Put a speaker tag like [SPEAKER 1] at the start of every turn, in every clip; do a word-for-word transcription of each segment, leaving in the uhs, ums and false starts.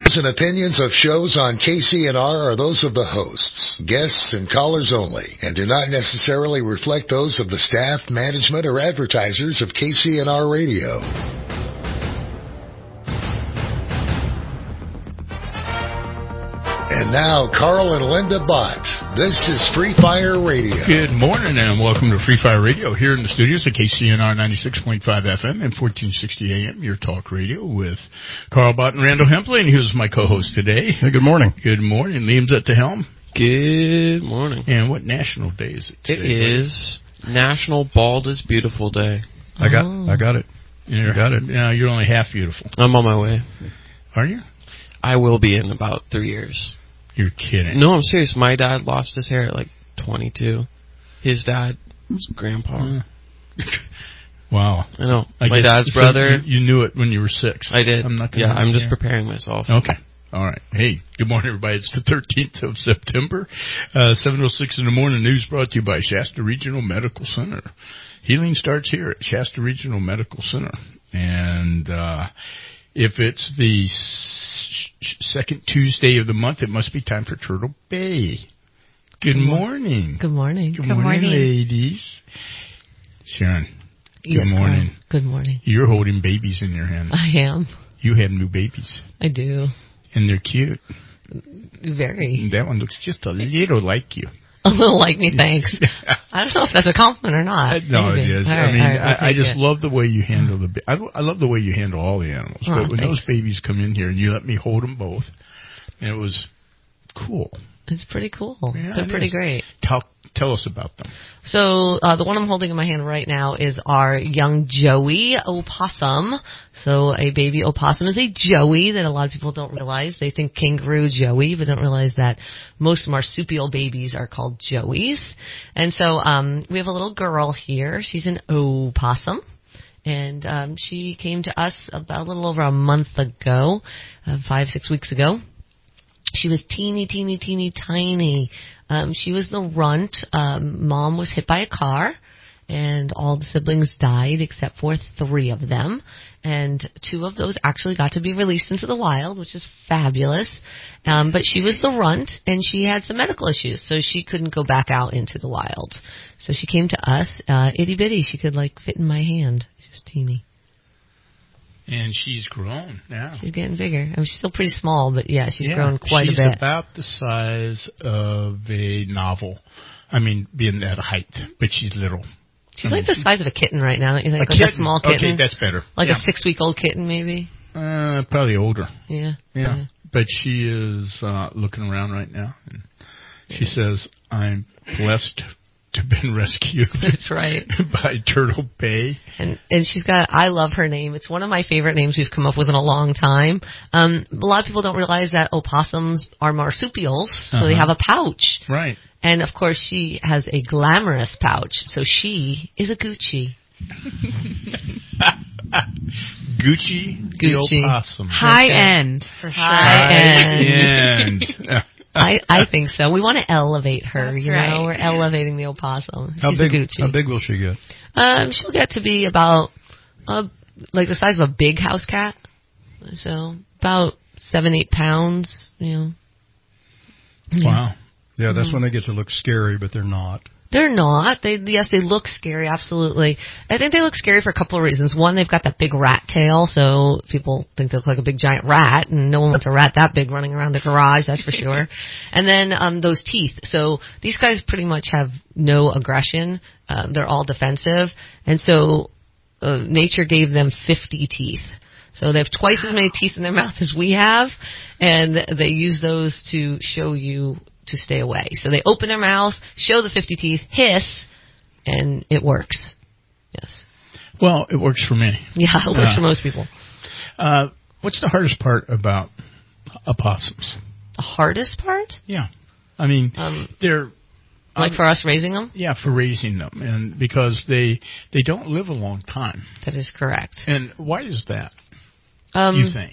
[SPEAKER 1] And opinions of shows on K C N R are those of the hosts, guests, and callers only, and do not necessarily reflect those of the staff, management, or advertisers of K C N R Radio. And now, Carl and Linda Bott. This is Free Fire Radio.
[SPEAKER 2] Good morning, and welcome to Free Fire Radio here in the studios at K C N R ninety-six point five F M and fourteen sixty A M, your talk radio with Carl Bott and Randall Hempley, and here's my co-host today.
[SPEAKER 3] Hey, good morning.
[SPEAKER 2] Good morning. Liam's at the helm.
[SPEAKER 4] Good morning.
[SPEAKER 2] And what national day is it today?
[SPEAKER 4] It is National Bald is Beautiful Day.
[SPEAKER 3] I got
[SPEAKER 4] oh.
[SPEAKER 3] I got it.
[SPEAKER 2] You got it. Yeah, you're only half beautiful.
[SPEAKER 4] I'm on my way.
[SPEAKER 2] Are you?
[SPEAKER 4] I will be in about three years.
[SPEAKER 2] You're kidding.
[SPEAKER 4] No, I'm serious. My dad lost his hair at like twenty-two. His dad, his grandpa.
[SPEAKER 2] Uh, wow.
[SPEAKER 4] I know.
[SPEAKER 2] I
[SPEAKER 4] my
[SPEAKER 2] guess,
[SPEAKER 4] dad's
[SPEAKER 2] so
[SPEAKER 4] brother.
[SPEAKER 2] You, you knew it when you were six.
[SPEAKER 4] I did.
[SPEAKER 2] I'm not.
[SPEAKER 4] Yeah, I'm just
[SPEAKER 2] hair.
[SPEAKER 4] preparing myself.
[SPEAKER 2] Okay. All right. Hey, good morning, everybody. It's the thirteenth of September, uh, seven oh six in the morning. News brought to you by Shasta Regional Medical Center. Healing starts here at Shasta Regional Medical Center. And uh, if it's the s- second Tuesday of the month, it must be time for Turtle Bay. Good morning.
[SPEAKER 5] Good morning.
[SPEAKER 2] Good,
[SPEAKER 5] Good
[SPEAKER 2] morning,
[SPEAKER 5] morning,
[SPEAKER 2] ladies. Sharon,
[SPEAKER 5] yes,
[SPEAKER 2] good morning.
[SPEAKER 5] Carl. Good morning.
[SPEAKER 2] You're holding babies in your hands.
[SPEAKER 5] I am.
[SPEAKER 2] You have new babies.
[SPEAKER 5] I do.
[SPEAKER 2] And they're cute.
[SPEAKER 5] Very.
[SPEAKER 2] That one looks just a little like you.
[SPEAKER 5] A little like me, thanks. I don't know if that's a compliment or not.
[SPEAKER 2] No,
[SPEAKER 5] Maybe.
[SPEAKER 2] it is.
[SPEAKER 5] All
[SPEAKER 2] I
[SPEAKER 5] right,
[SPEAKER 2] mean,
[SPEAKER 5] all right,
[SPEAKER 2] I, I just
[SPEAKER 5] it.
[SPEAKER 2] love the way you handle the. Ba- I, I love the way you handle all the animals.
[SPEAKER 5] Oh,
[SPEAKER 2] but when
[SPEAKER 5] thanks.
[SPEAKER 2] those babies come in here and you let me hold them both, and it was cool.
[SPEAKER 5] It's pretty cool.
[SPEAKER 2] Yeah,
[SPEAKER 5] They're
[SPEAKER 2] it
[SPEAKER 5] pretty
[SPEAKER 2] is.
[SPEAKER 5] great.
[SPEAKER 2] Tell tell us about them.
[SPEAKER 5] So uh, the one I'm holding in my hand right now is our young Joey opossum. So a baby opossum is a Joey that a lot of people don't realize. They think kangaroo Joey, but don't realize that most marsupial babies are called Joeys. And so um, we have a little girl here. She's an opossum. And um, she came to us about a little over a month ago, uh, five, six weeks ago. She was teeny, teeny, teeny, tiny. Um, she was the runt. Um, mom was hit by a car, and all the siblings died except for three of them. And two of those actually got to be released into the wild, which is fabulous. Um, but she was the runt, and she had some medical issues, so she couldn't go back out into the wild. So she came to us, uh, itty bitty. She could like fit in my hand. She was teeny.
[SPEAKER 2] And she's grown now.
[SPEAKER 5] She's getting bigger. I mean, she's still pretty small, but yeah, she's
[SPEAKER 2] yeah,
[SPEAKER 5] grown quite
[SPEAKER 2] she's
[SPEAKER 5] a bit.
[SPEAKER 2] She's about the size of a novel. I mean, being at a height, but she's little.
[SPEAKER 5] She's
[SPEAKER 2] I
[SPEAKER 5] like
[SPEAKER 2] mean,
[SPEAKER 5] the size of a kitten right now. Don't you think?
[SPEAKER 2] A
[SPEAKER 5] like
[SPEAKER 2] kitten.
[SPEAKER 5] a small kitten.
[SPEAKER 2] Okay, that's better.
[SPEAKER 5] Like
[SPEAKER 2] yeah.
[SPEAKER 5] a six-week-old kitten, maybe.
[SPEAKER 2] Uh, probably older.
[SPEAKER 5] Yeah.
[SPEAKER 2] Yeah. yeah. But she is uh, looking around right now, and she yeah. says, "I'm blessed to have been rescued."
[SPEAKER 5] That's right.
[SPEAKER 2] By Turtle Bay.
[SPEAKER 5] And and she's got, I love her name. It's one of my favorite names we've come up with in a long time. Um, a lot of people don't realize that opossums are marsupials, so
[SPEAKER 2] uh-huh.
[SPEAKER 5] they have a pouch.
[SPEAKER 2] Right.
[SPEAKER 5] And, of course, she has a glamorous pouch, so she is a Gucci.
[SPEAKER 2] Gucci,
[SPEAKER 5] Gucci.
[SPEAKER 2] the opossum.
[SPEAKER 6] High
[SPEAKER 5] okay.
[SPEAKER 6] end, for sure.
[SPEAKER 5] High,
[SPEAKER 2] High end.
[SPEAKER 5] I, I think so. We want to elevate her,
[SPEAKER 6] That's
[SPEAKER 5] you
[SPEAKER 6] right.
[SPEAKER 5] know. We're elevating the opossum.
[SPEAKER 3] How
[SPEAKER 5] She's
[SPEAKER 3] big?
[SPEAKER 5] a Gucci.
[SPEAKER 3] How big will she get?
[SPEAKER 5] Um, she'll get to be about, uh, like the size of a big house cat. So about seven, eight pounds. You know.
[SPEAKER 2] Wow.
[SPEAKER 3] Yeah, that's
[SPEAKER 5] mm-hmm.
[SPEAKER 3] when they get to look scary, but they're not.
[SPEAKER 5] They're not. They yes, they look scary. Absolutely. I think they look scary for a couple of reasons. One, they've got that big rat tail, so people think they look like a big giant rat, and no one wants a rat that big running around the garage. That's for sure. And then um, those teeth. So these guys pretty much have no aggression. Uh, they're all defensive, and so uh, nature gave them fifty teeth. So they have twice as many teeth in their mouth as we have, and they use those to show you to stay away. So they open their mouth, show the fifty teeth, hiss, and it works. Yes.
[SPEAKER 2] Well, it works for me.
[SPEAKER 5] Yeah, it works
[SPEAKER 2] uh,
[SPEAKER 5] for most people.
[SPEAKER 2] Uh, what's the hardest part about opossums?
[SPEAKER 5] The hardest part?
[SPEAKER 2] Yeah. I mean,
[SPEAKER 5] um,
[SPEAKER 2] they're...
[SPEAKER 5] Like
[SPEAKER 2] um,
[SPEAKER 5] for us raising them?
[SPEAKER 2] Yeah, for raising them, and because they they don't live a long time.
[SPEAKER 5] That is correct.
[SPEAKER 2] And why is that,
[SPEAKER 5] um,
[SPEAKER 2] you think?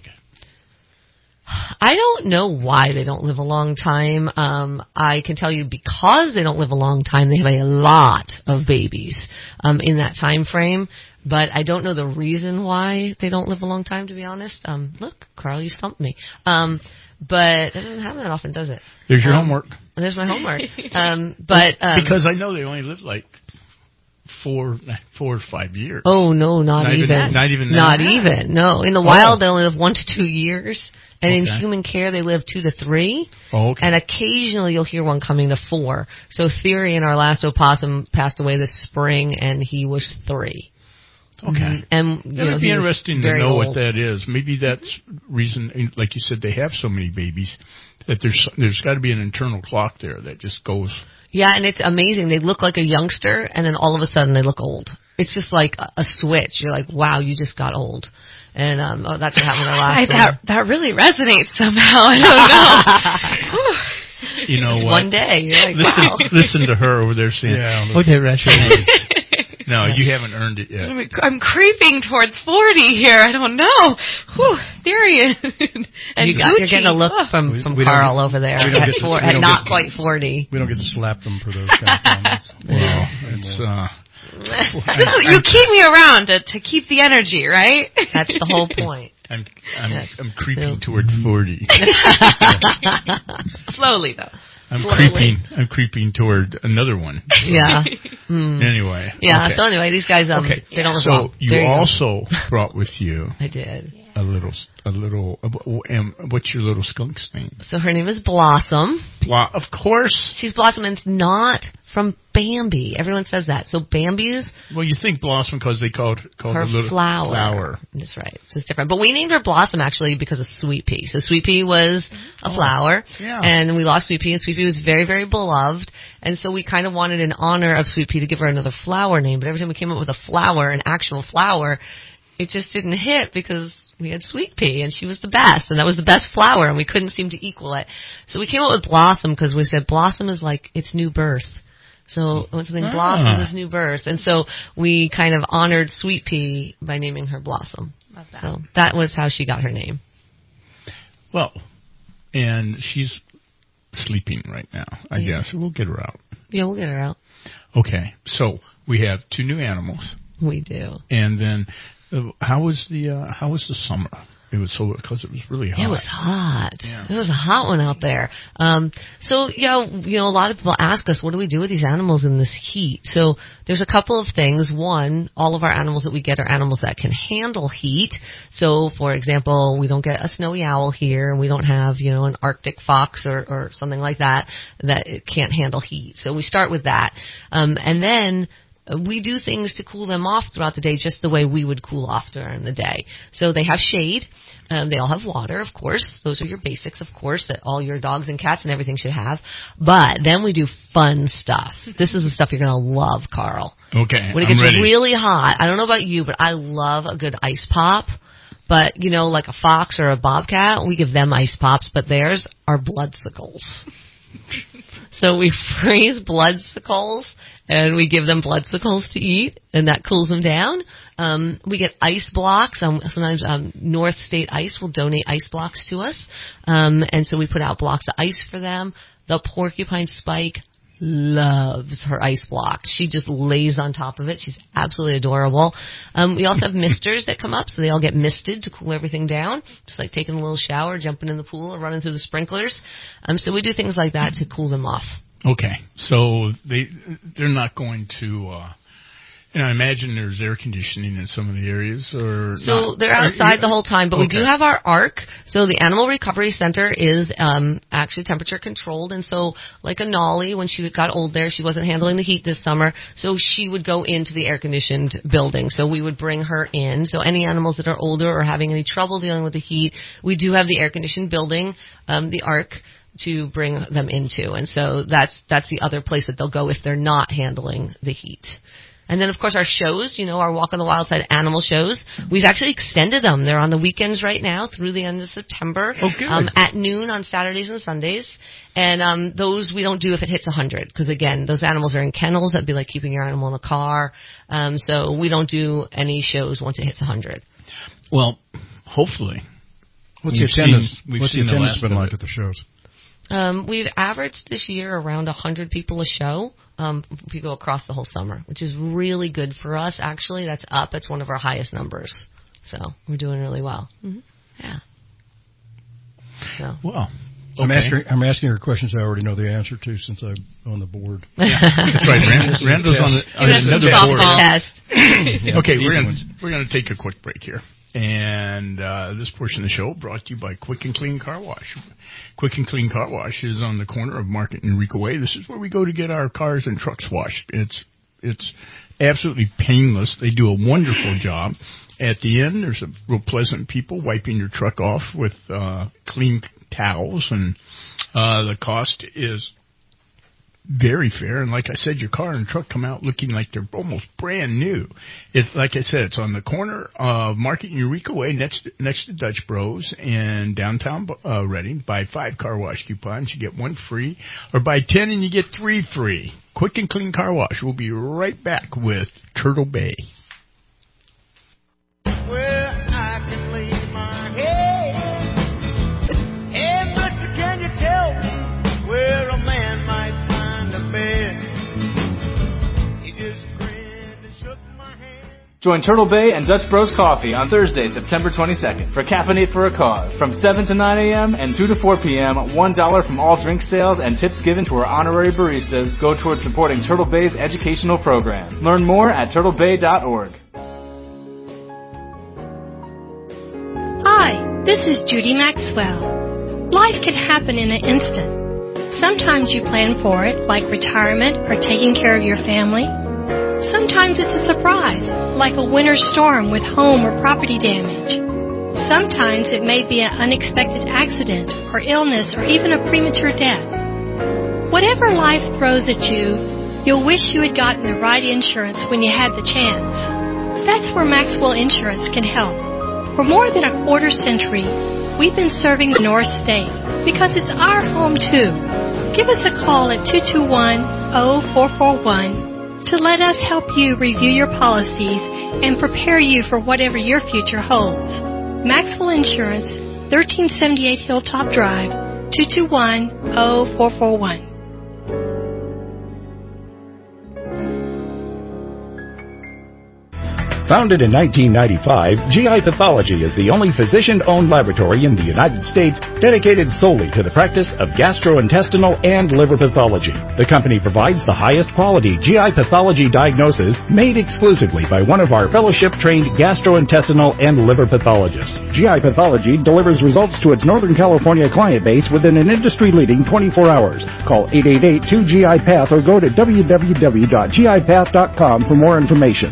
[SPEAKER 5] I don't know why they don't live a long time. Um, I can tell you because they don't live a long time, they have a lot of babies um, in that time frame. but I don't know the reason why they don't live a long time, to be honest. Um, look, Carl, you stumped me. Um, but it doesn't happen that often, does it?
[SPEAKER 2] There's your
[SPEAKER 5] um,
[SPEAKER 2] homework.
[SPEAKER 5] There's my homework. um, but um,
[SPEAKER 2] Because I know they only live like four, four or five years.
[SPEAKER 5] oh no, not,
[SPEAKER 2] Not even-
[SPEAKER 5] even,
[SPEAKER 2] not even
[SPEAKER 5] not
[SPEAKER 2] that?
[SPEAKER 5] even. No, in the
[SPEAKER 2] Oh.
[SPEAKER 5] wild they only live one to two years, and in
[SPEAKER 2] Okay.
[SPEAKER 5] human care they live two to three.
[SPEAKER 2] Oh, okay.
[SPEAKER 5] And occasionally you'll hear one coming to four. So Theory, in our last opossum, passed away this spring, and he was three.
[SPEAKER 2] okay.
[SPEAKER 5] And you
[SPEAKER 2] That
[SPEAKER 5] know,
[SPEAKER 2] would be
[SPEAKER 5] he was
[SPEAKER 2] interesting to
[SPEAKER 5] very
[SPEAKER 2] know
[SPEAKER 5] old.
[SPEAKER 2] what that is. Maybe that's reason, like you said, they have so many babies that there's there's got to be an internal clock there that just goes.
[SPEAKER 5] Yeah, and it's amazing. They look like a youngster, and then all of a sudden they look old. It's just like a, a switch. You're like, wow, you just got old. And um, oh, that's what happened with our
[SPEAKER 6] I,
[SPEAKER 5] last one.
[SPEAKER 6] that that really resonates somehow. I don't know.
[SPEAKER 2] You know
[SPEAKER 5] Just
[SPEAKER 2] what?
[SPEAKER 5] one day, you're like,
[SPEAKER 2] Listen,
[SPEAKER 5] wow.
[SPEAKER 2] listen to her over there saying,
[SPEAKER 3] Yeah,
[SPEAKER 2] "Oh, that resonates." No, you haven't earned it yet.
[SPEAKER 6] I'm creeping towards forty here. I don't know. Whew, Theory and
[SPEAKER 5] You got, you're
[SPEAKER 6] Gucci.
[SPEAKER 5] getting a look
[SPEAKER 6] Ugh.
[SPEAKER 5] from,
[SPEAKER 3] We-
[SPEAKER 5] from
[SPEAKER 3] we don't
[SPEAKER 5] Carl
[SPEAKER 3] get-
[SPEAKER 5] over there
[SPEAKER 3] we don't
[SPEAKER 5] at,
[SPEAKER 3] get to-
[SPEAKER 5] four,
[SPEAKER 3] we
[SPEAKER 5] at
[SPEAKER 3] don't
[SPEAKER 5] not
[SPEAKER 3] get-
[SPEAKER 5] quite forty.
[SPEAKER 3] We don't get to slap them for those kind of comments.
[SPEAKER 2] Well, it's uh,
[SPEAKER 6] This is- you keep me around to, to keep the energy, right?
[SPEAKER 5] That's the whole point.
[SPEAKER 2] I'm I'm
[SPEAKER 5] Yes.
[SPEAKER 2] I'm creeping
[SPEAKER 5] So-
[SPEAKER 2] toward forty.
[SPEAKER 6] Slowly, though.
[SPEAKER 2] I'm
[SPEAKER 5] Slowly.
[SPEAKER 2] creeping. I'm creeping toward another one.
[SPEAKER 5] Yeah. Mm.
[SPEAKER 2] Anyway.
[SPEAKER 5] Yeah.
[SPEAKER 2] Okay.
[SPEAKER 5] So anyway, these guys um
[SPEAKER 2] Okay.
[SPEAKER 5] they don't live
[SPEAKER 2] So
[SPEAKER 5] long.
[SPEAKER 2] you
[SPEAKER 5] There go.
[SPEAKER 2] also brought with you
[SPEAKER 5] I did.
[SPEAKER 2] a little a little. Uh, um, what's your little skunk's name?
[SPEAKER 5] So her name is Blossom.
[SPEAKER 2] Blah. Of course.
[SPEAKER 5] She's Blossom, and it's not from Bambi. Everyone says that. So Bambi's
[SPEAKER 2] Well, you think Blossom because they called called
[SPEAKER 5] her
[SPEAKER 2] the little
[SPEAKER 5] flower.
[SPEAKER 2] flower.
[SPEAKER 5] That's right. So it's different. But we named her Blossom actually because of Sweet Pea. So Sweet Pea was a
[SPEAKER 2] Oh,
[SPEAKER 5] flower.
[SPEAKER 2] yeah.
[SPEAKER 5] And we lost Sweet Pea, and Sweet Pea was very, very beloved. And so we kind of wanted in honor of Sweet Pea to give her another flower name. But every time we came up with a flower, an actual flower, it just didn't hit because we had Sweet Pea, and she was the best, and that was the best flower, and we couldn't seem to equal it. So we came up with Blossom because we said Blossom is like its new birth. So when something
[SPEAKER 2] Ah.
[SPEAKER 5] blossoms, it's new birth. And so we kind of honored Sweet Pea by naming her Blossom.
[SPEAKER 6] Love that.
[SPEAKER 5] So that was how she got her name.
[SPEAKER 2] Well, and she's sleeping right now. I
[SPEAKER 5] Yeah.
[SPEAKER 2] guess we'll get her out.
[SPEAKER 5] Yeah, we'll get her out.
[SPEAKER 2] Okay. So we have two new animals,
[SPEAKER 5] We do.
[SPEAKER 2] and then uh, how was the uh, how was the summer? It was so because it was really hot.
[SPEAKER 5] It was hot.
[SPEAKER 2] Yeah.
[SPEAKER 5] It was a hot one out there. Um, so, yeah, you know, a lot of people ask us, what do we do with these animals in this heat? So there's a couple of things. One, all of our animals that we get are animals that can handle heat. So, for example, we don't get a snowy owl here, and we don't have, you know, an Arctic fox or, or something like that that it can't handle heat. So we start with that. Um, and then we do things to cool them off throughout the day just the way we would cool off during the day. So they have shade. Um, they all have water, of course. Those are your basics, of course, that all your dogs and cats and everything should have. But then we do fun stuff. This is the stuff you're going to love, Carl.
[SPEAKER 2] Okay,
[SPEAKER 5] When it
[SPEAKER 2] I'm
[SPEAKER 5] gets
[SPEAKER 2] ready.
[SPEAKER 5] really hot, I don't know about you, but I love a good ice pop. But, you know, like a fox or a bobcat, we give them ice pops, but theirs are bloodsicles. So we freeze bloodsicles, and we give them bloodsicles to eat, and that cools them down. Um, we get ice blocks. Um, sometimes um, North State Ice will donate ice blocks to us, um, and so we put out blocks of ice for them. The porcupine spike loves her ice block. She just lays on top of it. She's absolutely adorable. Um, we also have misters that come up, so they all get misted to cool everything down, just like taking a little shower, jumping in the pool, or running through the sprinklers. Um, so we do things like that to cool them off.
[SPEAKER 2] Okay, so they they're not going to. Uh, and I imagine there's air conditioning in some of the areas, or
[SPEAKER 5] So
[SPEAKER 2] not.
[SPEAKER 5] they're outside the whole time, but we do
[SPEAKER 2] Okay.
[SPEAKER 5] have our ARC. So the Animal Recovery Center is um, actually temperature controlled, and so like a Nolly, when she got old there, she wasn't handling the heat this summer, so she would go into the air conditioned building. So we would bring her in. So any animals that are older or having any trouble dealing with the heat, we do have the air conditioned building, um, the ARC, to bring them into, and so that's that's the other place that they'll go if they're not handling the heat. And then, of course, our shows, you know, our Walk on the Wild Side animal shows, we've actually extended them. They're on the weekends right now through the end of September.
[SPEAKER 2] Oh, good.
[SPEAKER 5] Um, at noon on Saturdays and Sundays. And um, those we don't do if it hits one hundred. Because, again, those animals are in kennels. That'd be like keeping your animal in a car. Um, so we don't do any shows once it hits one hundred.
[SPEAKER 2] Well, hopefully.
[SPEAKER 3] What's the
[SPEAKER 2] We've
[SPEAKER 3] attendance?
[SPEAKER 2] seen- we've
[SPEAKER 3] What's the
[SPEAKER 2] seen the
[SPEAKER 3] attendance
[SPEAKER 2] last
[SPEAKER 3] been
[SPEAKER 2] of
[SPEAKER 3] like
[SPEAKER 2] it.
[SPEAKER 3] at the shows?
[SPEAKER 5] Um, we've averaged this year around one hundred people a show. Um, if we go across the whole summer, which is really good for us. Actually, that's up. It's one of our highest numbers. So we're doing really well. Mm-hmm. Yeah. So.
[SPEAKER 2] Well, okay.
[SPEAKER 3] I'm asking. I'm asking her questions I already know the answer to since I'm on the board.
[SPEAKER 2] Yeah. That's right. Rand, Randall's on, the, on another board.
[SPEAKER 5] Test.
[SPEAKER 2] Yeah, okay, we're gonna we're gonna take a quick break here. And uh, this portion of the show brought to you by Quick and Clean Car Wash. Quick and Clean Car Wash is on the corner of Market and Eureka Way. This is where we go to get our cars and trucks washed. It's it's absolutely painless. They do a wonderful job. At the end, there's a real pleasant people wiping your truck off with uh, clean towels, and uh, the cost is very fair. And like I said, your car and truck come out looking like they're almost brand new. It's like I said, it's on the corner of Market and Eureka Way, next next to Dutch Bros in downtown uh, Reading. Buy five car wash coupons, you get one free, or buy ten and you get three free. Quick and Clean Car Wash. We'll be right back with Turtle Bay.
[SPEAKER 7] Where I can lay my head. Hey, mister, can you tell me where a man might find a bed? He just grinned and shook my hand.
[SPEAKER 8] Join Turtle Bay and Dutch Bros Coffee on Thursday, September twenty-second for Caffeinate for a Cause from seven to nine a.m. and two to four p.m. one dollar from all drink sales and tips given to our honorary baristas go towards supporting Turtle Bay's educational programs. Learn more at turtle bay dot org.
[SPEAKER 9] Hi, this is Judy Maxwell. Life can happen in an instant. Sometimes you plan for it, like retirement or taking care of your family. Sometimes it's a surprise, like a winter storm with home or property damage. Sometimes it may be an unexpected accident or illness or even a premature death. Whatever life throws at you, you'll wish you had gotten the right insurance when you had the chance. That's where Maxwell Insurance can help. For more than a quarter century, we've been serving the North State because it's our home too. Give us a call at two two one, zero four four one to let us help you review your policies and prepare you for whatever your future holds. Maxwell Insurance, thirteen seventy-eight Hilltop Drive, two two one, zero four four one.
[SPEAKER 10] Founded in nineteen ninety-five, G I Pathology is the only physician-owned laboratory in the United States dedicated solely to the practice of gastrointestinal and liver pathology. The company provides the highest quality G I pathology diagnosis made exclusively by one of our fellowship-trained gastrointestinal and liver pathologists. G I Pathology delivers results to its Northern California client base within an industry-leading twenty-four hours. Call eight eight eight, two G I Path or go to w w w dot g i path dot com for more information.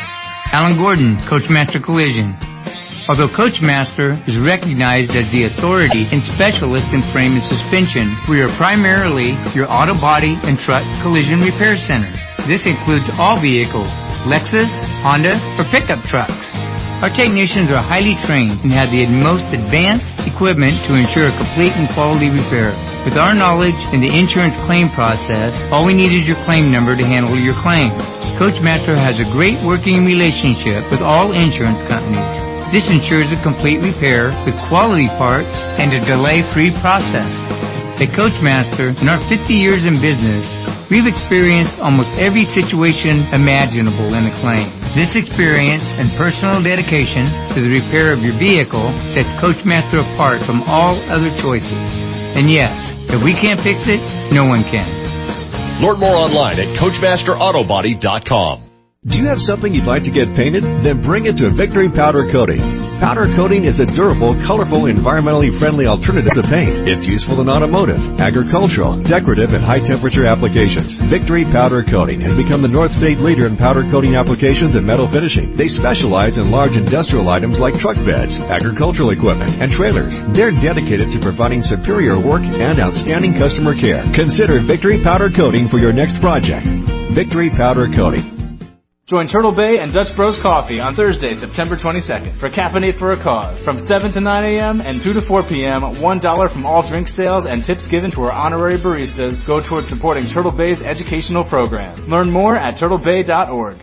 [SPEAKER 11] Alan Gordon, Coachmaster Collision. Although Coachmaster is recognized as the authority and specialist in frame and suspension, we are primarily your auto body and truck collision repair center. This includes all vehicles, Lexus, Honda, or pickup trucks. Our technicians are highly trained and have the most advanced equipment to ensure a complete and quality repair. With our knowledge in the insurance claim process, all we need is your claim number to handle your claim. Coachmaster has a great working relationship with all insurance companies. This ensures a complete repair with quality parts and a delay-free process. At Coachmaster, in our fifty years in business, we've experienced almost every situation imaginable in a claim. This experience and personal dedication to the repair of your vehicle sets Coachmaster apart from all other choices. And yes, if we can't fix it, no one can.
[SPEAKER 12] Learn more online at coachmaster auto body dot com. Do you have something you'd like to get painted? Then bring it to Victory Powder Coating. Powder coating is a durable, colorful, environmentally friendly alternative to paint. It's useful in automotive, agricultural, decorative, and high-temperature applications. Victory Powder Coating has become the North State leader in powder coating applications and metal finishing. They specialize in large industrial items like truck beds, agricultural equipment, and trailers. They're dedicated to providing superior work and outstanding customer care. Consider Victory Powder Coating for your next project. Victory Powder Coating.
[SPEAKER 8] Join Turtle Bay and Dutch Bros Coffee on Thursday, September twenty-second for Caffeinate for a Cause from seven to nine a.m. and two to four p.m. one dollar from all drink sales and tips given to our honorary baristas go towards supporting Turtle Bay's educational programs. Learn more at turtle bay dot org.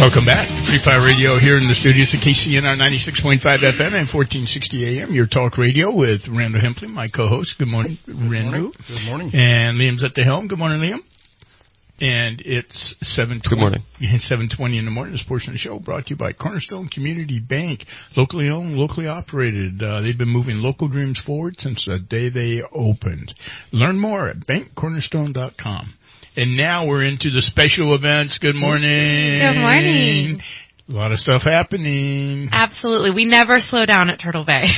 [SPEAKER 2] Welcome back. Free Fire Radio here in the studios at K C N R ninety-six point five F M and fourteen sixty A M. Your talk radio with Randall Hempley, my co-host. Good morning, Randall.
[SPEAKER 3] Good morning.
[SPEAKER 2] And Liam's at the helm. Good morning, Liam. And it's seven twenty. Good morning. seven twenty in the morning. This portion of the show brought to you by Cornerstone Community Bank. Locally owned, locally operated. Uh, they've been moving local dreams forward since the day they opened. Learn more at bank cornerstone dot com. And now we're into the special events. Good morning.
[SPEAKER 6] Good morning.
[SPEAKER 2] A lot of stuff happening.
[SPEAKER 6] Absolutely. We never slow down at Turtle Bay.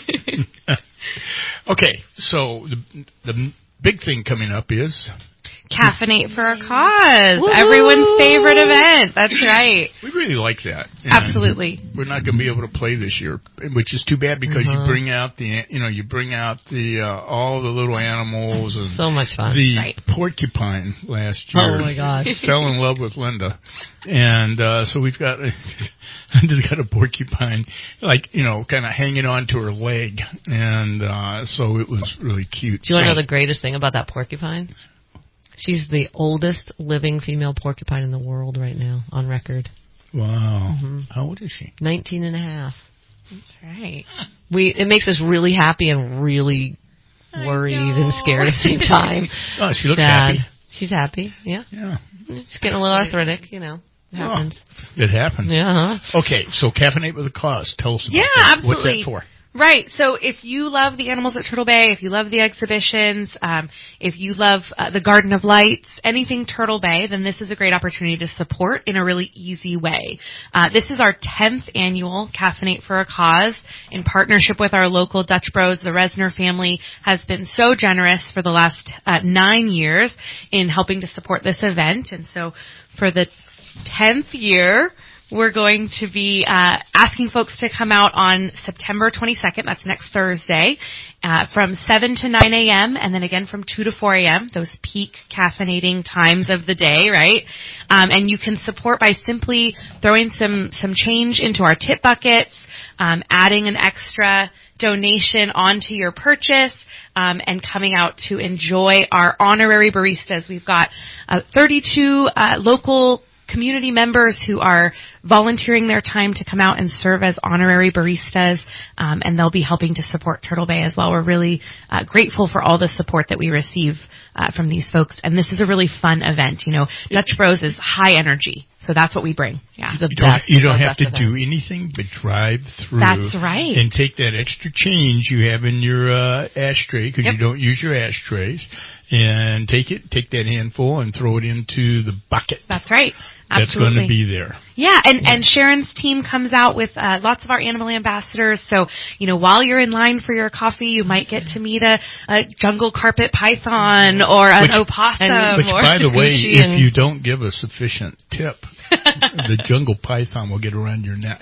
[SPEAKER 2] Okay, so the, the big thing coming up is...
[SPEAKER 6] Caffeinate for a Cause.
[SPEAKER 5] Woo-hoo!
[SPEAKER 6] Everyone's favorite event. That's right.
[SPEAKER 2] We really like that. And
[SPEAKER 6] Absolutely.
[SPEAKER 2] We're not going to be able to play this year, which is too bad because
[SPEAKER 5] Uh-huh.
[SPEAKER 2] you bring out the, you know, you bring out the uh, all the little animals and
[SPEAKER 5] So much fun.
[SPEAKER 2] the
[SPEAKER 6] Right.
[SPEAKER 2] porcupine last year.
[SPEAKER 5] Oh my gosh.
[SPEAKER 2] Fell in love with Linda, and uh, so we've got Linda's got a porcupine, like you know, kind of hanging on to her leg, and uh, so it was really cute.
[SPEAKER 5] Do you want to know the greatest thing about that porcupine? She's the oldest living female porcupine in the world right now, on record.
[SPEAKER 2] Wow.
[SPEAKER 5] Mm-hmm.
[SPEAKER 2] How old is she?
[SPEAKER 5] Nineteen and a half.
[SPEAKER 6] That's right.
[SPEAKER 5] We it makes us really happy and really worried and scared at the same time.
[SPEAKER 2] Oh, she looks
[SPEAKER 5] Sad.
[SPEAKER 2] happy.
[SPEAKER 5] She's happy. Yeah.
[SPEAKER 2] Yeah.
[SPEAKER 5] She's getting a little arthritic, you know. It happens.
[SPEAKER 2] Oh, it happens.
[SPEAKER 5] Yeah. huh
[SPEAKER 2] Okay, so Caffeinate with a Cause. Tell us about
[SPEAKER 6] Yeah,
[SPEAKER 2] that.
[SPEAKER 6] absolutely.
[SPEAKER 2] What's that for?
[SPEAKER 6] Right. So if you love the animals at Turtle Bay, if you love the exhibitions, um, if you love uh, the Garden of Lights, anything Turtle Bay, then this is a great opportunity to support in a really easy way. Uh, this is our tenth annual Caffeinate for a Cause in partnership with our local Dutch Bros. The Resner family has been so generous for the last uh, nine years in helping to support this event. And so for the tenth year, we're going to be uh, asking folks to come out on September twenty-second. That's next Thursday, uh, from seven to nine a.m. and then again from two to four a.m., those peak caffeinating times of the day, right? Um, and you can support by simply throwing some, some change into our tip buckets, um, adding an extra donation onto your purchase, um, and coming out to enjoy our honorary baristas. We've got uh, thirty-two uh, local community members who are volunteering their time to come out and serve as honorary baristas, um, and they'll be helping to support Turtle Bay as well. We're really uh, grateful for all the support that we receive uh, from these folks, and this is a really fun event. You know, Dutch Bros is high energy, so that's what we bring. Yeah,
[SPEAKER 5] the
[SPEAKER 2] You don't,
[SPEAKER 5] best.
[SPEAKER 2] you don't
[SPEAKER 5] the
[SPEAKER 2] have
[SPEAKER 5] best
[SPEAKER 2] to do
[SPEAKER 5] event.
[SPEAKER 2] anything but drive through.
[SPEAKER 6] That's right.
[SPEAKER 2] And take that extra change you have in your uh, ashtray because
[SPEAKER 6] Yep.
[SPEAKER 2] you don't use your ashtrays, and take it, take that handful and throw it into the bucket.
[SPEAKER 6] That's right.
[SPEAKER 2] That's
[SPEAKER 6] Absolutely.
[SPEAKER 2] going to be there.
[SPEAKER 6] Yeah, and, and Sharon's team comes out with uh, lots of our animal ambassadors. So, you know, while you're in line for your coffee, you might get to meet a, a jungle carpet python or an
[SPEAKER 2] Which-
[SPEAKER 6] opossum.
[SPEAKER 2] Which,
[SPEAKER 6] or
[SPEAKER 2] by the way,
[SPEAKER 5] Gucci
[SPEAKER 2] if
[SPEAKER 5] and-
[SPEAKER 2] you don't give a sufficient tip, the jungle python will get around your neck.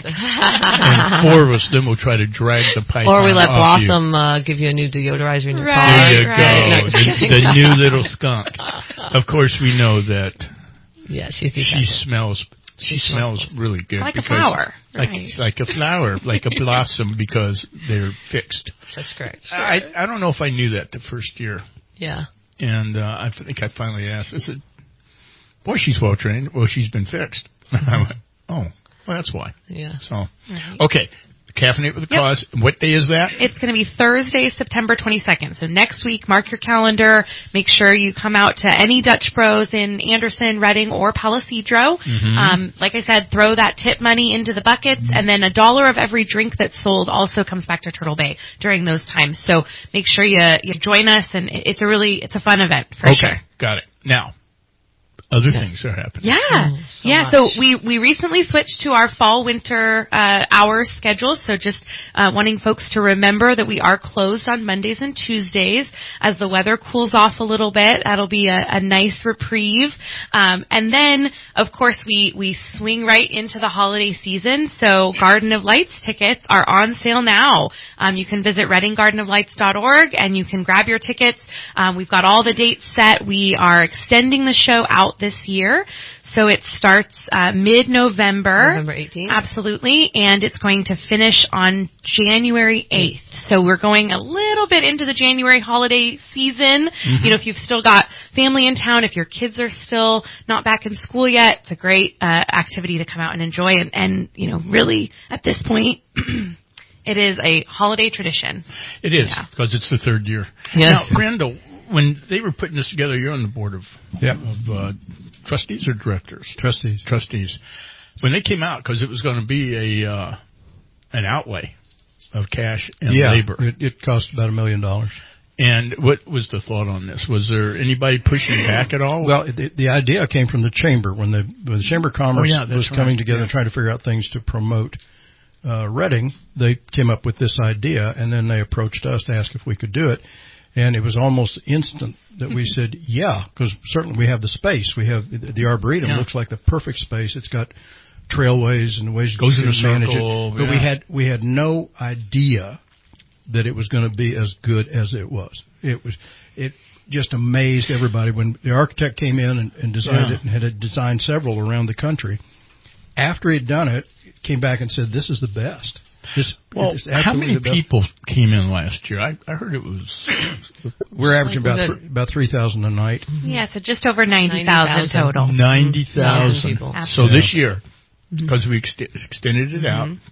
[SPEAKER 2] And four of us then will try to drag the python
[SPEAKER 5] Or we let
[SPEAKER 2] off you.
[SPEAKER 5] Blossom uh, give you a new deodorizer in your
[SPEAKER 6] Right,
[SPEAKER 5] car.
[SPEAKER 2] There you
[SPEAKER 6] right.
[SPEAKER 2] go.
[SPEAKER 5] No, just
[SPEAKER 2] the,
[SPEAKER 5] kidding.
[SPEAKER 2] the new little skunk. Of course, we know that
[SPEAKER 5] Yeah, she's
[SPEAKER 2] she
[SPEAKER 5] defensive.
[SPEAKER 2] smells. She smells really good.
[SPEAKER 6] Like a
[SPEAKER 2] because-
[SPEAKER 6] flower,
[SPEAKER 2] Like,
[SPEAKER 6] right.
[SPEAKER 2] like a flower, like a blossom, because they're fixed.
[SPEAKER 5] That's correct.
[SPEAKER 2] I I don't know if I knew that the first year,
[SPEAKER 5] Yeah.
[SPEAKER 2] and uh, I think I finally asked. I said, "Boy, she's well trained. Well, she's been fixed." I went, "Oh, well, that's why."
[SPEAKER 5] Yeah.
[SPEAKER 2] So,
[SPEAKER 6] Right.
[SPEAKER 2] okay. Caffeinate with a
[SPEAKER 6] Yep.
[SPEAKER 2] Cause. What day is that?
[SPEAKER 6] It's going to be Thursday, September twenty-second. So next week, mark your calendar. Make sure you come out to any Dutch Bros in Anderson, Reading, or Palisadro.
[SPEAKER 2] Mhm.
[SPEAKER 6] Um, like I said, throw that tip money into the buckets, and then a dollar of every drink that's sold also comes back to Turtle Bay during those times. So make sure you you join us, and it- it's a really it's a fun event for
[SPEAKER 2] okay,
[SPEAKER 6] sure.
[SPEAKER 2] got it. Now, other things are happening.
[SPEAKER 6] Yeah,
[SPEAKER 5] Oh, so
[SPEAKER 6] yeah.
[SPEAKER 5] much.
[SPEAKER 6] So we we recently switched to our fall winter uh, hours schedule. So just uh, wanting folks to remember that we are closed on Mondays and Tuesdays as the weather cools off a little bit. That'll be a, a nice reprieve. Um, and then, of course, we we swing right into the holiday season. So Garden of Lights tickets are on sale now. Um, you can visit reading garden of lights dot org and you can grab your tickets. Um, we've got all the dates set. We are extending the show out out this year. So it starts uh, mid-November.
[SPEAKER 5] November eighteenth.
[SPEAKER 6] Absolutely. And it's going to finish on January eighth. So we're going a little bit into the January holiday season. Mm-hmm. You know, if you've still got family in town, if your kids are still not back in school yet, it's a great uh, activity to come out and enjoy. And, and, you know, really, at this point, it is a holiday tradition.
[SPEAKER 2] It is,
[SPEAKER 6] yeah.
[SPEAKER 2] because it's the third year.
[SPEAKER 5] Yes.
[SPEAKER 2] Now, Randall, when they were putting this together, you're on the board of,
[SPEAKER 3] yep.
[SPEAKER 2] of uh, trustees or directors?
[SPEAKER 3] Trustees.
[SPEAKER 2] Trustees. When they came out, because it was going to be a uh, an outlay of cash and
[SPEAKER 3] yeah,
[SPEAKER 2] labor.
[SPEAKER 3] It, it cost about a million dollars.
[SPEAKER 2] And what was the thought on this? Was there anybody pushing back at all?
[SPEAKER 3] Well, the, the idea came from the chamber when the, when the Chamber of Commerce
[SPEAKER 2] oh, yeah,
[SPEAKER 3] was coming
[SPEAKER 2] right.
[SPEAKER 3] together
[SPEAKER 2] yeah.
[SPEAKER 3] and trying to figure out things to promote uh, Reading. They came up with this idea, and then they approached us to ask if we could do it. And it was almost instant that we said, yeah, because certainly we have the space. We have the Arboretum yeah. looks like the perfect space. It's got trailways and ways
[SPEAKER 2] Goes
[SPEAKER 3] to
[SPEAKER 2] in a
[SPEAKER 3] manage
[SPEAKER 2] circle,
[SPEAKER 3] it. But
[SPEAKER 2] yeah.
[SPEAKER 3] we had we had no idea that it was going to be as good as it was. It was it just amazed everybody when the architect came in and, and designed
[SPEAKER 2] yeah.
[SPEAKER 3] it and had designed several around the country. After he'd done it, came back and said, "This is the best." This,
[SPEAKER 2] well, how many people came in last year? I, I heard it was.
[SPEAKER 3] We're averaging
[SPEAKER 5] like,
[SPEAKER 3] about th- about three thousand a night.
[SPEAKER 6] Mm-hmm. Yeah, so just over ninety thousand total.
[SPEAKER 2] Ninety thousand people. So
[SPEAKER 6] yeah.
[SPEAKER 2] this year, because mm-hmm. we ext- extended it out,
[SPEAKER 5] mm-hmm.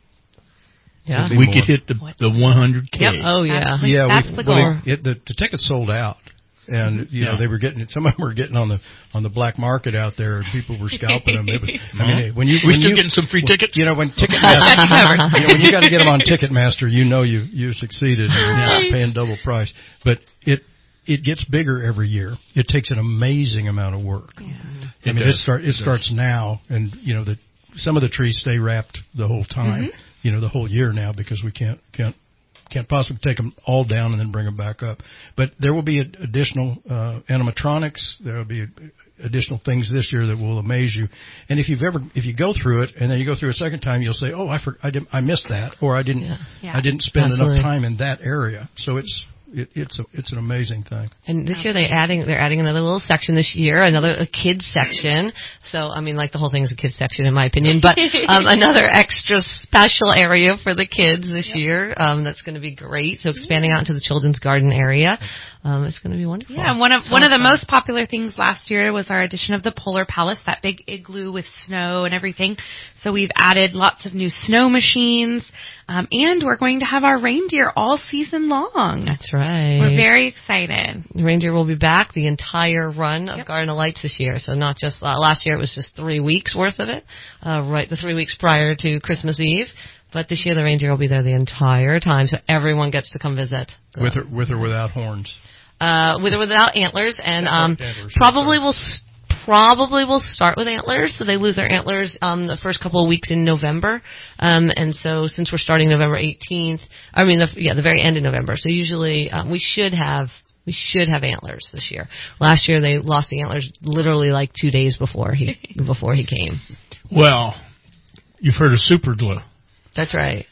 [SPEAKER 5] yeah,
[SPEAKER 2] we could hit the the one hundred K.
[SPEAKER 5] Yep. Oh yeah,
[SPEAKER 6] that's,
[SPEAKER 3] yeah.
[SPEAKER 6] That's
[SPEAKER 3] we,
[SPEAKER 6] the goal.
[SPEAKER 3] Well, it, the, the tickets sold out. And you
[SPEAKER 2] yeah.
[SPEAKER 3] know they were getting some of them were getting on the on the black market out there, and people were scalping them. It was, I mean, when you
[SPEAKER 2] we
[SPEAKER 3] when
[SPEAKER 2] still
[SPEAKER 3] you,
[SPEAKER 2] getting some free tickets.
[SPEAKER 3] You know when Ticketmaster, you know, when you got to get them on Ticketmaster, you know you you succeeded. You're
[SPEAKER 6] right.
[SPEAKER 3] paying double price, but it it gets bigger every year. It takes an amazing amount of work.
[SPEAKER 6] Yeah.
[SPEAKER 3] I mean, it, it start it, it starts now, and you know the some of the trees stay wrapped the whole time. Mm-hmm. You know the whole year now because we can't can't. Can't possibly take them all down and then bring them back up. But there will be additional uh, animatronics. There will be additional things this year that will amaze you. And if you've ever, if you go through it and then you go through a second time, you'll say, "Oh, I for, I, did, I missed that," or "I didn't,
[SPEAKER 5] yeah.
[SPEAKER 6] Yeah.
[SPEAKER 3] I didn't spend
[SPEAKER 5] Absolutely.
[SPEAKER 3] enough time in that area." So it's it, it's a, it's an amazing thing.
[SPEAKER 5] And this year they adding they're adding another little section this year, another a kids section. So I mean, like the whole thing is a kids section in my opinion, but um, another extra special area for the kids this yep. year. Um, that's going to be great. So expanding out into the children's garden area, um, it's going to be wonderful.
[SPEAKER 6] Yeah, one of
[SPEAKER 5] so
[SPEAKER 6] one of the
[SPEAKER 5] fun.
[SPEAKER 6] most popular things last year was our addition of the Polar Palace, that big igloo with snow and everything. So we've added lots of new snow machines, um, and we're going to have our reindeer all season long.
[SPEAKER 5] That's right.
[SPEAKER 6] We're very excited.
[SPEAKER 5] The reindeer will be back the entire run of
[SPEAKER 6] yep.
[SPEAKER 5] Garden of Lights this year. So not just uh, last year; it was just three weeks worth of it, uh, right? The three weeks prior to Christmas Eve. But this year the reindeer will be there the entire time, so everyone gets to come visit.
[SPEAKER 3] With or with or without horns.
[SPEAKER 5] Uh, with or without antlers, and um,
[SPEAKER 3] antlers,
[SPEAKER 5] probably will probably will start with antlers. So they lose their antlers um, the first couple of weeks in November, um, and so since we're starting November eighteenth, I mean, the, yeah, the very end of November. So usually um, we should have we should have antlers this year. Last year they lost the antlers literally like two days before he before he came.
[SPEAKER 2] Well, you've heard of super glue.
[SPEAKER 5] That's right.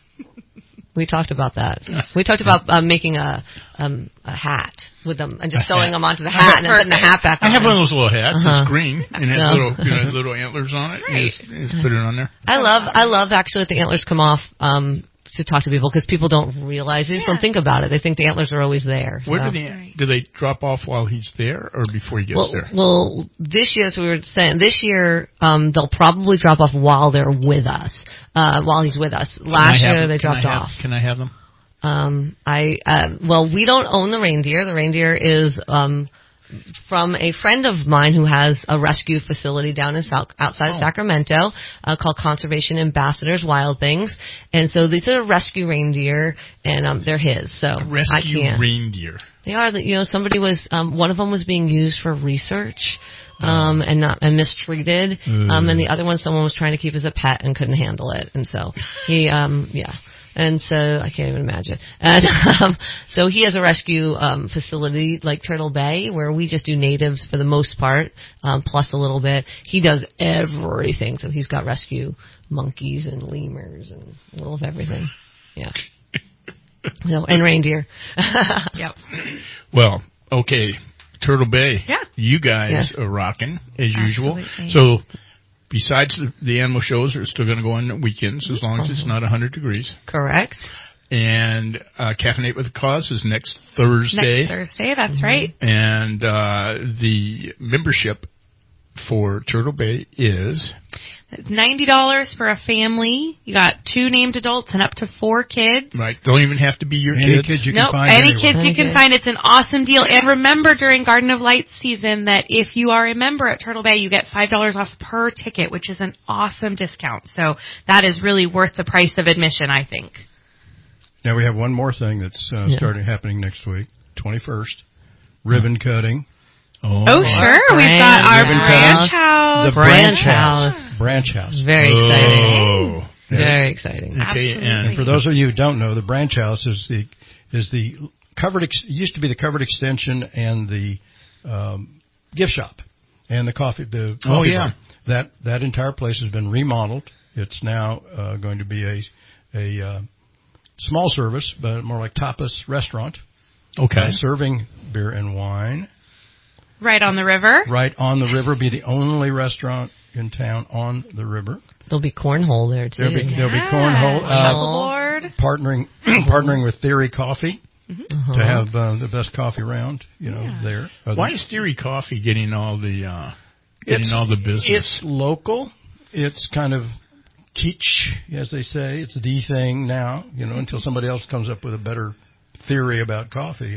[SPEAKER 5] We talked about that. We talked about um, making a um, a hat with them and just sewing them onto the hat and then putting the hat back on.
[SPEAKER 2] I have
[SPEAKER 5] them.
[SPEAKER 2] one of those little hats.
[SPEAKER 5] Uh-huh.
[SPEAKER 2] It's green and it has
[SPEAKER 5] Yeah.
[SPEAKER 2] little you know, little antlers on it. You just, you just put it on there.
[SPEAKER 5] I love I love actually that the antlers come off um, to talk to people because people don't realize they just
[SPEAKER 6] Yeah.
[SPEAKER 5] don't think about it. They think the antlers are always there.
[SPEAKER 2] Where
[SPEAKER 5] so.
[SPEAKER 2] do they do they drop off while he's there or before he gets
[SPEAKER 5] well,
[SPEAKER 2] there?
[SPEAKER 5] Well, this year, as we were saying, this year um, they'll probably drop off while they're with us. Uh, while he's with us. Last
[SPEAKER 2] Can I have
[SPEAKER 5] year
[SPEAKER 2] them?
[SPEAKER 5] they
[SPEAKER 2] Can
[SPEAKER 5] dropped
[SPEAKER 2] I have-
[SPEAKER 5] off.
[SPEAKER 2] Can I have them?
[SPEAKER 5] Um, I uh, well, we don't own the reindeer. The reindeer is um, from a friend of mine who has a rescue facility down in South, outside
[SPEAKER 2] Oh.
[SPEAKER 5] of Sacramento uh, called Conservation Ambassadors Wild Things, and so these are rescue reindeer, and um, they're his. So I
[SPEAKER 2] Rescue
[SPEAKER 5] can't.
[SPEAKER 2] reindeer.
[SPEAKER 5] They are. You know, somebody was um, one of them was being used for research. Um, and not and mistreated,
[SPEAKER 2] Mm.
[SPEAKER 5] um, and the other one someone was trying to keep as a pet and couldn't handle it, and so he, um, yeah, and so I can't even imagine. And um, so he has a rescue um, facility like Turtle Bay where we just do natives for the most part, um, plus a little bit. He does everything, so he's got rescue monkeys and lemurs and a little of everything. Yeah, no, and reindeer.
[SPEAKER 6] Yep.
[SPEAKER 2] Well, okay. Turtle Bay.
[SPEAKER 6] Yeah.
[SPEAKER 2] You guys
[SPEAKER 5] Yes.
[SPEAKER 2] are rocking, as
[SPEAKER 6] Absolutely.
[SPEAKER 2] usual. So, besides the, the animal shows, are still going to go on weekends as long as it's not one hundred degrees.
[SPEAKER 5] Correct.
[SPEAKER 2] And uh, Caffeinate with a Cause is next Thursday.
[SPEAKER 6] Next Thursday, that's right.
[SPEAKER 2] And uh, the membership for Turtle Bay is...
[SPEAKER 6] It's ninety dollars for a family. You got two named adults and up to four kids.
[SPEAKER 2] Right. Don't even have to be your
[SPEAKER 3] Any
[SPEAKER 2] kids.
[SPEAKER 3] kids you can
[SPEAKER 6] Nope,
[SPEAKER 3] find
[SPEAKER 6] any
[SPEAKER 3] anywhere.
[SPEAKER 6] kids you can
[SPEAKER 5] Okay.
[SPEAKER 6] find. It's an awesome deal. And remember, during Garden of Lights season, that if you are a member at Turtle Bay, you get five dollars off per ticket, which is an awesome discount. So that is really worth the price of admission, I think.
[SPEAKER 3] Now we have one more thing that's uh,
[SPEAKER 5] Yeah.
[SPEAKER 3] starting happening next week, twenty-first, ribbon cutting.
[SPEAKER 2] Oh,
[SPEAKER 6] Oh, sure. We've got our
[SPEAKER 3] Ribbon
[SPEAKER 6] branch
[SPEAKER 3] cutting.
[SPEAKER 6] house.
[SPEAKER 3] The
[SPEAKER 5] Branch
[SPEAKER 3] branch
[SPEAKER 5] house.
[SPEAKER 3] house. Branch house.
[SPEAKER 5] Very
[SPEAKER 2] Oh.
[SPEAKER 5] exciting.
[SPEAKER 2] Yeah.
[SPEAKER 5] Very exciting.
[SPEAKER 2] Okay,
[SPEAKER 6] Absolutely.
[SPEAKER 2] and
[SPEAKER 3] And for those of you who don't know, the branch house is the is the covered ex- used to be the covered extension and the um, gift shop and the coffee the coffee
[SPEAKER 2] Oh, yeah.
[SPEAKER 3] bar. That that entire place has been remodeled. It's now uh, going to be a a uh, small service, but more like tapas restaurant.
[SPEAKER 2] Okay.
[SPEAKER 3] Uh, serving beer and wine
[SPEAKER 6] Right on the river.
[SPEAKER 3] right on the river. Be the only restaurant in town on the river.
[SPEAKER 5] There'll be cornhole there too.
[SPEAKER 3] There'll be there'll be
[SPEAKER 6] Yeah.
[SPEAKER 3] cornhole. Uh,
[SPEAKER 6] Shuffleboard.
[SPEAKER 3] partnering partnering with Theory Coffee
[SPEAKER 5] Uh-huh.
[SPEAKER 3] to have uh, the best coffee around, you know,
[SPEAKER 6] Yeah.
[SPEAKER 3] there. Other-
[SPEAKER 2] Why is Theory Coffee getting all the uh, getting
[SPEAKER 3] It's-
[SPEAKER 2] all the business?
[SPEAKER 3] It's local. It's kind of kitsch, as they say. It's the thing now, you know, until somebody else comes up with a better theory about coffee.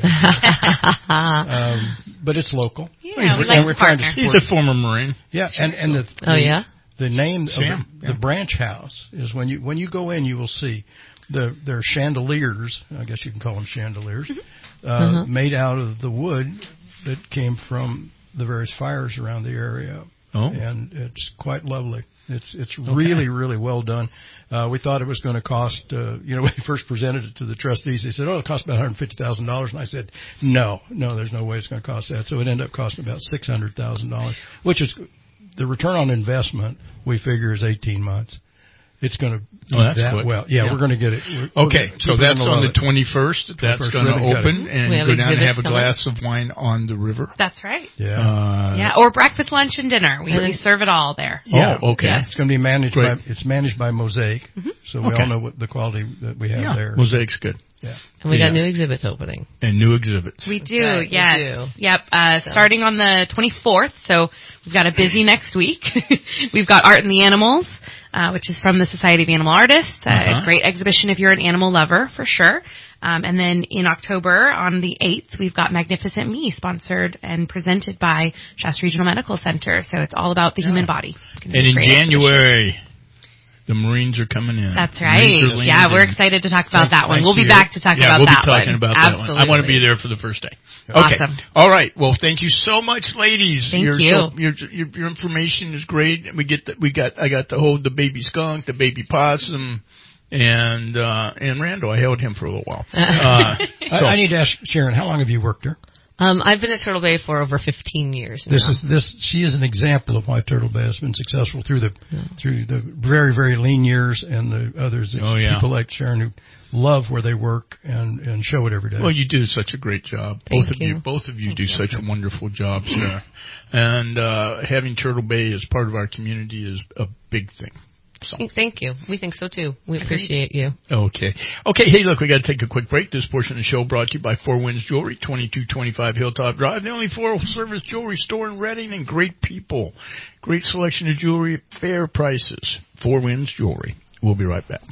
[SPEAKER 3] um, but it's local.
[SPEAKER 6] Yeah, we
[SPEAKER 3] and
[SPEAKER 6] like
[SPEAKER 3] we're
[SPEAKER 6] to
[SPEAKER 3] trying to
[SPEAKER 6] partner.
[SPEAKER 2] He's
[SPEAKER 3] support.
[SPEAKER 2] a former Marine.
[SPEAKER 3] Yeah, and and the,
[SPEAKER 5] Oh,
[SPEAKER 3] the
[SPEAKER 5] yeah?
[SPEAKER 3] the name
[SPEAKER 2] Sam,
[SPEAKER 3] of the,
[SPEAKER 2] yeah.
[SPEAKER 3] the branch house is when you when you go in, you will see the there are chandeliers. I guess you can call them chandeliers, uh,
[SPEAKER 5] Uh-huh.
[SPEAKER 3] made out of the wood that came from the various fires around the area.
[SPEAKER 2] Oh.
[SPEAKER 3] And it's quite lovely. It's it's really really well done. Uh, we thought it was going to cost. Uh, you know, when we first presented it to the trustees, they said, "Oh, it costs about one hundred fifty thousand dollars," and I said, "No, no, there's no way it's going to cost that." So it ended up costing about six hundred thousand dollars, which is the return on investment. We figure is eighteen months. It's going to do
[SPEAKER 2] Oh, that's
[SPEAKER 3] that
[SPEAKER 2] quick.
[SPEAKER 3] well. Yeah,
[SPEAKER 2] Yeah.
[SPEAKER 3] we're going to get it. We're, we're
[SPEAKER 2] Okay,
[SPEAKER 3] gonna-
[SPEAKER 2] so
[SPEAKER 3] people are
[SPEAKER 2] that's
[SPEAKER 3] gonna
[SPEAKER 2] on
[SPEAKER 3] love
[SPEAKER 2] the
[SPEAKER 3] it.
[SPEAKER 2] twenty-first. That's
[SPEAKER 3] twenty-first,
[SPEAKER 2] going to
[SPEAKER 3] ribbon
[SPEAKER 2] open
[SPEAKER 3] cutting.
[SPEAKER 2] and
[SPEAKER 5] We have
[SPEAKER 2] go down and
[SPEAKER 5] exhibits
[SPEAKER 2] have a
[SPEAKER 5] coming.
[SPEAKER 2] glass of wine on the river.
[SPEAKER 6] That's right.
[SPEAKER 3] Yeah.
[SPEAKER 2] Uh,
[SPEAKER 6] Yeah, or breakfast, lunch, and dinner. We,
[SPEAKER 5] And
[SPEAKER 6] we
[SPEAKER 5] then-
[SPEAKER 6] serve it all there.
[SPEAKER 3] Yeah.
[SPEAKER 2] Oh, okay.
[SPEAKER 3] Yeah, it's going to be managed
[SPEAKER 2] Great.
[SPEAKER 3] by it's managed by Mosaic, so we
[SPEAKER 2] Okay.
[SPEAKER 3] all know what the quality that we have
[SPEAKER 2] Yeah,
[SPEAKER 3] there.
[SPEAKER 2] Mosaic's good.
[SPEAKER 3] Yeah.
[SPEAKER 5] And we got
[SPEAKER 2] Yeah.
[SPEAKER 5] new exhibits opening.
[SPEAKER 2] And new exhibits.
[SPEAKER 6] We do,
[SPEAKER 5] Right, we
[SPEAKER 6] yes.
[SPEAKER 5] do.
[SPEAKER 6] Yep, uh,
[SPEAKER 5] So.
[SPEAKER 6] starting on the twenty-fourth, so we've got a busy next week. We've got Art and the Animals, uh, which is from the Society of Animal Artists, uh,
[SPEAKER 2] Uh-huh.
[SPEAKER 6] a great exhibition if you're an animal lover, for sure. Um, and then in October, on the eighth, we've got Magnificent Me, sponsored and presented by Shasta Regional Medical Center, so it's all about the human body. It's gonna be
[SPEAKER 2] And
[SPEAKER 6] a
[SPEAKER 2] in
[SPEAKER 6] great exhibition.
[SPEAKER 2] January, the Marines are coming in.
[SPEAKER 6] That's
[SPEAKER 2] Marines
[SPEAKER 6] right.
[SPEAKER 2] are
[SPEAKER 6] Yeah,
[SPEAKER 2] landing.
[SPEAKER 6] we're excited to talk about
[SPEAKER 3] Thanks-
[SPEAKER 6] that one.
[SPEAKER 3] thanks
[SPEAKER 6] We'll be
[SPEAKER 3] to you.
[SPEAKER 6] back to talk
[SPEAKER 2] Yeah,
[SPEAKER 6] about
[SPEAKER 2] we'll
[SPEAKER 6] that
[SPEAKER 2] be talking
[SPEAKER 6] one.
[SPEAKER 2] about
[SPEAKER 6] Absolutely.
[SPEAKER 2] that one. I want to be there for the first day. Okay.
[SPEAKER 6] Awesome.
[SPEAKER 2] All right. Well, thank you so much, ladies.
[SPEAKER 6] Thank
[SPEAKER 2] your,
[SPEAKER 6] you.
[SPEAKER 2] So, your, your your information is great. We get the, we got I got to hold the baby skunk, the baby possum, and uh and Randall. I held him for a little while. Uh,
[SPEAKER 3] I,
[SPEAKER 2] so-
[SPEAKER 3] I need to ask Sharon, how long have you worked there?
[SPEAKER 5] Um, I've been at Turtle Bay for over fifteen years now.
[SPEAKER 3] This is this. She is an example of why Turtle Bay has been successful through the through the very very lean years and the others. It's
[SPEAKER 2] Oh, yeah.
[SPEAKER 3] people like Sharon who love where they work and and show it every day.
[SPEAKER 2] Well, you do such a great job.
[SPEAKER 5] Thank
[SPEAKER 2] both of you.
[SPEAKER 5] you.
[SPEAKER 2] Both of you
[SPEAKER 5] Thank
[SPEAKER 2] do
[SPEAKER 5] you.
[SPEAKER 2] such wonderful jobs there. And uh having Turtle Bay as part of our community is a big thing. So.
[SPEAKER 5] Thank you. We think so too. We appreciate you.
[SPEAKER 2] Okay. Okay, hey, look, we got to take a quick break. This portion of the show brought to you by Four Winds Jewelry, twenty-two twenty-five Hilltop Drive, the only full-service jewelry store in Reading, and great people. Great selection of jewelry at fair prices. Four Winds Jewelry. We'll be right back.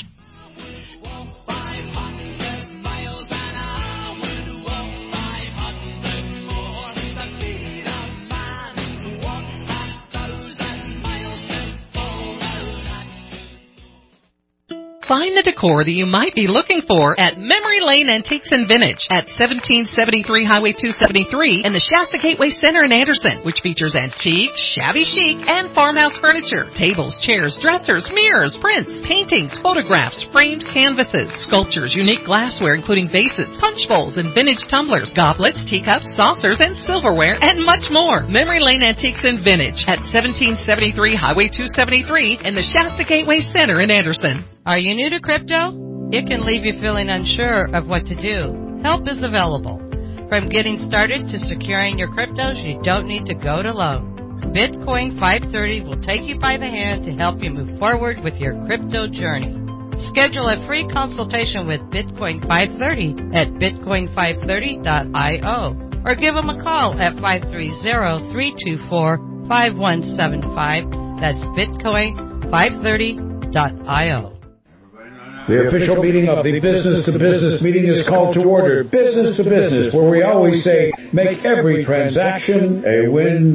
[SPEAKER 13] Find the decor that you might be looking for at Memory Lane Antiques and Vintage at seventeen seventy-three Highway two seventy-three in the Shasta Gateway Center in Anderson, which features antique, shabby chic, and farmhouse furniture, tables, chairs, dressers, mirrors, prints, paintings, photographs, framed canvases, sculptures, unique glassware including vases, punch bowls, and vintage tumblers, goblets, teacups, saucers, and silverware, and much more. Memory Lane Antiques and Vintage at seventeen seventy-three Highway two seventy-three in the Shasta Gateway Center in Anderson.
[SPEAKER 14] Are you new to crypto? It can leave you feeling unsure of what to do. Help is available. From getting started to securing your cryptos, you don't need to go it alone. Bitcoin five thirty will take you by the hand to help you move forward with your crypto journey. Schedule a free consultation with Bitcoin five thirty at bitcoin five thirty dot io or give them a call at five three zero, three two four, five one seven five. That's bitcoin five thirty dot io.
[SPEAKER 15] The official meeting of the Business to Business meeting is called to order. Business to Business, where we always say, make every transaction a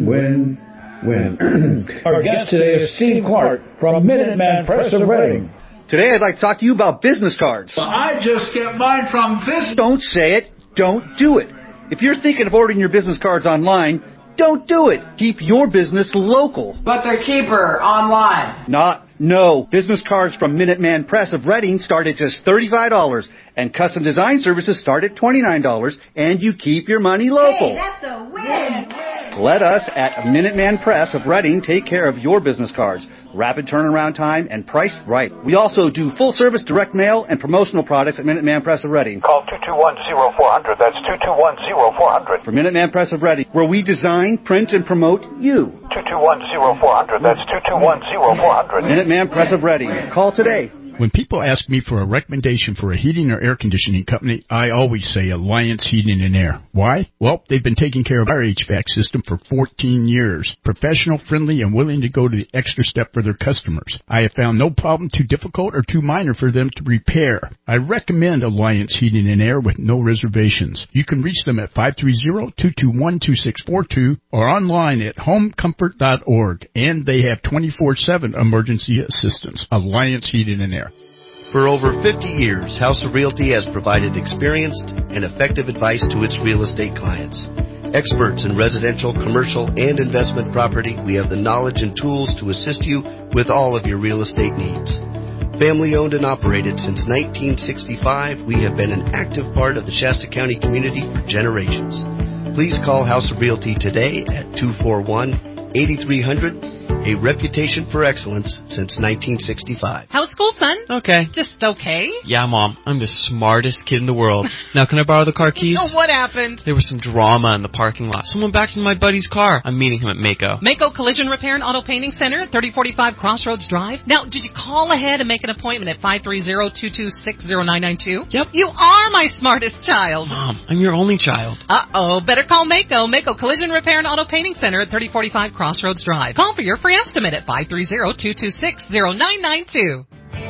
[SPEAKER 15] win-win-win. Our guest today is Steve Clark from Minuteman Press of Reading.
[SPEAKER 16] Today I'd like to talk to you about business cards.
[SPEAKER 17] Well, I just get mine from this.
[SPEAKER 16] Don't say it. Don't do it. If you're thinking of ordering your business cards online, don't do it. Keep your business local.
[SPEAKER 17] But they're cheaper online.
[SPEAKER 16] Not, no. Business cards from Minuteman Press of Reading start at just thirty-five dollars, and custom design services start at twenty-nine dollars, and you keep your money local.
[SPEAKER 18] Hey, that's a win.
[SPEAKER 16] Let us at Minuteman Press of Reading take care of your business cards. Rapid turnaround time and priced right. We also do full-service direct mail and promotional products at Minuteman Press of Reading.
[SPEAKER 19] Call two two one, zero four zero zero. That's two two one, zero four zero zero.
[SPEAKER 16] For Minuteman Press of Reading, where we design, print, and promote you.
[SPEAKER 19] two two one, zero four zero zero. That's two two one, zero four zero zero.
[SPEAKER 16] Minuteman Press of Reading. Call today.
[SPEAKER 2] When people ask me for a recommendation for a heating or air conditioning company, I always say Alliance Heating and Air. Why? Well, they've been taking care of our H V A C system for fourteen years. Professional, friendly, and willing to go to the extra step for their customers. I have found no problem too difficult or too minor for them to repair. I recommend Alliance Heating and Air with no reservations. You can reach them at five three zero, two two one, two six four two or online at home comfort dot org. And they have twenty-four seven emergency assistance. Alliance Heating and Air.
[SPEAKER 20] For over fifty years, House of Realty has provided experienced and effective advice to its real estate clients. Experts in residential, commercial, and investment property, we have the knowledge and tools to assist you with all of your real estate needs. Family owned and operated since nineteen sixty-five, we have been an active part of the Shasta County community for generations. Please call House of Realty today at two four one, eight three zero zero. A reputation for excellence since nineteen sixty-five.
[SPEAKER 13] How's school, son?
[SPEAKER 4] Okay.
[SPEAKER 13] Just okay?
[SPEAKER 4] Yeah, Mom. I'm the smartest kid in the world. Now, can I borrow the car keys?
[SPEAKER 13] Oh, what happened?
[SPEAKER 4] There was some drama in the parking lot. Someone backed into my buddy's car. I'm meeting him at Mako.
[SPEAKER 13] Mako Collision Repair and Auto Painting Center at thirty forty-five Crossroads Drive. Now, did you call ahead and make an appointment at five three zero, two two six, zero nine nine two?
[SPEAKER 4] Yep.
[SPEAKER 13] You are my smartest child.
[SPEAKER 4] Mom, I'm your only child.
[SPEAKER 13] Uh-oh. Better call Mako. Mako Collision Repair and Auto Painting Center at thirty forty-five Crossroads Drive. Call for your free estimate at five three zero, two two six, zero nine nine two.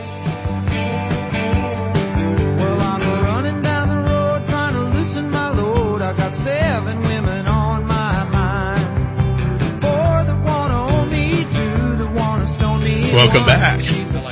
[SPEAKER 7] Well, I'm running down the road trying to loosen my load. I got seven women on my mind. Four that want to own me, two that want to stone me.
[SPEAKER 2] Welcome back.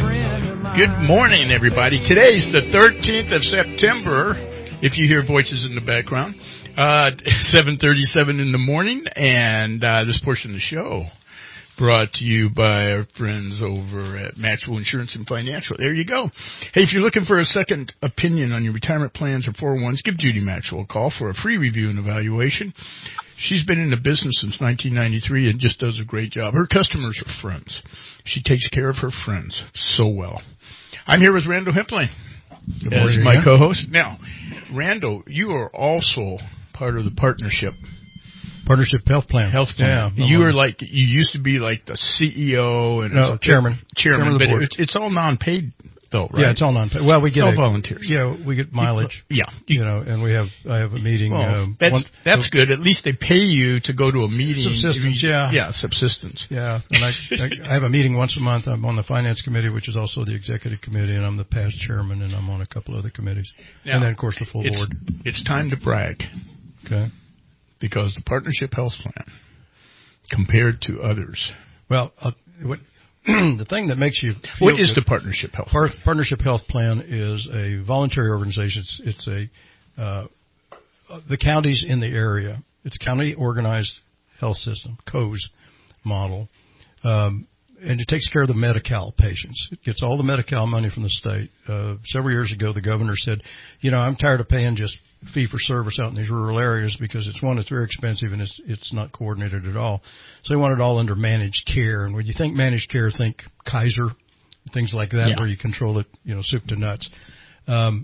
[SPEAKER 2] Good morning, everybody. Today's the thirteenth of September, if you hear voices in the background. Uh, seven thirty-seven in the morning, and uh, this portion of the show brought to you by our friends over at Maxwell Insurance and Financial. There you go. Hey, if you're looking for a second opinion on your retirement plans or four oh ones, give Judy Maxwell a call for a free review and evaluation. She's been in the business since nineteen ninety-three and just does a great job. Her customers are friends. She takes care of her friends so well. I'm here with Randall Hempling as my co-host. Now, Randall, you are also part of the partnership.
[SPEAKER 3] Partnership Health Plan.
[SPEAKER 2] Health Plan.
[SPEAKER 3] Yeah,
[SPEAKER 2] you were like, you used to be like the C E O and
[SPEAKER 3] no, chairman.
[SPEAKER 2] Chairman,
[SPEAKER 3] chairman of the
[SPEAKER 2] but
[SPEAKER 3] board.
[SPEAKER 2] It's, it's all non-paid though, right?
[SPEAKER 3] Yeah, it's all non-paid. Well, we get
[SPEAKER 2] all
[SPEAKER 3] a,
[SPEAKER 2] volunteers.
[SPEAKER 3] Yeah, we get mileage.
[SPEAKER 2] Yeah,
[SPEAKER 3] you, you know, and we have I have a meeting.
[SPEAKER 2] Well,
[SPEAKER 3] uh,
[SPEAKER 2] that's
[SPEAKER 3] one,
[SPEAKER 2] that's
[SPEAKER 3] so,
[SPEAKER 2] good. At least they pay you to go to a meeting.
[SPEAKER 3] Subsistence,
[SPEAKER 2] you,
[SPEAKER 3] yeah,
[SPEAKER 2] yeah, subsistence.
[SPEAKER 3] Yeah, and I, I I have a meeting once a month. I'm on the finance committee, which is also the executive committee, and I'm the past chairman, and I'm on a couple other committees,
[SPEAKER 2] now,
[SPEAKER 3] and then of course the full
[SPEAKER 2] it's,
[SPEAKER 3] board.
[SPEAKER 2] It's time to brag.
[SPEAKER 3] Okay.
[SPEAKER 2] Because the Partnership Health Plan, compared to others.
[SPEAKER 3] Well, uh, what, the thing that makes you feel
[SPEAKER 2] what is
[SPEAKER 3] good,
[SPEAKER 2] the Partnership Health
[SPEAKER 3] Par-
[SPEAKER 2] Plan?
[SPEAKER 3] Partnership Health Plan is a voluntary organization. It's, it's a uh, the counties in the area. It's county organized health system, C O S model, um, and it takes care of the Medi-Cal patients. It gets all the Medi-Cal money from the state. Uh, several years ago, the governor said, you know, I'm tired of paying just fee-for-service out in these rural areas because it's, one, it's very expensive and it's it's not coordinated at all. So they want it all under managed care. And when you think managed care, think Kaiser, things like that,
[SPEAKER 2] yeah.
[SPEAKER 3] where you control it, you know, soup to nuts. Um,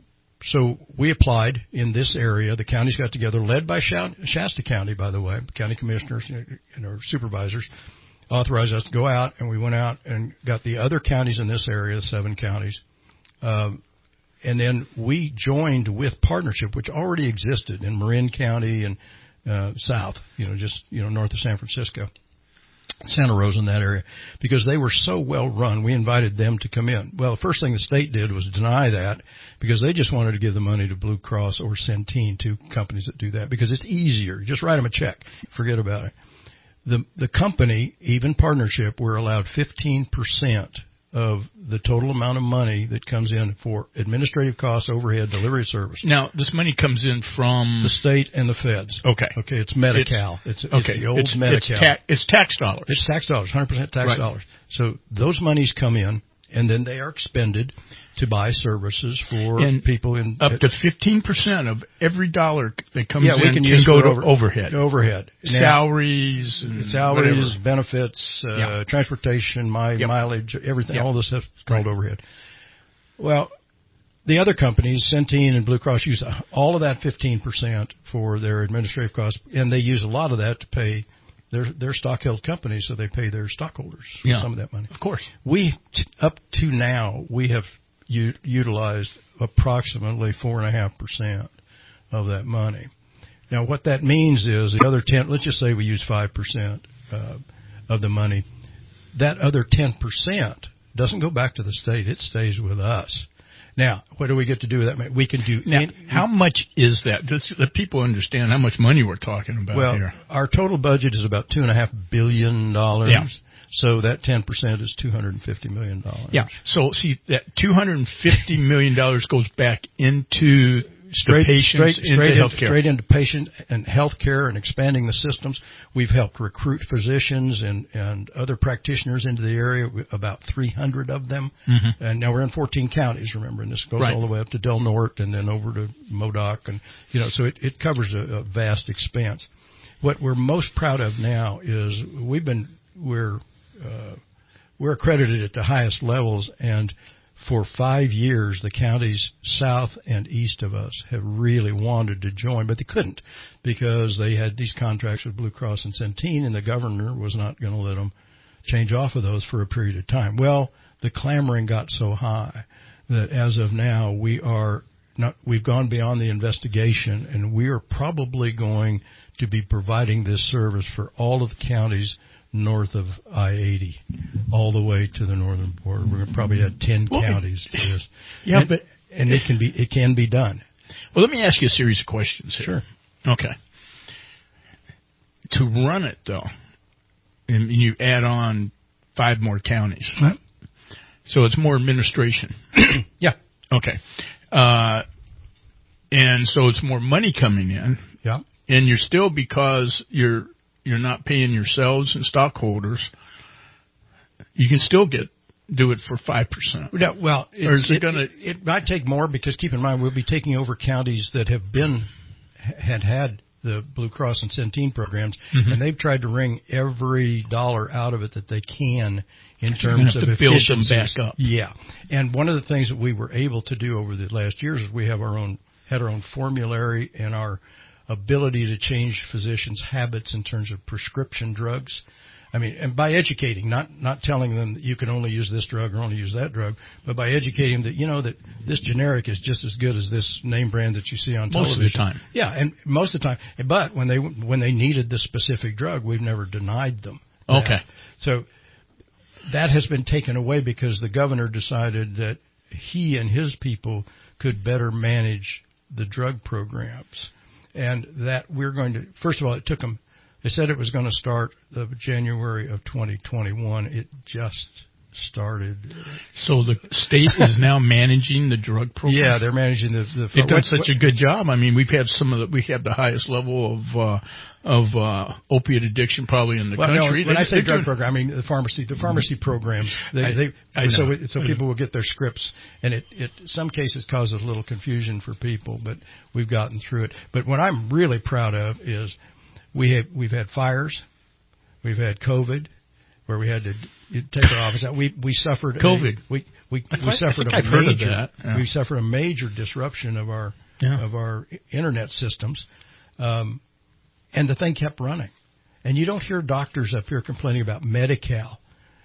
[SPEAKER 3] so we applied in this area. The counties got together, led by Shasta County, by the way, county commissioners and our supervisors authorized us to go out, and we went out and got the other counties in this area, seven counties. Um, and then we joined with partnership, which already existed in Marin County and uh, south, you know, just, you know, north of San Francisco, Santa Rosa in that area, because they were so well run. We invited them to come in. Well, the first thing the state did was deny that because they just wanted to give the money to Blue Cross or Centene, two companies that do that, because it's easier. Just write them a check. Forget about it. The the company, even partnership, we're allowed fifteen percent of the total amount of money that comes in for administrative costs, overhead, delivery service.
[SPEAKER 2] Now, this money comes in from
[SPEAKER 3] the state and the feds.
[SPEAKER 2] Okay.
[SPEAKER 3] Okay, it's Medi-Cal. It's, it's,
[SPEAKER 2] okay.
[SPEAKER 3] it's the old
[SPEAKER 2] it's,
[SPEAKER 3] Medi-Cal.
[SPEAKER 2] It's, ta- it's tax dollars.
[SPEAKER 3] It's tax dollars, one hundred percent tax
[SPEAKER 2] right.
[SPEAKER 3] dollars. So those monies come in, and then they are expended to buy services for
[SPEAKER 2] and
[SPEAKER 3] people in
[SPEAKER 2] up to fifteen percent of every dollar that comes
[SPEAKER 3] yeah,
[SPEAKER 2] in
[SPEAKER 3] we can,
[SPEAKER 2] can
[SPEAKER 3] use
[SPEAKER 2] go to
[SPEAKER 3] over,
[SPEAKER 2] overhead.
[SPEAKER 3] Overhead. Now,
[SPEAKER 2] salaries, and
[SPEAKER 3] salaries,
[SPEAKER 2] whatever.
[SPEAKER 3] benefits, uh,
[SPEAKER 2] yeah.
[SPEAKER 3] transportation, my
[SPEAKER 2] yep.
[SPEAKER 3] mileage, everything.
[SPEAKER 2] Yep.
[SPEAKER 3] All this stuff is called
[SPEAKER 2] right.
[SPEAKER 3] overhead. Well, the other companies, Centene and Blue Cross, use all of that fifteen percent for their administrative costs, and they use a lot of that to pay. They're, they're stock-held companies, so they pay their stockholders
[SPEAKER 2] yeah.
[SPEAKER 3] some of that money.
[SPEAKER 2] Of course.
[SPEAKER 3] We, up to now, we have u- utilized approximately four point five percent of that money. Now, what that means is the other ten, let's just say we use five percent uh, of the money. That other ten percent doesn't go back to the state. It stays with us. Now, what do we get to do with that money? We can do
[SPEAKER 2] now,
[SPEAKER 3] any,
[SPEAKER 2] how much is that? Just let people understand how much money we're talking about
[SPEAKER 3] well,
[SPEAKER 2] here.
[SPEAKER 3] Our total budget is about two and a half billion dollars.
[SPEAKER 2] Yeah.
[SPEAKER 3] So that ten percent is two hundred fifty million dollars.
[SPEAKER 2] Yeah. So see, that two hundred fifty million dollars goes back into
[SPEAKER 3] straight,
[SPEAKER 2] the patients,
[SPEAKER 3] straight, straight
[SPEAKER 2] into
[SPEAKER 3] into,
[SPEAKER 2] healthcare.
[SPEAKER 3] straight into patient and healthcare and expanding the systems. We've helped recruit physicians and, and other practitioners into the area, about three hundred of them.
[SPEAKER 2] Mm-hmm.
[SPEAKER 3] And now we're in fourteen counties, remember, and this goes
[SPEAKER 2] right.
[SPEAKER 3] all the way up to Del Norte and then over to Modoc. And, you know, so it, it covers a, a vast expanse. What we're most proud of now is we've been, we're, uh, we're accredited at the highest levels, and for five years, the counties south and east of us have really wanted to join, but they couldn't because they had these contracts with Blue Cross and Centene, and the governor was not going to let them change off of those for a period of time. Well, the clamoring got so high that as of now, we are not, we've gone beyond the investigation, and we are probably going to be providing this service for all of the counties north of I eighty, all the way to the northern border. We're going to probably add ten well, counties to this.
[SPEAKER 2] Yeah,
[SPEAKER 3] and,
[SPEAKER 2] but
[SPEAKER 3] and it can be it can be done.
[SPEAKER 2] Well, let me ask you a series of questions here.
[SPEAKER 3] Sure.
[SPEAKER 2] Okay. To run it though, and you add on five more counties,
[SPEAKER 3] right.
[SPEAKER 2] So it's more administration.
[SPEAKER 3] Yeah.
[SPEAKER 2] Okay. Uh, and so it's more money coming in.
[SPEAKER 3] Yeah.
[SPEAKER 2] And you're still, because you're you're not paying yourselves and stockholders, you can still get do it for five percent.
[SPEAKER 3] Yeah, well, it,
[SPEAKER 2] or is it,
[SPEAKER 3] it
[SPEAKER 2] going to?
[SPEAKER 3] It, it might take more because keep in mind we'll be taking over counties that have been had had the Blue Cross and Centene programs,
[SPEAKER 2] mm-hmm.
[SPEAKER 3] and they've tried to wring every dollar out of it that they can in
[SPEAKER 2] You're
[SPEAKER 3] terms
[SPEAKER 2] have
[SPEAKER 3] of
[SPEAKER 2] to build them
[SPEAKER 3] efficiencies.
[SPEAKER 2] back up.
[SPEAKER 3] Yeah, and one of the things that we were able to do over the last years is we have our own had our own formulary and our ability to change physicians' habits in terms of prescription drugs. I mean, and by educating, not not telling them that you can only use this drug or only use that drug, but by educating them that, you know, that this generic is just as good as this name brand that you see on television.
[SPEAKER 2] Most of the time.
[SPEAKER 3] Yeah, and most of the time. But when they when they needed this specific drug, we've never denied them that.
[SPEAKER 2] Okay.
[SPEAKER 3] So that has been taken away because the governor decided that he and his people could better manage the drug programs. And that we're going to, first of all, it took them, they said it was going to start the January of twenty twenty-one. It just started.
[SPEAKER 2] So the state is now managing the drug program?
[SPEAKER 3] Yeah, they're managing the... the
[SPEAKER 2] They've done
[SPEAKER 3] what,
[SPEAKER 2] such
[SPEAKER 3] what,
[SPEAKER 2] a good job. I mean, we've had some of the, we have the highest level of, uh, of, uh, opiate addiction probably in the
[SPEAKER 3] well,
[SPEAKER 2] country.
[SPEAKER 3] No, when
[SPEAKER 2] they,
[SPEAKER 3] I say drug
[SPEAKER 2] doing,
[SPEAKER 3] program, I mean the pharmacy, the pharmacy programs. They,
[SPEAKER 2] I,
[SPEAKER 3] they,
[SPEAKER 2] I
[SPEAKER 3] so
[SPEAKER 2] know.
[SPEAKER 3] it, so
[SPEAKER 2] I
[SPEAKER 3] people
[SPEAKER 2] know.
[SPEAKER 3] will get their scripts, and it, it, some cases causes a little confusion for people, but we've gotten through it. But what I'm really proud of is we have, we've had fires, we've had COVID, where we had to take our office out. We we suffered
[SPEAKER 2] COVID.
[SPEAKER 3] A, we we,
[SPEAKER 2] I
[SPEAKER 3] we suffered
[SPEAKER 2] I
[SPEAKER 3] a
[SPEAKER 2] I've
[SPEAKER 3] major
[SPEAKER 2] heard of that. Yeah.
[SPEAKER 3] we suffered a major disruption of our
[SPEAKER 2] yeah.
[SPEAKER 3] of our internet systems, um, and the thing kept running. And you don't hear doctors up here complaining about Medi-Cal.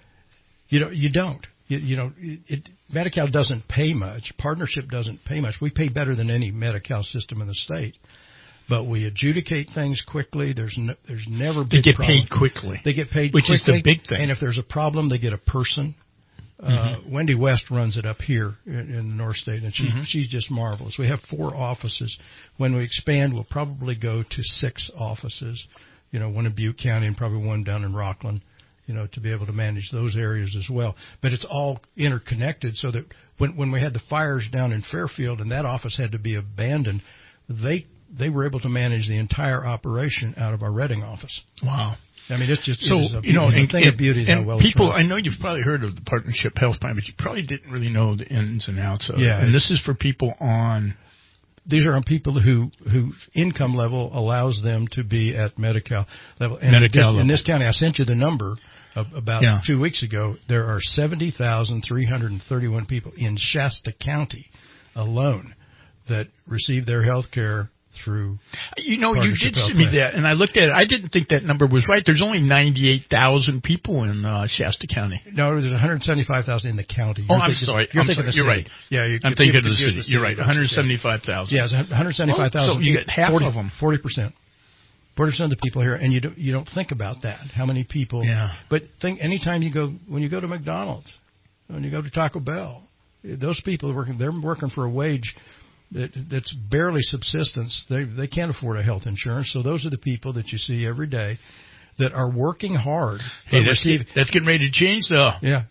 [SPEAKER 3] You know, you don't. You, you know, it, it, Medi-Cal doesn't pay much. Partnership doesn't pay much. We pay better than any Medi-Cal system in the state. But we adjudicate things quickly. There's no, there's never big
[SPEAKER 2] They get
[SPEAKER 3] problem.
[SPEAKER 2] paid quickly.
[SPEAKER 3] They get paid
[SPEAKER 2] which
[SPEAKER 3] quickly.
[SPEAKER 2] Which is the big thing.
[SPEAKER 3] And if there's a problem, they get a person. Uh,
[SPEAKER 2] mm-hmm.
[SPEAKER 3] Wendy West runs it up here in, in the North State, and she,
[SPEAKER 2] mm-hmm.
[SPEAKER 3] she's just marvelous. We have four offices. When we expand, we'll probably go to six offices, you know, one in Butte County and probably one down in Rockland, you know, to be able to manage those areas as well. But it's all interconnected so that when, when we had the fires down in Fairfield and that office had to be abandoned, they they were able to manage the entire operation out of our Reading office.
[SPEAKER 2] Wow.
[SPEAKER 3] I mean, it's just
[SPEAKER 2] so
[SPEAKER 3] it is a,
[SPEAKER 2] you know,
[SPEAKER 3] it's
[SPEAKER 2] and,
[SPEAKER 3] a thing
[SPEAKER 2] and,
[SPEAKER 3] of beauty.
[SPEAKER 2] And
[SPEAKER 3] how well
[SPEAKER 2] people,
[SPEAKER 3] it's run.
[SPEAKER 2] I know you've probably heard of the Partnership Health Plan, but you probably didn't really know the ins and outs of
[SPEAKER 3] yeah,
[SPEAKER 2] it. And this is for people on.
[SPEAKER 3] These are on people who whose income level allows them to be at Medi-Cal level. And
[SPEAKER 2] Medi-Cal
[SPEAKER 3] in, this,
[SPEAKER 2] level.
[SPEAKER 3] in this county, I sent you the number of about
[SPEAKER 2] yeah.
[SPEAKER 3] two weeks ago. There are seventy thousand three hundred thirty-one people in Shasta County alone that receive their health care through.
[SPEAKER 2] You know, you did send me that, and I looked at it. I didn't think that number was right. There's only ninety-eight thousand people in uh, Shasta County.
[SPEAKER 3] No, there's one hundred seventy-five thousand in the county.
[SPEAKER 2] Oh,
[SPEAKER 3] You're
[SPEAKER 2] I'm
[SPEAKER 3] thinking,
[SPEAKER 2] sorry.
[SPEAKER 3] You're
[SPEAKER 2] I'm
[SPEAKER 3] thinking
[SPEAKER 2] sorry.
[SPEAKER 3] the
[SPEAKER 2] You're
[SPEAKER 3] city.
[SPEAKER 2] right.
[SPEAKER 3] Yeah, you,
[SPEAKER 2] I'm
[SPEAKER 3] you,
[SPEAKER 2] thinking
[SPEAKER 3] you,
[SPEAKER 2] of the
[SPEAKER 3] you,
[SPEAKER 2] city.
[SPEAKER 3] the
[SPEAKER 2] You're right. one hundred seventy-five thousand.
[SPEAKER 3] Yeah, it's one hundred seventy-five thousand.
[SPEAKER 2] Oh, so you get half
[SPEAKER 3] forty,
[SPEAKER 2] of them.
[SPEAKER 3] Forty percent. Forty percent of the people here, and you don't you don't think about that. How many people?
[SPEAKER 2] Yeah.
[SPEAKER 3] But think anytime you go when you go to McDonald's, when you go to Taco Bell, those people are working. They're working for a wage that that's barely subsistence. They they can't afford a health insurance. So those are the people that you see every day that are working hard.
[SPEAKER 2] Hey, that's,
[SPEAKER 3] receive,
[SPEAKER 2] get, that's getting ready to change, though.
[SPEAKER 3] Yeah.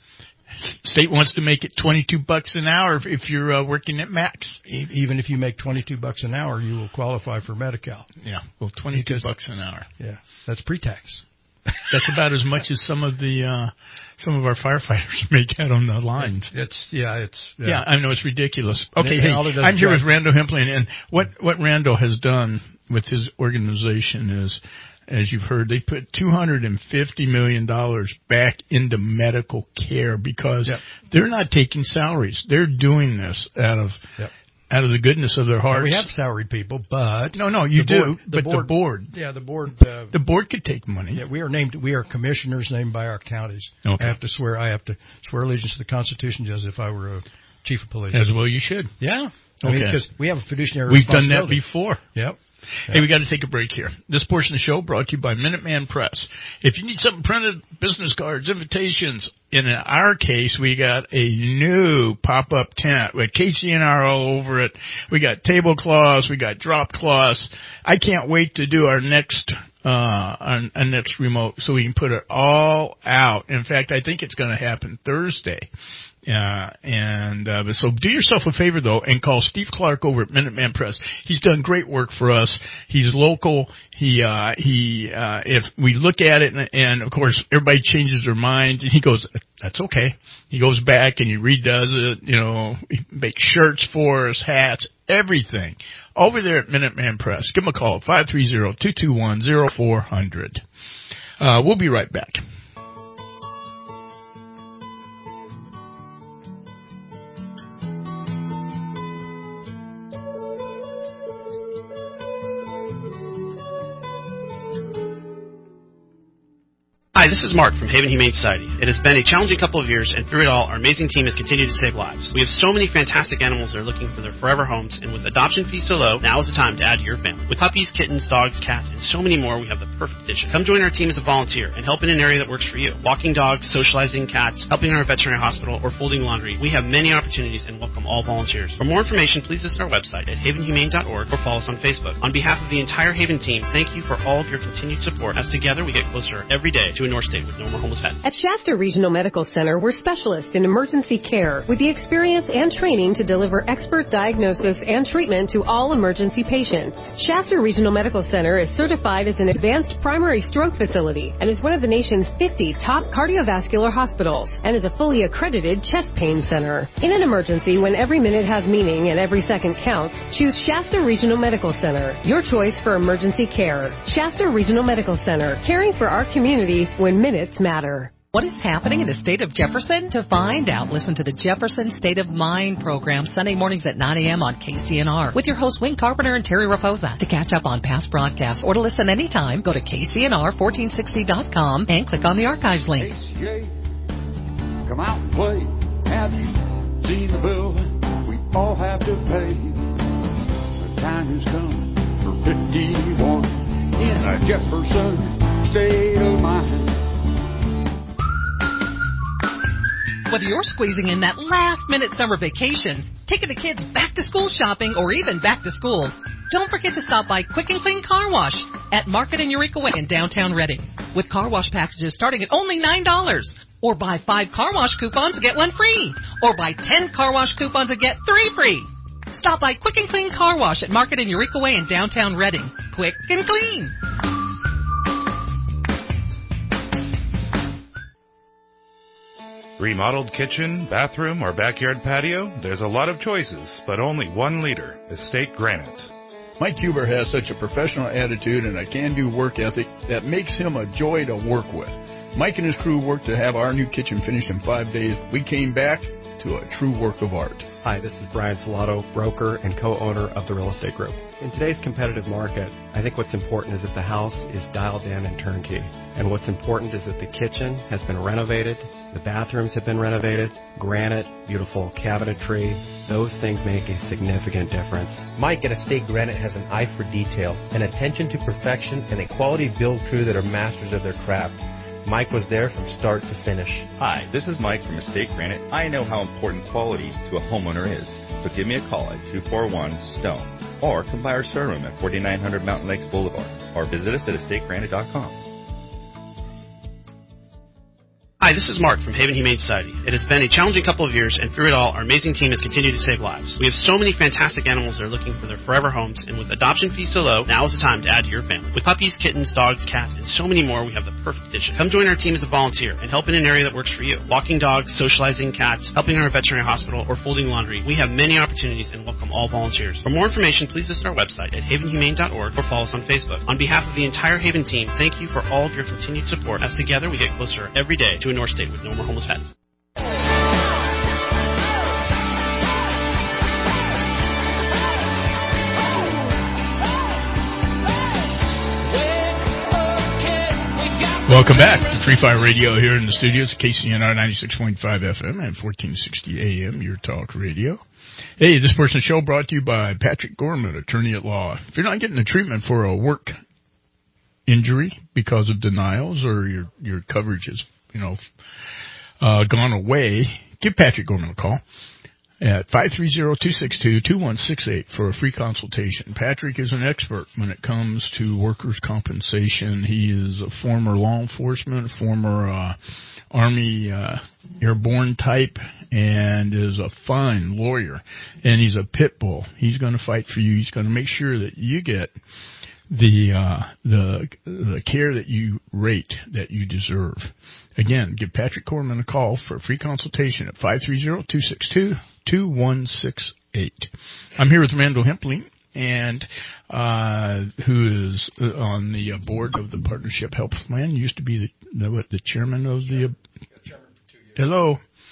[SPEAKER 2] State wants to make it twenty-two bucks an hour if, if you're uh, working at max.
[SPEAKER 3] Even if you make twenty-two bucks an hour, you will qualify for Medi-Cal.
[SPEAKER 2] Yeah, well, twenty-two because, bucks an hour.
[SPEAKER 3] Yeah, that's pre-tax.
[SPEAKER 2] That's about as much as some of the uh, some of our firefighters make out on the lines.
[SPEAKER 3] It's yeah, it's yeah.
[SPEAKER 2] yeah I know it's ridiculous. Okay,
[SPEAKER 3] and,
[SPEAKER 2] hey,
[SPEAKER 3] and
[SPEAKER 2] I'm here
[SPEAKER 3] drive.
[SPEAKER 2] with Randall Hemplin, and what what Randall has done with his organization is, as you've heard, they put two hundred fifty million dollars back into medical care because yep. they're not taking salaries. They're doing this out of
[SPEAKER 3] yep.
[SPEAKER 2] out of the goodness of their hearts.
[SPEAKER 3] Yeah, we have salaried people, but
[SPEAKER 2] no, no, you
[SPEAKER 3] the
[SPEAKER 2] do.
[SPEAKER 3] Board, the
[SPEAKER 2] but
[SPEAKER 3] board,
[SPEAKER 2] the board,
[SPEAKER 3] yeah, the board, uh,
[SPEAKER 2] the board could take money.
[SPEAKER 3] Yeah, we are named. We are commissioners named by our counties.
[SPEAKER 2] Okay.
[SPEAKER 3] I have to swear. I have to swear allegiance to the Constitution, just as if I were a chief of police.
[SPEAKER 2] As well, you should.
[SPEAKER 3] Yeah. I
[SPEAKER 2] okay.
[SPEAKER 3] mean, because we have a fiduciary
[SPEAKER 2] We've done
[SPEAKER 3] responsibility.
[SPEAKER 2] that before.
[SPEAKER 3] Yep.
[SPEAKER 2] Hey, yeah. we got to take a break here. This portion of the show brought to you by Minuteman Press. If you need something printed, business cards, invitations, in our case, we got a new pop-up tent with K C N R all over it. We got tablecloths, we got drop cloths. I can't wait to do our next uh our, our next remote so we can put it all out. In fact, I think it's going to happen Thursday. Uh, and, uh, so do yourself a favor though and call Steve Clark over at Minuteman Press. He's done great work for us. He's local. He, uh, he, uh, if we look at it and, and of course everybody changes their mind and he goes, that's okay. He goes back and he redoes it, you know, he makes shirts for us, hats, everything over there at Minuteman Press. Give him a call, five three zero, two two one, zero four zero zero. Uh, we'll be right back.
[SPEAKER 18] Hi, this is Mark from Haven Humane Society. It has been a challenging couple of years, and through it all, our amazing team has continued to save lives. We have so many fantastic animals that are looking for their forever homes, and with adoption fees so low, now is the time to add to your family. With puppies, kittens, dogs, cats, and so many more, we have the perfect addition. Come join our team as a volunteer and help in an area that works for you. Walking dogs, socializing cats, helping in our veterinary hospital, or folding laundry. We have many opportunities and welcome all volunteers. For more information, please visit our website at haven humane dot org or follow us on Facebook. On behalf of the entire Haven team, thank you for all of your continued support, as together we get closer every day to a North State with no more homeless pets.
[SPEAKER 21] At Shasta Regional Medical Center, we're specialists in emergency care with the experience and training to deliver expert diagnosis and treatment to all emergency patients. Shasta Regional Medical Center is certified as an advanced primary stroke facility and is one of the nation's fifty top cardiovascular hospitals and is a fully accredited chest pain center. In an emergency, when every minute has meaning and every second counts, choose Shasta Regional Medical Center, your choice for emergency care. Shasta Regional Medical Center, caring for our community when minutes matter.
[SPEAKER 13] What is happening in the state of Jefferson? To find out, listen to the Jefferson State of Mind program Sunday mornings at nine a.m. on K C N R with your hosts Wayne Carpenter and Terry Raposa. To catch up on past broadcasts or to listen anytime, go to K C N R fourteen sixty dot com and click on the archives link.
[SPEAKER 1] A C A, come out and play. Have you seen the bill we all have to pay? The time has come for fifty-one in a Jefferson State of Mind.
[SPEAKER 13] Whether you're squeezing in that last-minute summer vacation, taking the kids back to school shopping, or even back to school, don't forget to stop by Quick and Clean Car Wash at Market and Eureka Way in downtown Reading, with car wash packages starting at only nine dollars. Or buy five car wash coupons and get one free. Or buy ten car wash coupons and get three free. Stop by Quick and Clean Car Wash at Market and Eureka Way in downtown Reading. Quick and clean.
[SPEAKER 22] Remodeled kitchen, bathroom, or backyard patio? There's a lot of choices, but only one leader, Estate Granite.
[SPEAKER 23] Mike Huber has such a professional attitude and a can-do work ethic that makes him a joy to work with. Mike and his crew worked to have our new kitchen finished in five days. We came back to a true work of art.
[SPEAKER 24] Hi, this is Brian Salato, broker and co-owner of the Real Estate Group. In today's competitive market, I think what's important is that the house is dialed in and turnkey. And what's important is that the kitchen has been renovated, the bathrooms have been renovated, granite, beautiful cabinetry. Those things make a significant difference.
[SPEAKER 25] Mike at Estate Granite has an eye for detail, an attention to perfection, and a quality build crew that are masters of their craft. Mike was there from start to finish.
[SPEAKER 26] Hi, this is Mike from Estate Granite. I know how important quality to a homeowner is, so give me a call at two four one STONE or come by our showroom at forty-nine hundred Mountain Lakes Boulevard or visit us at estate granite dot com.
[SPEAKER 18] Hi, this is Mark from Haven Humane Society. It has been a challenging couple of years, and through it all, our amazing team has continued to save lives. We have so many fantastic animals that are looking for their forever homes, and with adoption fees so low, now is the time to add to your family. With puppies, kittens, dogs, cats, and so many more, we have the perfect addition. Come join our team as a volunteer and help in an area that works for you. Walking dogs, socializing cats, helping in our veterinary hospital, or folding laundry. We have many opportunities and welcome all volunteers. For more information, please visit our website at haven humane dot org or follow us on Facebook. On behalf of the entire Haven team, thank you for all of your continued support, as together we get closer every day to a North State with no more homeless pets.
[SPEAKER 2] Welcome back to Free Fire Radio here in the studios, K C N R ninety-six point five F M and fourteen sixty A M, your talk radio. Hey, this portion of the show brought to you by Patrick Gorman, attorney at law. If you're not getting the treatment for a work injury because of denials or your your coverage is, you know, uh, gone away, give Patrick Gorman a call at five three zero, two six two, two one six eight for a free consultation. Patrick is an expert when it comes to workers' compensation. He is a former law enforcement, former uh, Army uh, airborne type, and is a fine lawyer. And he's a pit bull. He's going to fight for you. He's going to make sure that you get the uh, the the care that you rate, that you deserve. Again, give Patrick Gorman a call for a free consultation at five three zero, two six two, two one six eight. I'm here with Randall Hempling, and uh, who is on the uh, board of the Partnership Health Plan. Used to be the the, what, the chairman of the. Uh, hello,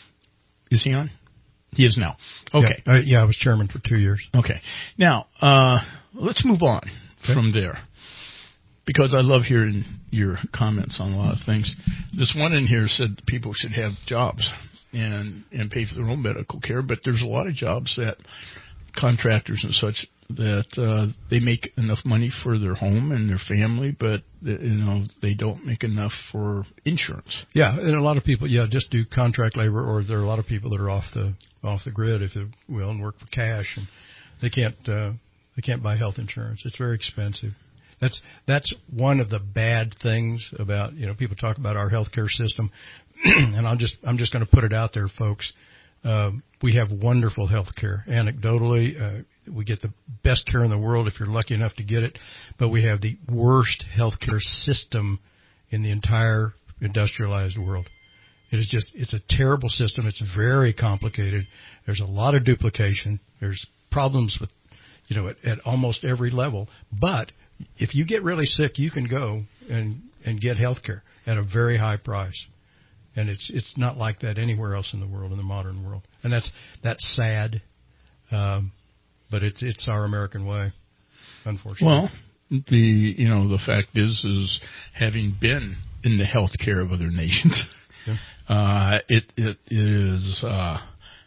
[SPEAKER 2] is he on? He is now. Okay.
[SPEAKER 3] Yeah, uh, yeah, I was chairman for two years.
[SPEAKER 2] Okay. Now uh, let's move on okay. from there, because I love hearing your comments on a lot of things. This one in here said people should have jobs and and pay for their own medical care, but there's a lot of jobs that contractors and such that uh, they make enough money for their home and their family, but you know they don't make enough for insurance.
[SPEAKER 3] Yeah, and a lot of people, yeah, just do contract labor, or there are a lot of people that are off the off the grid, if you will, and work for cash, and they can't uh, they can't buy health insurance. It's very expensive. That's that's one of the bad things about, you know, people talk about our healthcare system, and I'm just I'm just going to put it out there, folks. Uh, we have wonderful health care. Anecdotally, uh, we get the best care in the world if you're lucky enough to get it, but we have the worst health care system in the entire industrialized world. It is just, it's a terrible system. It's very complicated. There's a lot of duplication. There's problems with, you know, at, at almost every level. But if you get really sick, you can go and, and get health care at a very high price. and it's it's not like that anywhere else in the world, in the modern world, and that's that's sad, um, but it's it's our American way, unfortunately.
[SPEAKER 2] Well, the you know the fact is is having been in the health care of other nations,
[SPEAKER 3] yeah.
[SPEAKER 2] uh, it it is uh,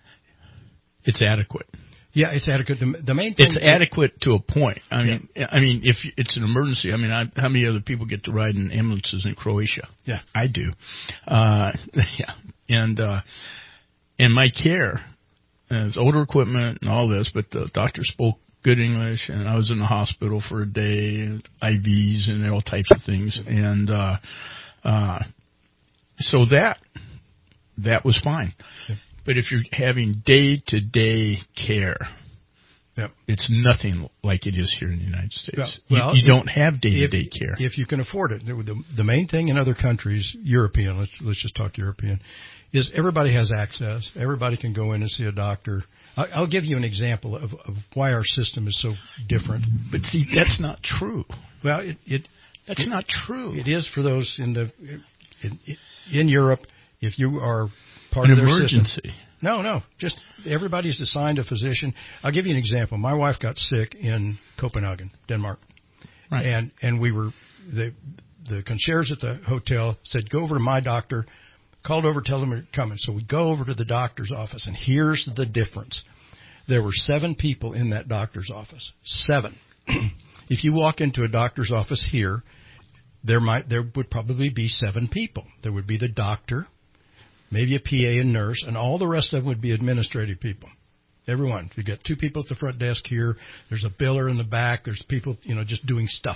[SPEAKER 2] it's adequate.
[SPEAKER 3] Yeah, it's adequate. The, the main thing
[SPEAKER 2] it's adequate to a point. I mean,
[SPEAKER 3] yeah.
[SPEAKER 2] I mean, if it's an emergency, I mean, I, how many other people get to ride in ambulances in Croatia?
[SPEAKER 3] Yeah,
[SPEAKER 2] I do. Uh, yeah, and uh, and my care, uh, it's older equipment and all this, but the doctor spoke good English, and I was in the hospital for a day, I Vs and all types of things, and uh, uh, so that that was fine. Yeah. But if you're having day-to-day care,
[SPEAKER 3] yep.
[SPEAKER 2] it's nothing like it is here in the United States.
[SPEAKER 3] Yeah. Well,
[SPEAKER 2] you, you
[SPEAKER 3] if,
[SPEAKER 2] don't have day-to-day
[SPEAKER 3] if,
[SPEAKER 2] care.
[SPEAKER 3] If you can afford it. The, the main thing in other countries, European, let's, let's just talk European, is everybody has access. Everybody can go in and see a doctor. I, I'll give you an example of, of why our system is so different.
[SPEAKER 2] But see, that's not true.
[SPEAKER 3] Well, it, it
[SPEAKER 2] that's
[SPEAKER 3] it,
[SPEAKER 2] not true.
[SPEAKER 3] It is for those in the in, in Europe. If you are part
[SPEAKER 2] An
[SPEAKER 3] of their
[SPEAKER 2] emergency.
[SPEAKER 3] system. No, no. Just everybody's assigned a physician. I'll give you an example. My wife got sick in Copenhagen, Denmark,
[SPEAKER 2] right.
[SPEAKER 3] and and we were the the concierge at the hotel said, "Go over to my doctor." Called over, tell them you're coming. So we go over to the doctor's office, and here's the difference. There were seven people in that doctor's office. Seven. If you walk into a doctor's office here, there might there would probably be seven people. There would be the doctor, maybe a P A and nurse, and all the rest of them would be administrative people. Everyone. You get two people at the front desk here. There's a biller in the back. There's people, you know, just doing stuff.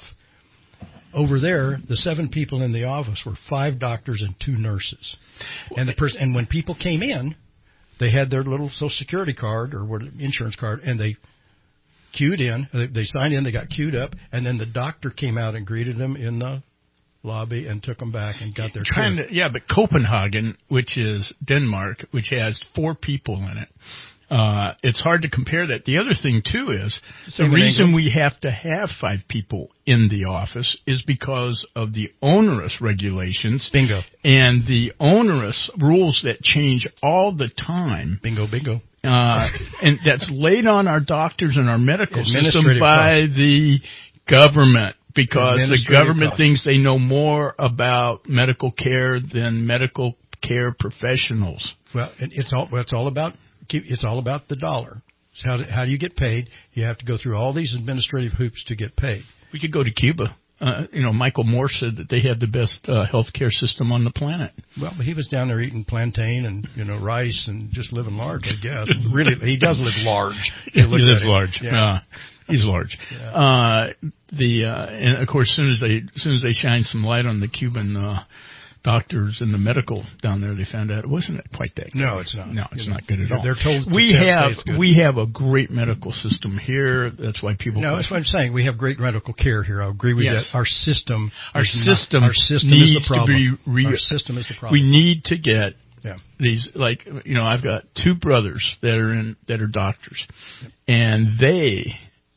[SPEAKER 3] Over there, the seven people in the office were five doctors and two nurses. And the person, and when people came in, they had their little Social Security card or what insurance card, and they queued in. They, they signed in. They got queued up, and then the doctor came out and greeted them in the lobby and took them back and got their
[SPEAKER 2] Trying to, yeah, but Copenhagen, which is Denmark, which has four people in it, uh, it's hard to compare that. The other thing, too, is the reason we have to have five people in the office is because of the onerous regulations.
[SPEAKER 3] Bingo.
[SPEAKER 2] And the onerous rules that change all the time.
[SPEAKER 3] Bingo, bingo.
[SPEAKER 2] Uh, and that's laid on our doctors and our medical system by
[SPEAKER 3] costs.
[SPEAKER 2] the government. Because the government
[SPEAKER 3] costs.
[SPEAKER 2] thinks they know more about medical care than medical care professionals.
[SPEAKER 3] Well, it, it's all it's all about it's all about the dollar. So how do, how do you get paid? You have to go through all these administrative hoops to get paid.
[SPEAKER 2] We could go to Cuba. Uh, you know, Michael Moore said that they had the best uh, health care system on the planet.
[SPEAKER 3] Well, he was down there eating plantain and, you know, rice and just living large, I guess. Really, he does live large.
[SPEAKER 2] He lives large.
[SPEAKER 3] Yeah.
[SPEAKER 2] Uh, he's large.
[SPEAKER 3] Yeah. Uh,
[SPEAKER 2] the uh, and of course, as soon as they as soon as they shine some light on the Cuban uh, doctors and the medical down there, they found out it wasn't quite that good.
[SPEAKER 3] No, it's not.
[SPEAKER 2] No, it's
[SPEAKER 3] you
[SPEAKER 2] not
[SPEAKER 3] know,
[SPEAKER 2] good at all.
[SPEAKER 3] They're told to
[SPEAKER 2] we
[SPEAKER 3] say
[SPEAKER 2] have
[SPEAKER 3] it's good.
[SPEAKER 2] we have a great medical system here. That's why people.
[SPEAKER 3] No, that's what I'm saying. We have great medical care here. I agree with
[SPEAKER 2] yes.
[SPEAKER 3] that. Our system,
[SPEAKER 2] our system,
[SPEAKER 3] not, our system
[SPEAKER 2] needs
[SPEAKER 3] is the problem.
[SPEAKER 2] To be re-
[SPEAKER 3] our system is the problem.
[SPEAKER 2] We need to get
[SPEAKER 3] yeah.
[SPEAKER 2] these, like, you know, I've got two brothers that are in that are doctors, yep. and they.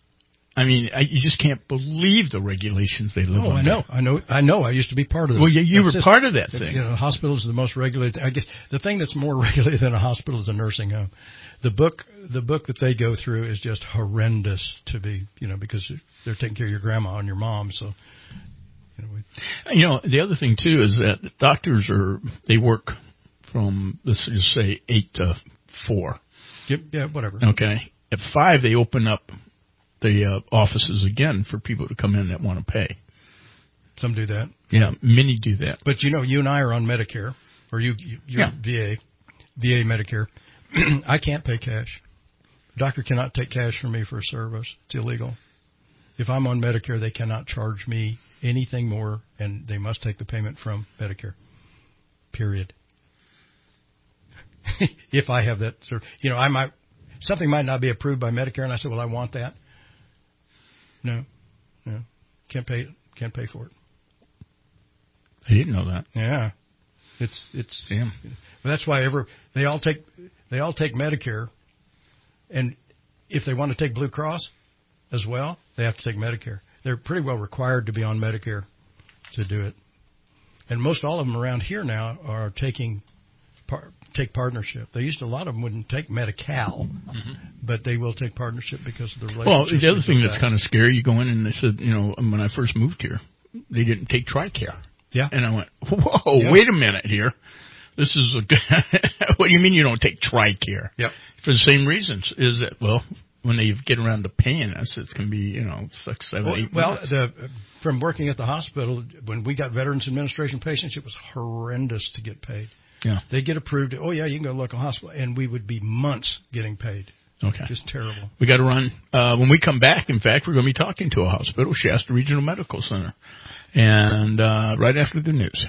[SPEAKER 2] I mean, I, you just can't believe the regulations they live
[SPEAKER 3] oh,
[SPEAKER 2] under.
[SPEAKER 3] I know, I know, I know. I used to be part of this.
[SPEAKER 2] Well, yeah, you were
[SPEAKER 3] system.
[SPEAKER 2] part of that thing.
[SPEAKER 3] You know, hospitals are the most regulated. I guess the thing that's more regulated than a hospital is a nursing home. The book, the book that they go through is just horrendous to be, you know, because they're taking care of your grandma and your mom. So, you know, we,
[SPEAKER 2] you know, the other thing too is that doctors are they work from let's just say eight to four.
[SPEAKER 3] Yep, yeah, whatever.
[SPEAKER 2] Okay, at five they open up the uh, offices again for people to come in that want to pay.
[SPEAKER 3] Some do that.
[SPEAKER 2] Yeah, many do that.
[SPEAKER 3] But, you know, you and I are on Medicare, or you, you, you're
[SPEAKER 2] yeah.
[SPEAKER 3] V A, V A Medicare. I can't pay cash. A doctor cannot take cash from me for a service. It's illegal. If I'm on Medicare, they cannot charge me anything more, and they must take the payment from Medicare, period. If I have that, you know, I might, something might not be approved by Medicare, and I said, well, I want that. No, no, can't pay. Can't pay for it.
[SPEAKER 2] I didn't know that.
[SPEAKER 3] Yeah, it's it's.
[SPEAKER 2] Damn.
[SPEAKER 3] That's why ever they all take they all take Medicare, and if they want to take Blue Cross as well, they have to take Medicare. They're pretty well required to be on Medicare to do it. And most all of them around here now are taking par- take partnership. They used to, a lot of them wouldn't take Medi-Cal, mm-hmm. but they will take partnership because of the relationship.
[SPEAKER 2] Well, the other thing that's kind of scary, you go in and they said, you know, when I first moved here, they didn't take TRICARE.
[SPEAKER 3] Yeah.
[SPEAKER 2] And I went, whoa, yeah. wait a minute here. This is a good, what do you mean you don't take TRICARE?
[SPEAKER 3] Yep.
[SPEAKER 2] For the same reasons. Is that, well, when they get around to paying us, it's going to be, you know, six, seven,
[SPEAKER 3] well,
[SPEAKER 2] eight
[SPEAKER 3] Well,
[SPEAKER 2] months.
[SPEAKER 3] the, from working at the hospital, when we got Veterans Administration patients, it was horrendous to get paid.
[SPEAKER 2] Yeah.
[SPEAKER 3] They'd get approved. Oh, yeah, you can go to local hospital. And we would be months getting paid.
[SPEAKER 2] Okay.
[SPEAKER 3] Just terrible.
[SPEAKER 2] We got to run. Uh, when we come back, in fact, we're going to be talking to a hospital, Shasta Regional Medical Center. And uh, right after the news.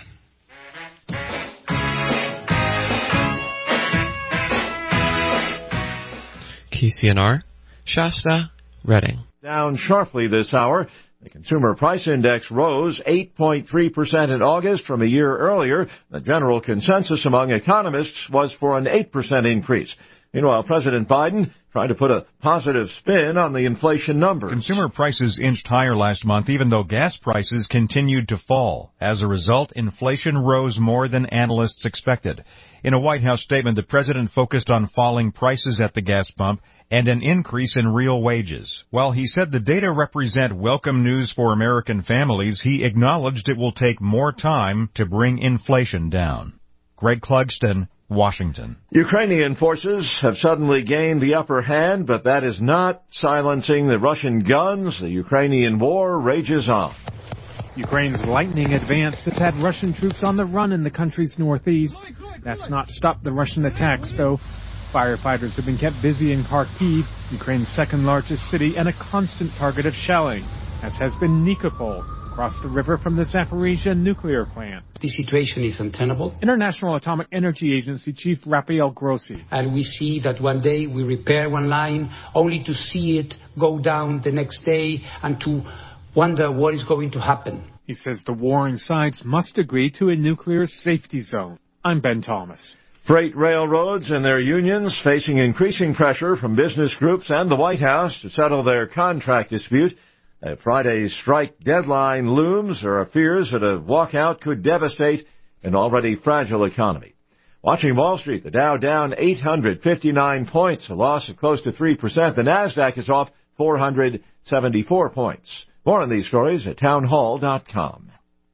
[SPEAKER 4] K C N R, Shasta, Reading.
[SPEAKER 6] Down sharply this hour. The Consumer Price Index rose eight point three percent in August from a year earlier. The general consensus among economists was for an eight percent increase. Meanwhile, President Biden tried to put a positive spin on the inflation numbers.
[SPEAKER 8] Consumer prices inched higher last month, even though gas prices continued to fall. As a result, inflation rose more than analysts expected. In a White House statement, the president focused on falling prices at the gas pump and an increase in real wages. While he said the data represent welcome news for American families, he acknowledged it will take more time to bring inflation down. Greg Clugston, Washington.
[SPEAKER 6] Ukrainian forces have suddenly gained the upper hand, but that is not silencing the Russian guns. The Ukrainian war rages on.
[SPEAKER 9] Ukraine's lightning advance has had Russian troops on the run in the country's northeast. That's not stopped the Russian attacks, though. Firefighters have been kept busy in Kharkiv, Ukraine's second largest city, and a constant target of shelling, as has been Nikopol, across the river from the Zaporizhzhia nuclear plant.
[SPEAKER 10] The situation is untenable.
[SPEAKER 9] International Atomic Energy Agency Chief Rafael Grossi.
[SPEAKER 10] And we see that one day we repair one line, only to see it go down the next day and to wonder what is going to happen.
[SPEAKER 9] He says the warring sides must agree to a nuclear safety zone. I'm Ben Thomas.
[SPEAKER 6] Freight railroads and their unions facing increasing pressure from business groups and the White House to settle their contract dispute. A Friday's strike deadline looms. There are fears that a walkout could devastate an already fragile economy. Watching Wall Street, the Dow down eight hundred fifty-nine points, a loss of close to three percent. The Nasdaq is off four hundred seventy-four points. More on these stories at townhall dot com.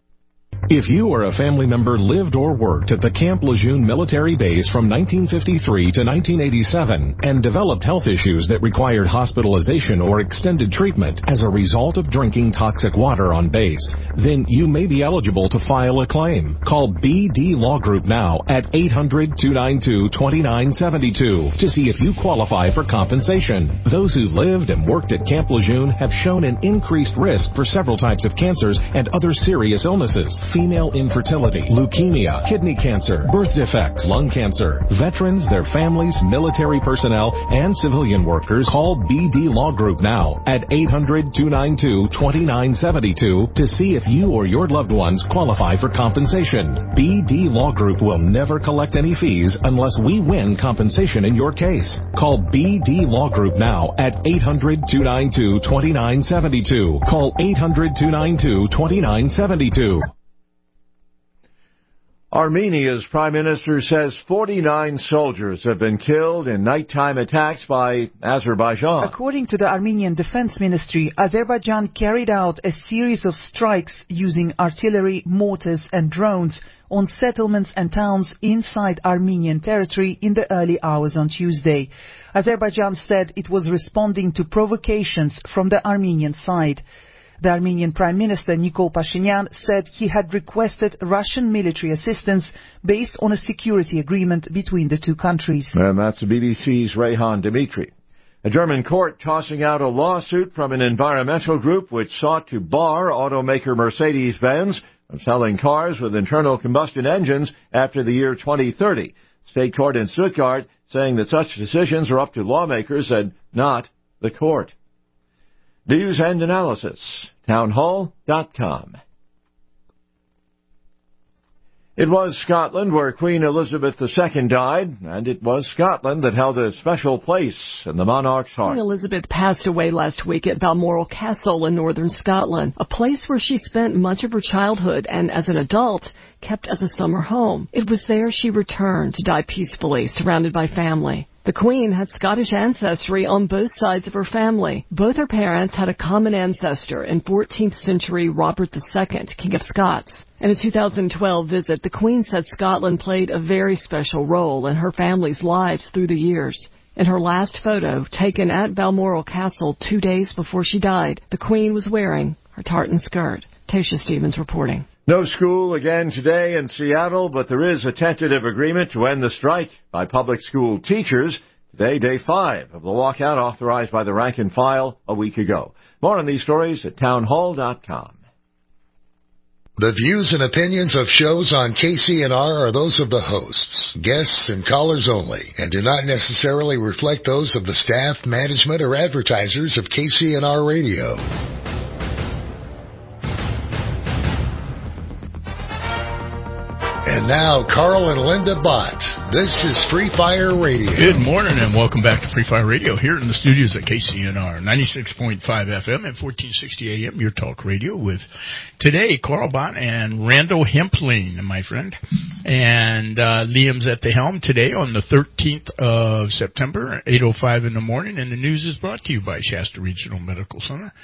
[SPEAKER 11] If you or a family member lived or worked at the Camp Lejeune military base from nineteen fifty-three to nineteen eighty-seven and developed health issues that required hospitalization or extended treatment as a result of drinking toxic water on base, then you may be eligible to file a claim. Call B D Law Group now at eight hundred, two nine two, two nine seven two to see if you qualify for compensation. Those who lived and worked at Camp Lejeune have shown an increased risk for several types of cancers and other serious illnesses. Female infertility, leukemia, kidney cancer, birth defects, lung cancer. Veterans, their families, military personnel, and civilian workers call B D Law Group now at eight hundred, two nine two, two nine seven two to see if you or your loved ones qualify for compensation. B D Law Group will never collect any fees unless we win compensation in your case. Call B D Law Group now at eight hundred, two nine two, two nine seven two. Call eight hundred, two nine two, two nine seven two.
[SPEAKER 6] Armenia's prime minister says forty-nine soldiers have been killed in nighttime attacks by Azerbaijan.
[SPEAKER 12] According to the Armenian Defense Ministry, Azerbaijan carried out a series of strikes using artillery, mortars and drones on settlements and towns inside Armenian territory in the early hours on Tuesday. Azerbaijan said it was responding to provocations from the Armenian side. The Armenian Prime Minister Nikol Pashinyan said he had requested Russian military assistance based on a security agreement between the two countries.
[SPEAKER 6] And that's the B B C's Rehan Dimitri. A German court tossing out a lawsuit from an environmental group which sought to bar automaker Mercedes-Benz from selling cars with internal combustion engines after the year twenty thirty. State court in Stuttgart saying that such decisions are up to lawmakers and not the court. News and analysis, townhall dot com. It was Scotland where Queen Elizabeth the Second died, and it was Scotland that held a special place in the monarch's heart.
[SPEAKER 5] Queen Elizabeth passed away last week at Balmoral Castle in northern Scotland, a place where she spent much of her childhood and, as an adult, kept as a summer home. It was there she returned to die peacefully, surrounded by family. The Queen had Scottish ancestry on both sides of her family. Both her parents had a common ancestor in fourteenth century Robert the Second, King of Scots. In a two thousand twelve visit, the Queen said Scotland played a very special role in her family's lives through the years. In her last photo, taken at Balmoral Castle two days before she died, the Queen was wearing her tartan skirt. Tasha Stevens reporting.
[SPEAKER 6] No school again today in Seattle, but there is a tentative agreement to end the strike by public school teachers. Today, day five of the walkout authorized by the rank and file a week ago. More on these stories at townhall dot com.
[SPEAKER 14] The views and opinions of shows on K C N R are those of the hosts, guests, and callers only, and do not necessarily reflect those of the staff, management, or advertisers of K C N R Radio. And now, Carl and Linda Bott. This is Free Fire Radio.
[SPEAKER 2] Good morning and welcome back to Free Fire Radio here in the studios at K C N R, ninety-six point five F M and fourteen sixty A M, your talk radio with today, Carl Bott and Randall Hempling, my friend. And uh, Liam's at the helm today on the thirteenth of September, eight oh five in the morning. And the news is brought to you by Shasta Regional Medical Center.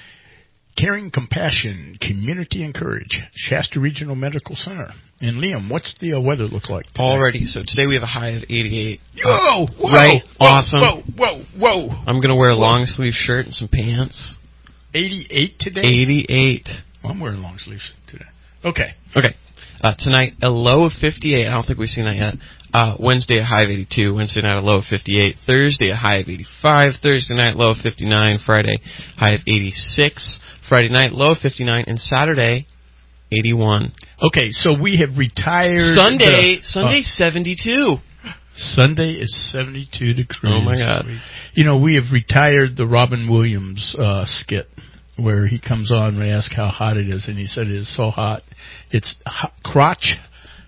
[SPEAKER 2] Caring, compassion, community, and courage. Shasta Regional Medical Center. And Liam, what's the uh, weather look like today?
[SPEAKER 4] Already. So today we have a high of eighty-eight.
[SPEAKER 2] Whoa! Whoa!
[SPEAKER 4] Right?
[SPEAKER 2] Whoa,
[SPEAKER 4] awesome.
[SPEAKER 2] Whoa! Whoa! Whoa!
[SPEAKER 4] I'm going to wear a long sleeve shirt and some pants.
[SPEAKER 2] eighty-eight today?
[SPEAKER 4] eighty-eight.
[SPEAKER 2] Well, I'm wearing long sleeves today. Okay.
[SPEAKER 4] Okay. Uh, tonight, a low of fifty-eight. I don't think we've seen that yet. Uh, Wednesday, a high of eighty-two. Wednesday night, a low of fifty-eight. Thursday, a high of eighty-five. Thursday night, low of fifty-nine. Friday, high of eighty-six. Friday night, low of fifty-nine. And Saturday, eighty-one.
[SPEAKER 2] Okay, so we have retired.
[SPEAKER 4] Sunday,
[SPEAKER 2] the,
[SPEAKER 4] Sunday,
[SPEAKER 2] uh,
[SPEAKER 4] seventy-two.
[SPEAKER 2] Sunday is seventy-two degrees.
[SPEAKER 4] Oh, my God.
[SPEAKER 2] You know, we have retired the Robin Williams uh, skit where he comes on and we ask how hot it is, and he said it is so hot. It's hot, crotch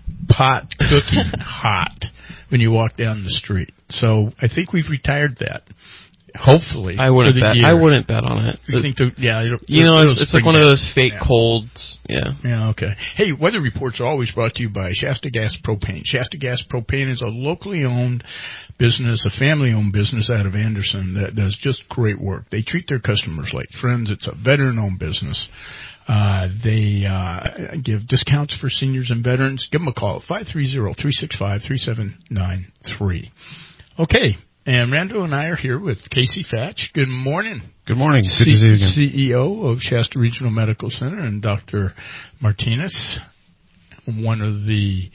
[SPEAKER 2] pot cooking hot when you walk down the street. So I think we've retired that. Hopefully,
[SPEAKER 4] I wouldn't
[SPEAKER 2] for the
[SPEAKER 4] bet.
[SPEAKER 2] year.
[SPEAKER 4] I wouldn't bet on it.
[SPEAKER 2] You think? To, yeah,
[SPEAKER 4] you know, it's, it's like one of those fake
[SPEAKER 2] yeah.
[SPEAKER 4] colds. Yeah.
[SPEAKER 2] Yeah. Okay. Hey, weather reports are always brought to you by Shasta Gas Propane. Shasta Gas Propane is a locally owned business, a family-owned business out of Anderson that does just great work. They treat their customers like friends. It's a veteran-owned business. Uh, they uh, give discounts for seniors and veterans. Give them a call at five three zero, three six five, three seven nine three. Okay. And Randall and I are here with Casey Fatch. Good morning.
[SPEAKER 15] Good morning. Good
[SPEAKER 2] C-
[SPEAKER 15] to see you again.
[SPEAKER 2] C E O of Shasta Regional Medical Center, and Doctor Martinez, one of the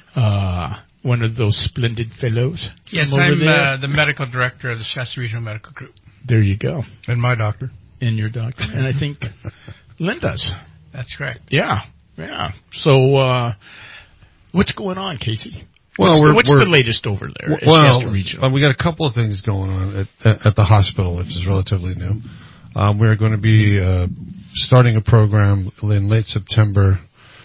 [SPEAKER 2] uh, one of those splendid fellows.
[SPEAKER 16] Yes, I'm uh, the medical director of the Shasta Regional Medical Group.
[SPEAKER 2] There you go.
[SPEAKER 3] And my doctor.
[SPEAKER 2] And your doctor. And I think Linda's.
[SPEAKER 16] That's correct.
[SPEAKER 2] Yeah, yeah. So uh, what's going on, Casey?
[SPEAKER 15] Well,
[SPEAKER 2] what's,
[SPEAKER 15] we're,
[SPEAKER 2] the, what's
[SPEAKER 15] we're,
[SPEAKER 2] the latest over there?
[SPEAKER 15] Well, uh, we got a couple of things going on at, at, at the hospital, which is relatively new. Um, we're going to be uh, starting a program in late September,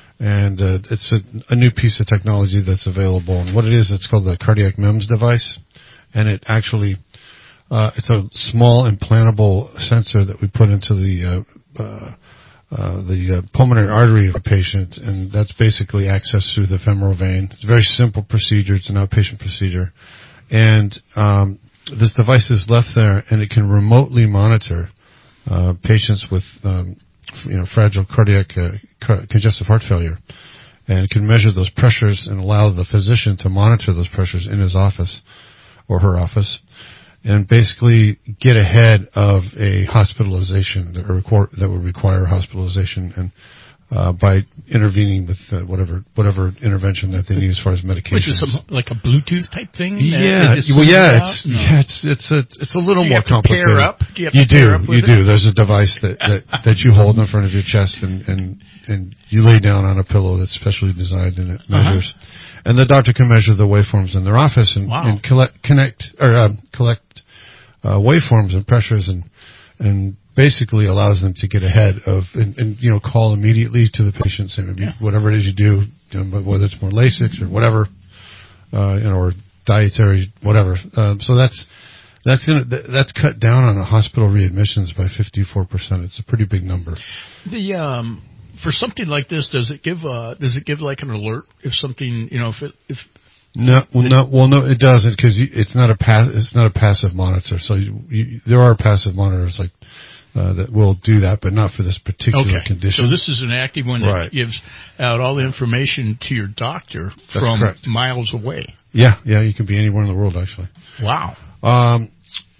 [SPEAKER 15] and uh, it's a, a new piece of technology that's available. And what it is, it's called the cardiac MEMS device, and it actually uh, it's a small implantable sensor that we put into the uh, uh, Uh, the uh, pulmonary artery of a patient, and that's basically accessed through the femoral vein. It's a very simple procedure. It's an outpatient procedure. And um, this device is left there, and it can remotely monitor uh, patients with um, you know, fragile cardiac uh, ca- congestive heart failure. And it can measure those pressures and allow the physician to monitor those pressures in his office or her office, and basically get ahead of a hospitalization that, require, that would require hospitalization, and uh, by intervening with uh, whatever whatever intervention that they need as far as medication.
[SPEAKER 2] Which is some, like a Bluetooth type thing.
[SPEAKER 15] Yeah, well, yeah, it's
[SPEAKER 2] no.
[SPEAKER 15] yeah, it's it's a it's a little
[SPEAKER 2] do you
[SPEAKER 15] more
[SPEAKER 2] have to
[SPEAKER 15] complicated.
[SPEAKER 2] Pair up? Do you, have
[SPEAKER 15] you
[SPEAKER 2] to
[SPEAKER 15] do,
[SPEAKER 2] pair up with
[SPEAKER 15] you
[SPEAKER 2] it?
[SPEAKER 15] do. There's a device that, that that you hold in front of your chest, and and and you lay down on a pillow that's specially designed, and it measures. Uh-huh. And the doctor can measure the waveforms in their office and,
[SPEAKER 2] wow.
[SPEAKER 15] and collect connect or uh, collect uh, waveforms and pressures and and basically allows them to get ahead of and, and you know call immediately to the patient, saying maybe
[SPEAKER 2] Yeah.
[SPEAKER 15] whatever it is you do, you know, whether it's more LASIK or whatever, uh, you know, or dietary, whatever. Um, so that's that's gonna that's cut down on the hospital readmissions by fifty-four percent. It's a pretty big number.
[SPEAKER 2] The um, for something like this, does it give uh, does it give like an alert if something, you know, if it, if
[SPEAKER 15] No, well, no, well, no, it doesn't because it's not a pass. It's not a passive monitor. So you, you, there are passive monitors like uh, that will do that, but not for this particular
[SPEAKER 2] okay.
[SPEAKER 15] condition.
[SPEAKER 2] So this is an active one that
[SPEAKER 15] Right.
[SPEAKER 2] gives out all the information to your doctor
[SPEAKER 15] That's
[SPEAKER 2] from
[SPEAKER 15] correct.
[SPEAKER 2] miles away.
[SPEAKER 15] Yeah, yeah, you can be anywhere in the world actually.
[SPEAKER 2] Wow.
[SPEAKER 15] Um,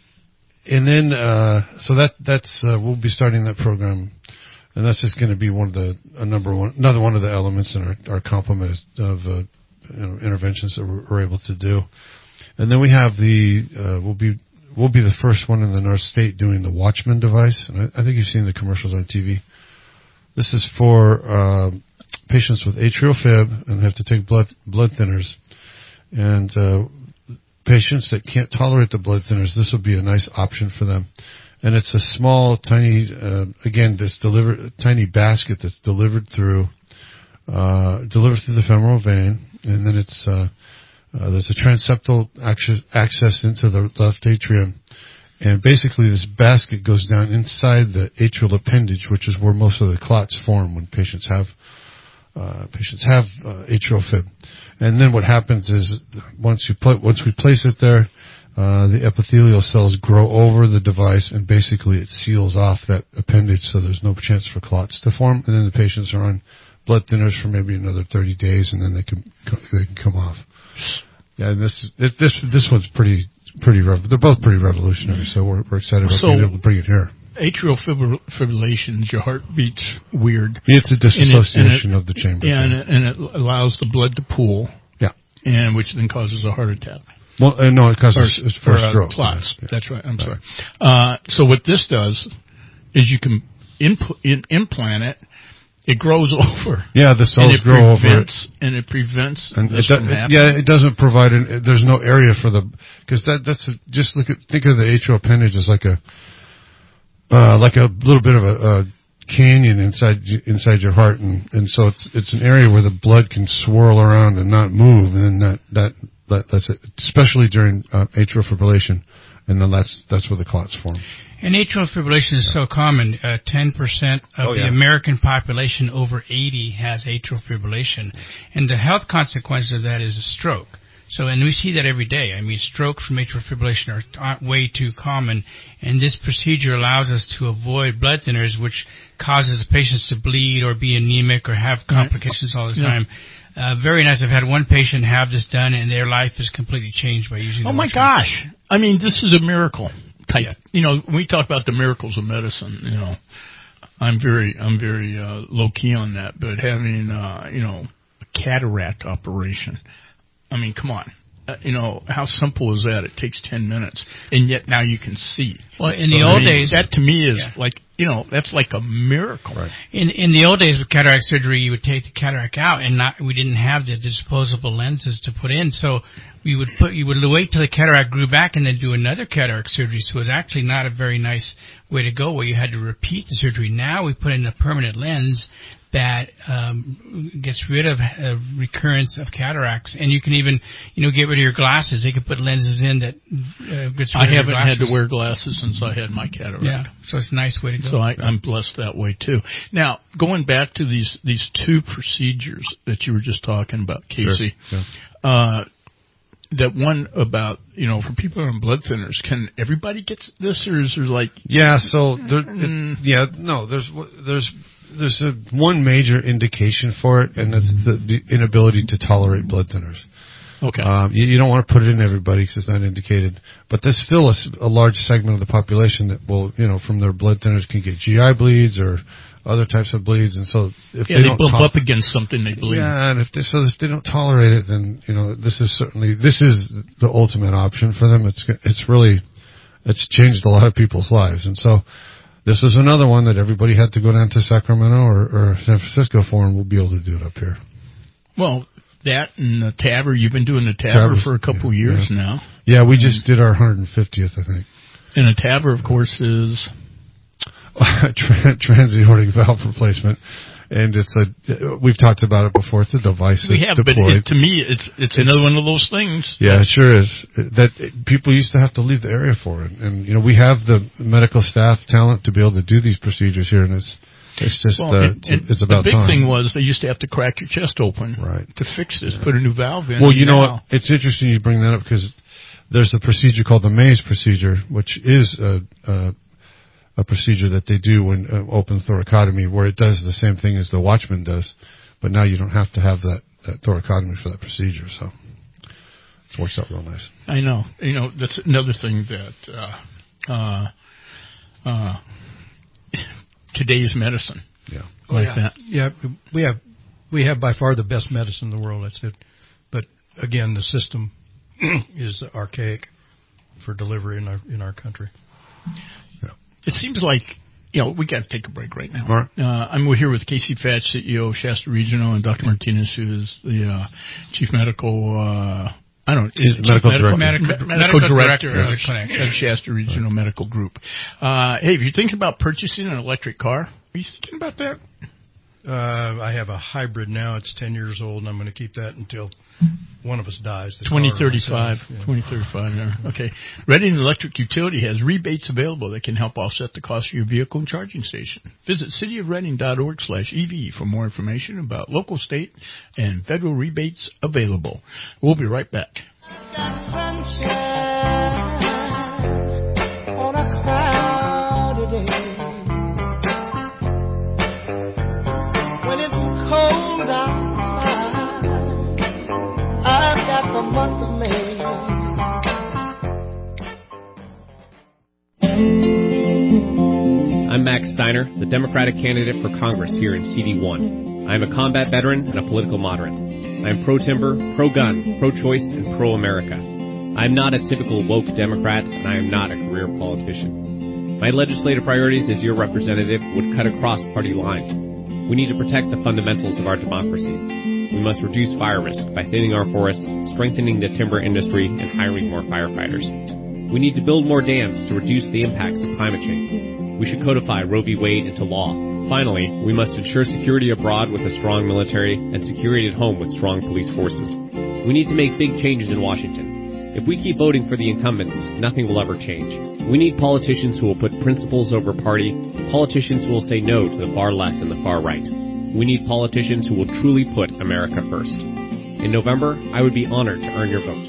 [SPEAKER 15] and then uh, so that that's uh, we'll be starting that program, and that's just going to be one of the a number one another one of the elements in our, our complement of uh, you know, interventions that we're, we're able to do. And then we have the uh, we'll be we'll be the first one in the North State doing the Watchman device, and I, I think you've seen the commercials on T V. This is for uh, patients with atrial fib and have to take blood blood thinners, and uh, patients that can't tolerate the blood thinners. This will be a nice option for them. And it's a small, tiny, uh, again, this delivered tiny basket that's delivered through uh, delivered through the femoral vein, and then it's uh, uh, there's a transeptal access, access into the left atrium. And basically, this basket goes down inside the atrial appendage, which is where most of the clots form when patients have uh, patients have uh, atrial fib. And then what happens is once you put once we place it there, uh, the epithelial cells grow over the device, and basically it seals off that appendage, so there's no chance for clots to form. And then the patients are on blood thinners for maybe another thirty days, and then they can they can come off. Yeah, and this this this, this one's pretty. Pretty, rev- they're both pretty revolutionary, so we're, we're excited about
[SPEAKER 2] So,
[SPEAKER 15] being able to bring it here.
[SPEAKER 2] Atrial fibr- fibrillations, your heart beats weird.
[SPEAKER 15] It's a disassociation
[SPEAKER 2] and it, and it,
[SPEAKER 15] of the chamber.
[SPEAKER 2] Yeah, and it, and it allows the blood to pool.
[SPEAKER 15] Yeah.
[SPEAKER 2] And which then causes a heart attack.
[SPEAKER 15] Well, uh, no, it causes
[SPEAKER 2] or,
[SPEAKER 15] it's for
[SPEAKER 2] or,
[SPEAKER 15] stroke.
[SPEAKER 2] Uh, clots.
[SPEAKER 15] Yeah.
[SPEAKER 2] That's right. I'm
[SPEAKER 15] right.
[SPEAKER 2] sorry. Uh, so what this does is you can impl- in, implant it. It grows over.
[SPEAKER 15] Yeah, the cells
[SPEAKER 2] and it
[SPEAKER 15] grow
[SPEAKER 2] prevents,
[SPEAKER 15] over.
[SPEAKER 2] And it prevents
[SPEAKER 15] and
[SPEAKER 2] this
[SPEAKER 15] it
[SPEAKER 2] from
[SPEAKER 15] do,
[SPEAKER 2] happening.
[SPEAKER 15] Yeah, it doesn't provide. An, there's no area for the because that that's a, just look at think of the atrial appendage as like a uh, like a little bit of a, a canyon inside inside your heart, and and so it's it's an area where the blood can swirl around and not move, and then that that, that that's it, especially during uh, atrial fibrillation, and then that's that's where the clots form.
[SPEAKER 16] And atrial fibrillation is so common. Uh, ten percent of
[SPEAKER 15] oh,
[SPEAKER 16] the
[SPEAKER 15] yeah.
[SPEAKER 16] American population over eighty has atrial fibrillation. And the health consequence of that is a stroke. So, and we see that every day. I mean, strokes from atrial fibrillation are, aren't way too common. And this procedure allows us to avoid blood thinners, which causes patients to bleed or be anemic or have complications all the time. Yeah. Uh, very nice. I've had one patient have this done, and their life is completely changed by using
[SPEAKER 2] Oh,
[SPEAKER 16] the
[SPEAKER 2] my
[SPEAKER 16] Watchman.
[SPEAKER 2] gosh. I mean, this is a miracle. Type,
[SPEAKER 16] yeah.
[SPEAKER 2] You know, when we talk about the miracles of medicine, you know, I'm very, I'm very uh, low key on that. But having, uh, you know, a cataract operation, I mean, come on, uh, you know, how simple is that? It takes ten minutes, and yet now you can see.
[SPEAKER 16] Well, in the
[SPEAKER 2] I
[SPEAKER 16] old
[SPEAKER 2] mean,
[SPEAKER 16] days,
[SPEAKER 2] that to me is
[SPEAKER 16] yeah.
[SPEAKER 2] like, you know, that's like a miracle.
[SPEAKER 15] Right.
[SPEAKER 16] In in the old days with cataract surgery, you would take the cataract out, and not we didn't have the disposable lenses to put in, so we would put you would wait till the cataract grew back and then do another cataract surgery. So it's actually not a very nice way to go, where you had to repeat the surgery. Now we put in a permanent lens that um, gets rid of uh, recurrence of cataracts, and you can even, you know, get rid of your glasses. They can put lenses in that uh, gets rid
[SPEAKER 2] I
[SPEAKER 16] of your
[SPEAKER 2] haven't
[SPEAKER 16] glasses.
[SPEAKER 2] had to wear glasses since I had my cataract.
[SPEAKER 16] Yeah, so it's a nice way to go.
[SPEAKER 2] So I, I'm blessed that way too. Now, going back to these these two procedures that you were just talking about, Casey.
[SPEAKER 15] Sure. Yeah.
[SPEAKER 2] Uh, that one about, you know, for people on blood thinners, can everybody get this, or is there like?
[SPEAKER 15] Yeah. So there,
[SPEAKER 2] mm,
[SPEAKER 15] it, yeah, no. There's there's there's a, one major indication for it, and that's the, the inability to tolerate blood thinners.
[SPEAKER 2] Okay.
[SPEAKER 15] Um, you, you don't want to put it in everybody because it's not indicated, but there's still a, a large segment of the population that will, you know, from their blood thinners can get G I bleeds or other types of bleeds, and so if
[SPEAKER 2] yeah,
[SPEAKER 15] they,
[SPEAKER 2] they
[SPEAKER 15] don't
[SPEAKER 2] bump
[SPEAKER 15] to-
[SPEAKER 2] up against something, they bleed.
[SPEAKER 15] Yeah, and if they, so if they don't tolerate it, then you know this is certainly this is the ultimate option for them. It's it's really it's changed a lot of people's lives, and so this is another one that everybody had to go down to Sacramento or, or San Francisco for, and we'll be able to do it up here.
[SPEAKER 2] Well, that and the T A V R, you've been doing the T A V R
[SPEAKER 15] T A V R,
[SPEAKER 2] for a couple
[SPEAKER 15] yeah,
[SPEAKER 2] years
[SPEAKER 15] yeah.
[SPEAKER 2] now.
[SPEAKER 15] Yeah, we just did our one hundred fiftieth, I think.
[SPEAKER 2] And a T A V R, of course, is
[SPEAKER 15] transaortic valve replacement. And it's a, we've talked about it before. It's a device that's
[SPEAKER 2] we have,
[SPEAKER 15] deployed.
[SPEAKER 2] But it, to me, it's, it's it's another one of those things.
[SPEAKER 15] Yeah, it sure is. That people used to have to leave the area for it, and you know we have the medical staff talent to be able to do these procedures here, and it's it's just
[SPEAKER 2] well,
[SPEAKER 15] uh,
[SPEAKER 2] and,
[SPEAKER 15] it's,
[SPEAKER 2] and
[SPEAKER 15] it's about
[SPEAKER 2] the big
[SPEAKER 15] time.
[SPEAKER 2] thing was they used to have to crack your chest open
[SPEAKER 15] right.
[SPEAKER 2] to fix this, yeah. put a new valve in.
[SPEAKER 15] Well, you know
[SPEAKER 2] now.
[SPEAKER 15] what? It's interesting you bring that up because there's a procedure called the Mays procedure, which is a, a a procedure that they do when uh, open thoracotomy, where it does the same thing as the Watchman does, but now you don't have to have that, that thoracotomy for that procedure, so it works out real nice.
[SPEAKER 2] I know. You know, that's another thing that uh, uh, uh, today's medicine.
[SPEAKER 15] Yeah.
[SPEAKER 2] Like
[SPEAKER 3] yeah.
[SPEAKER 2] that.
[SPEAKER 3] Yeah, we have we have by far the best medicine in the world. That's it. But again, the system is archaic for delivery in our in our country.
[SPEAKER 2] It seems like, you know, we got to take a break right now.
[SPEAKER 15] Right.
[SPEAKER 2] Uh, I'm here with Casey Fatch, C E O of Shasta Regional, and Doctor Martinez, who is the uh, Chief Medical, uh, I don't know, is
[SPEAKER 15] medical,
[SPEAKER 2] medical,
[SPEAKER 15] director.
[SPEAKER 2] medical,
[SPEAKER 16] medical,
[SPEAKER 2] medical
[SPEAKER 16] director,
[SPEAKER 2] director
[SPEAKER 16] of the clinic
[SPEAKER 2] of Shasta Regional right. Medical Group. Uh, hey, if you're thinking about purchasing an electric car, are you thinking about that?
[SPEAKER 3] Uh, I have a hybrid now. It's ten years old, and I'm going to keep that until one of us dies.
[SPEAKER 2] twenty thirty-five. Yeah. twenty thirty-five, yeah. Okay. Reading Electric Utility has rebates available that can help offset the cost of your vehicle and charging station. Visit cityofreading.org slash EV for more information about local, state, and federal rebates available. We'll be right back.
[SPEAKER 1] I'm Max Steiner, the Democratic candidate for Congress here in C D one. I am a combat veteran and a political moderate. I am pro-timber, pro-gun, pro-choice, and pro-America. I am not a typical woke Democrat, and I am not a career politician. My legislative priorities as your representative would cut across party lines. We need to protect the fundamentals of our democracy. We must reduce fire risk by thinning our forests, strengthening the timber industry, and hiring more firefighters. We need to build more dams to reduce the impacts of climate change. We should codify Roe v. Wade into law. Finally, we must ensure security abroad with a strong military and security at home with strong police forces. We need to make big changes in Washington. If we keep voting for the incumbents, nothing will ever change. We need politicians who will put principles over party, politicians who will say no to the far left and the far right. We need politicians who will truly put America first. In November, I would be honored to earn your vote.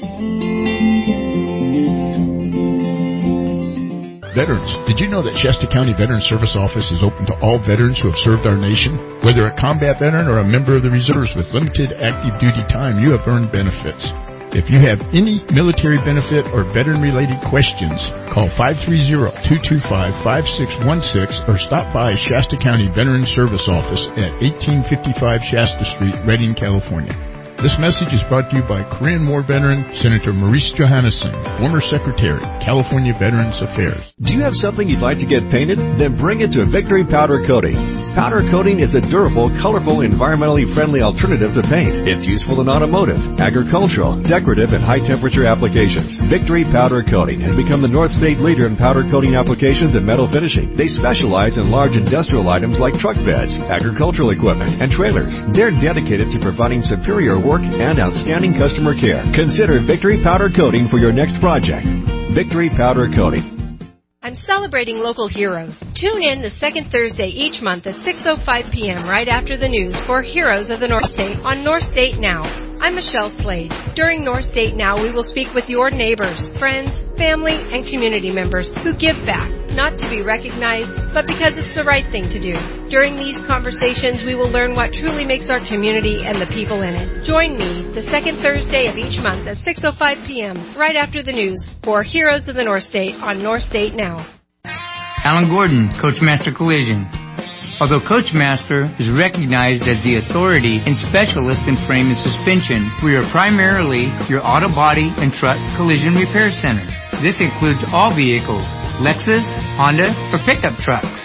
[SPEAKER 2] Veterans, did you know that Shasta County Veteran Service Office is open to all veterans who have served our nation? Whether a combat veteran or a member of the reserves with limited active duty time, you have earned benefits. If you have any military benefit or veteran-related questions, call five three zero, two two five, five six one six or stop by Shasta County Veteran Service Office at eighteen fifty-five Shasta Street, Redding, California. This message is brought to you by Korean War veteran Senator Maurice Johannesson, former Secretary, California Veterans Affairs.
[SPEAKER 7] Do you have something you'd like to get painted? Then bring it to Victory Powder Coating. Powder coating is a durable, colorful, environmentally friendly alternative to paint. It's useful in automotive, agricultural, decorative, and high-temperature applications. Victory Powder Coating has become the North State leader in powder coating applications and metal finishing. They specialize in large industrial items like truck beds, agricultural equipment, and trailers. They're dedicated to providing superior work and outstanding customer care. Consider Victory Powder Coating for your next project. Victory Powder Coating.
[SPEAKER 17] I'm celebrating local heroes. Tune in the second Thursday each month at six oh five p.m. right after the news for Heroes of the North State on North State Now. I'm Michelle Slade. During North State Now, we will speak with your neighbors, friends, family, and community members who give back, not to be recognized, but because it's the right thing to do. During these conversations, we will learn what truly makes our community and the people in it. Join me the second Thursday of each month at six oh five p.m. right after the news for Heroes of the North State on North State Now.
[SPEAKER 19] Alan Gordon, Coachmaster Collision. Although Coachmaster is recognized as the authority and specialist in frame and suspension, we are primarily your auto body and truck collision repair center. This includes all vehicles, Lexus, Honda, or pickup trucks.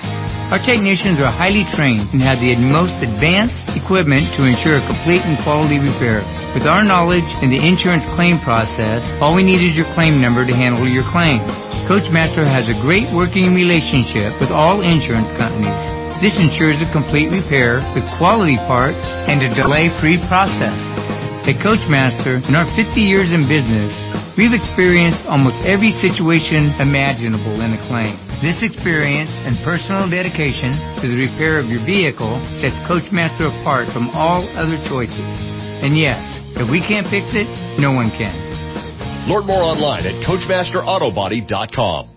[SPEAKER 19] Our technicians are highly trained and have the most advanced equipment to ensure a complete and quality repair. With our knowledge in the insurance claim process, all we need is your claim number to handle your claim. Coachmaster has a great working relationship with all insurance companies. This ensures a complete repair with quality parts and a delay-free process. At Coachmaster, in our fifty years in business, we've experienced almost every situation imaginable in a claim. This experience and personal dedication to the repair of your vehicle sets Coachmaster apart from all other choices. And yes, if we can't fix it, no one can.
[SPEAKER 11] Learn more online at coachmaster auto body dot com.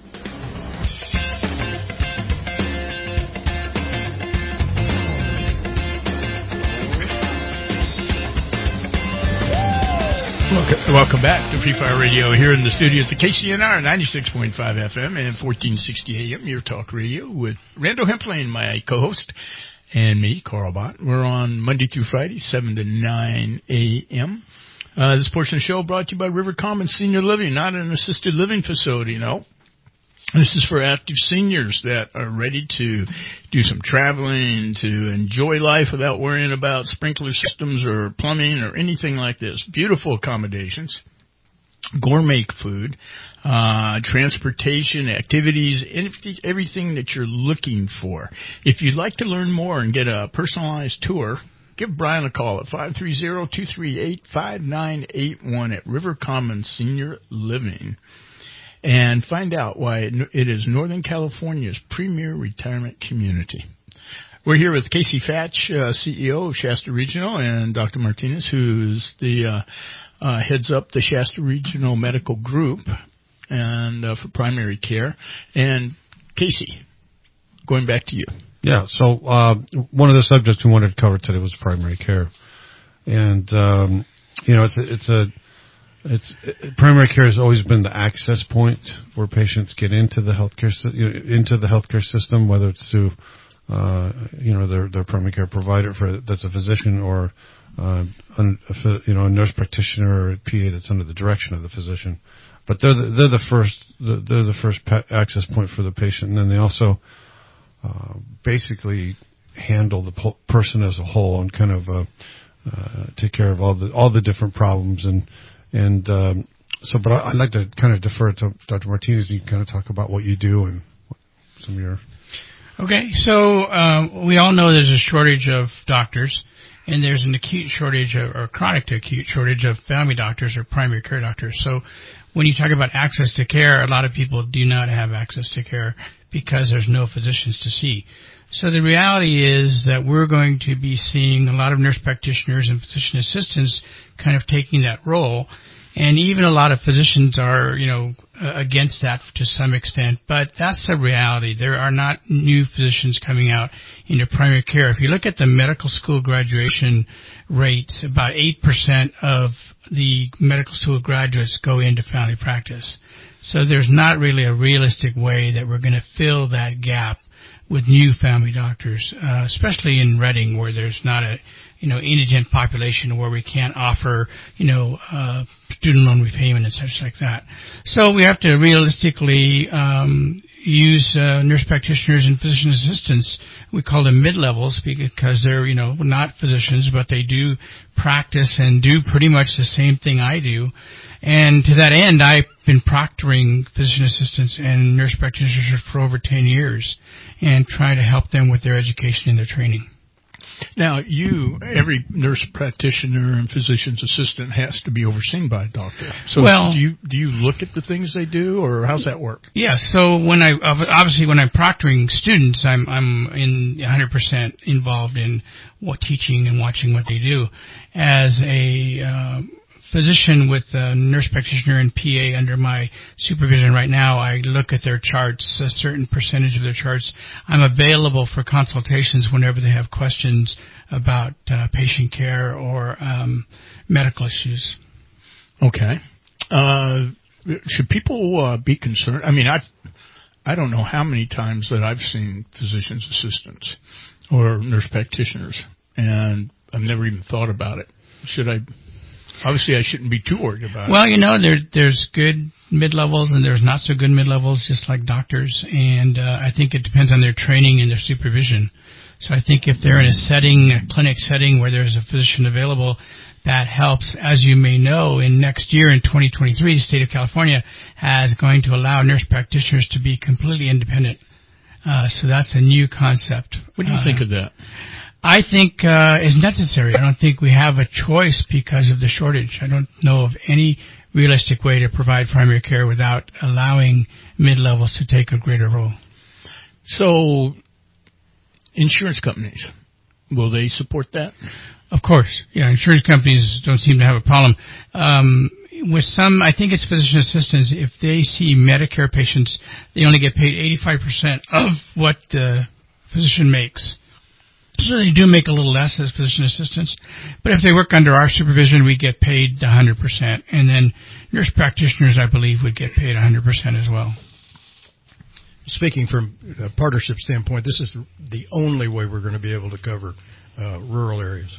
[SPEAKER 2] Welcome, welcome back to Free Fire Radio here in the studios at K C N R ninety-six point five F M and fourteen sixty A M, your talk radio with Randall Hempling, my co-host, and me, Carl Bott. We're on Monday through Friday, seven to nine A M Uh, this portion of the show brought to you by River Commons Senior Living, not an assisted living facility, no. This is for active seniors that are ready to do some traveling, to enjoy life without worrying about sprinkler systems or plumbing or anything like this. Beautiful accommodations, gourmet food, uh, transportation, activities, everything that you're looking for. If you'd like to learn more and get a personalized tour, give Brian a call at five three zero, two three eight, five nine eight one at River Commons Senior Living. And find out why it is Northern California's premier retirement community. We're here with Casey Fatch, uh, C E O of Shasta Regional, and Doctor Martinez, who's the uh, uh, heads up the Shasta Regional Medical Group and uh, for primary care. And Casey, going back to you.
[SPEAKER 15] Yeah. So uh, one of the subjects we wanted to cover today was primary care, and um, you know, it's a, it's a It's primary care has always been the access point where patients get into the healthcare into the healthcare system, whether it's through uh, you know their their primary care provider for that's a physician or uh, a, you know a nurse practitioner or a P A that's under the direction of the physician. But they're the, they're the first they're the first access point for the patient, and then they also uh, basically handle the po- person as a whole and kind of uh, uh, take care of all the all the different problems and. And um, so, but I'd like to kind of defer to Doctor Martinez. You can kind of talk about what you do and some of your.
[SPEAKER 16] Okay, so um, we all know there's a shortage of doctors, and there's an acute shortage of, or chronic to acute shortage of family doctors or primary care doctors. So when you talk about access to care, a lot of people do not have access to care because there's no physicians to see. So the reality is that we're going to be seeing a lot of nurse practitioners and physician assistants kind of taking that role. And even a lot of physicians are, you know, uh, against that to some extent. But that's the reality. There are not new physicians coming out into primary care. If you look at the medical school graduation rates, about eight percent of the medical school graduates go into family practice. So there's not really a realistic way that we're going to fill that gap with new family doctors, uh, especially in Redding, where there's not a, you know, indigent population where we can't offer, you know, uh, student loan repayment and such like that. So we have to realistically um, use uh, nurse practitioners and physician assistants. We call them mid-levels because they're, you know, not physicians, but they do practice and do pretty much the same thing I do. And to that end, I've been proctoring physician assistants and nurse practitioners for over ten years and trying to help them with their education and their training.
[SPEAKER 2] Now, you, every nurse practitioner and physician's assistant has to be overseen by a doctor. So
[SPEAKER 16] well,
[SPEAKER 2] do you do you look at the things they do, or how's that work?
[SPEAKER 16] Yeah, so when I obviously when I'm proctoring students, I'm I'm in one hundred percent involved in what teaching and watching what they do. As a uh, physician with a nurse practitioner and P A under my supervision right now, I look at their charts, a certain percentage of their charts. I'm available for consultations whenever they have questions about uh, patient care or um, medical issues.
[SPEAKER 2] Okay. Uh, should people uh, be concerned? I mean, I've, I don't know how many times that I've seen physician's assistants or nurse practitioners, and I've never even thought about it. Should I... Obviously, I shouldn't be too worried about
[SPEAKER 16] well,
[SPEAKER 2] it.
[SPEAKER 16] Well, you know, there, there's good mid-levels and there's not so good mid-levels, just like doctors. And uh, I think it depends on their training and their supervision. So I think if they're in a setting, a clinic setting where there's a physician available, that helps. As you may know, in next year, in twenty twenty-three, the state of California is going to allow nurse practitioners to be completely independent. Uh, so that's a new concept.
[SPEAKER 2] What do you uh, think of that?
[SPEAKER 16] I think uh, it's necessary. I don't think we have a choice because of the shortage. I don't know of any realistic way to provide primary care without allowing mid-levels to take a greater role.
[SPEAKER 2] So, insurance companies, will they support that?
[SPEAKER 16] Of course. Yeah, insurance companies don't seem to have a problem. Um, with some, I think it's physician assistants, if they see Medicare patients, they only get paid eighty-five percent of what the physician makes. So they do make a little less as physician assistants. But if they work under our supervision, we get paid one hundred percent. And then nurse practitioners, I believe, would get paid one hundred percent as well.
[SPEAKER 3] Speaking from a partnership standpoint, this is the only way we're going to be able to cover uh, rural areas.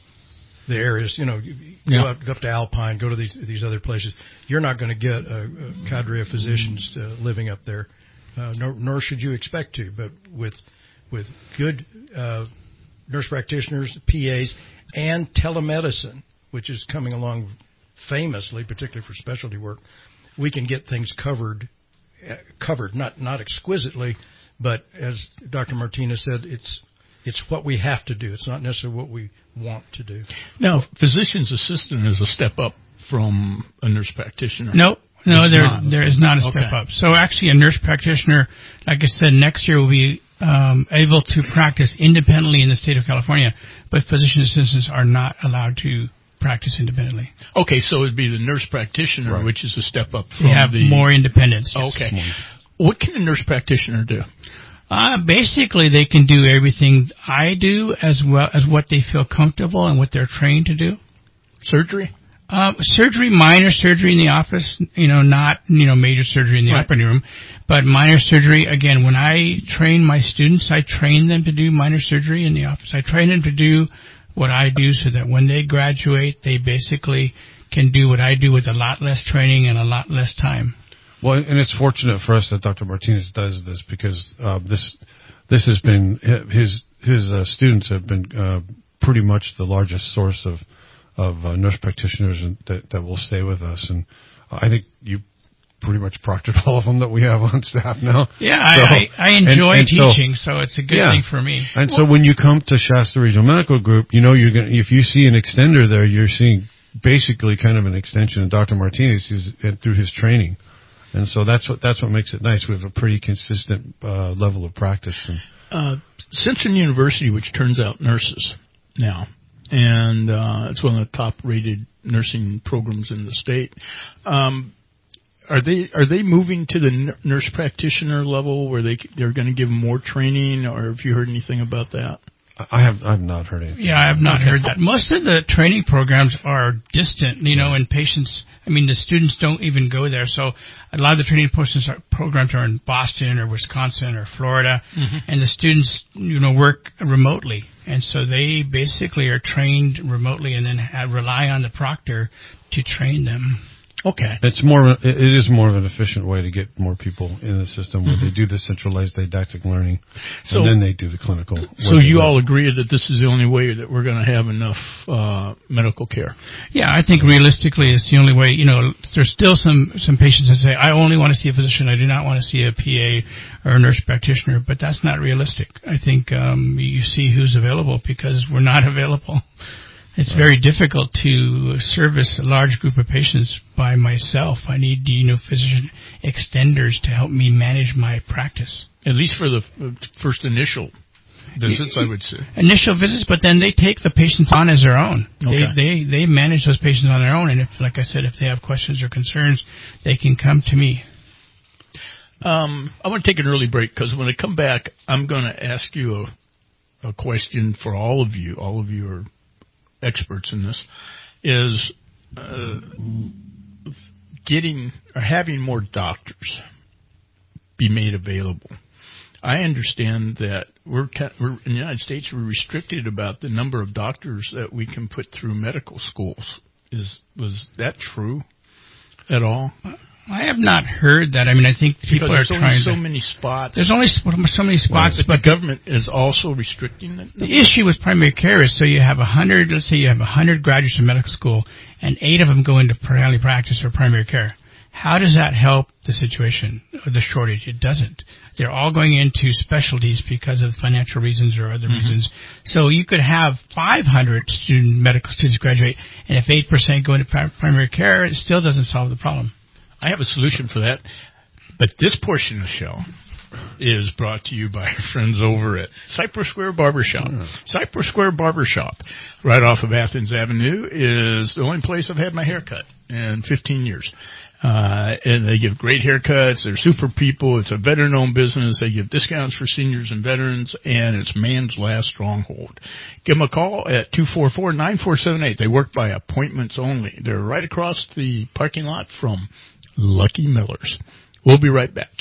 [SPEAKER 3] The areas, you know,
[SPEAKER 2] yeah.
[SPEAKER 3] go, up, go up to Alpine, go to these these other places. You're not going to get a, a cadre of physicians uh, living up there, uh, nor, nor should you expect to. But with with good uh, nurse practitioners, P As, and telemedicine, which is coming along famously, particularly for specialty work, we can get things covered. Covered, not not exquisitely, but as Doctor Martinez said, it's it's what we have to do. It's not necessarily what we want to do.
[SPEAKER 2] Now, physician's assistant is a step up from a nurse practitioner.
[SPEAKER 16] No, no,
[SPEAKER 2] it's
[SPEAKER 16] there
[SPEAKER 2] not.
[SPEAKER 16] there is not a step
[SPEAKER 2] okay.
[SPEAKER 16] up. So actually, a nurse practitioner, like I said, next year will be um, able to practice independently in the state of California, but physician assistants are not allowed to practice independently.
[SPEAKER 2] Okay, so it'd be the nurse practitioner, right. which is a step up from
[SPEAKER 16] they have
[SPEAKER 2] the...
[SPEAKER 16] more independence. Yes.
[SPEAKER 2] Okay. What can a nurse practitioner do?
[SPEAKER 16] Uh, basically, they can do everything I do as well as what they feel comfortable and what they're trained to do.
[SPEAKER 2] Surgery?
[SPEAKER 16] Uh, surgery, minor surgery in the office, you know, not, you know, major surgery in the right. operating room, but minor surgery. Again, when I train my students, I train them to do minor surgery in the office. I train them to do what I do so that when they graduate, they basically can do what I do with a lot less training and a lot less time.
[SPEAKER 15] Well, and it's fortunate for us that Doctor Martinez does this because uh, this this has been his his uh, students have been uh, pretty much the largest source of of uh, nurse practitioners and that that will stay with us, and I think you pretty much proctored all of them that we have on staff now.
[SPEAKER 16] Yeah,
[SPEAKER 15] so,
[SPEAKER 16] I, I enjoy
[SPEAKER 15] and, and
[SPEAKER 16] teaching, so, so it's a good
[SPEAKER 15] yeah.
[SPEAKER 16] thing for me.
[SPEAKER 15] And well, so when you come to Shasta Regional Medical Group, you know you're going if you see an extender there, you're seeing basically kind of an extension of Doctor Martinez through his training. And so that's what that's what makes it nice. We have a pretty consistent uh, level of practice. And,
[SPEAKER 2] uh, Simpson University, which turns out nurses now, and uh, it's one of the top-rated nursing programs in the state. Um, are they are they moving to the n- nurse practitioner level where they they're going to give them more training, or have you heard anything about that?
[SPEAKER 15] I have I've not heard anything.
[SPEAKER 16] Yeah, I have not heard that. Most of the training programs are distant, you know, and patients. I mean, the students don't even go there. So a lot of the training programs are in Boston or Wisconsin or Florida, mm-hmm. and the students, you know, work remotely. And so they basically are trained remotely and then have, rely on the proctor to train them.
[SPEAKER 2] Okay.
[SPEAKER 15] It's more, it is more of an efficient way to get more people in the system where mm-hmm. they do the centralized didactic learning so, and then they do the clinical.
[SPEAKER 2] So you all agree that this is the only way that we're going to have enough uh, medical care?
[SPEAKER 16] Yeah, I think realistically it's the only way. You know, there's still some, some patients that say, I only want to see a physician. I do not want to see a P A or a nurse practitioner, but that's not realistic. I think um, you see who's available because we're not available. It's right. very difficult to service a large group of patients by myself. I need, you know, physician extenders to help me manage my practice.
[SPEAKER 2] At least for the first initial visits, I would say.
[SPEAKER 16] Initial visits, but then they take the patients on as their own.
[SPEAKER 2] Okay.
[SPEAKER 16] They, they, they manage those patients on their own, and if, like I said, if they have questions or concerns, they can come to me.
[SPEAKER 2] Um, I want to take an early break because when I come back, I'm going to ask you a, a question for all of you. All of you are experts in this, is uh, getting or having more doctors be made available. I understand that we're, we're in the United States, we're restricted about the number of doctors that we can put through medical schools Is was that true at all?
[SPEAKER 16] I have not heard that. I mean, I think people are trying to...
[SPEAKER 2] There's only so many spots.
[SPEAKER 16] There's only so many spots,
[SPEAKER 2] but, but the government is also restricting it.
[SPEAKER 16] The issue with primary care is, so you have a hundred, let's say you have a hundred graduates in medical school, and eight of them go into family practice or primary care. How does that help the situation, or the shortage? It doesn't. They're all going into specialties because of financial reasons or other mm-hmm. reasons. So you could have five hundred student medical students graduate, and if eight percent go into primary care, it still doesn't solve the problem.
[SPEAKER 2] I have a solution for that, but this portion of the show is brought to you by our friends over at Cypress Square Barbershop. Mm. Cypress Square Barbershop, right off of Athens Avenue, is the only place I've had my hair cut in fifteen years. Uh, and they give great haircuts. They're super people. It's a veteran-owned business. They give discounts for seniors and veterans, and it's man's last stronghold. Give them a call at two four four, nine four seven eight. They work by appointments only. They're right across the parking lot from Lucky Miller's. We'll be right back.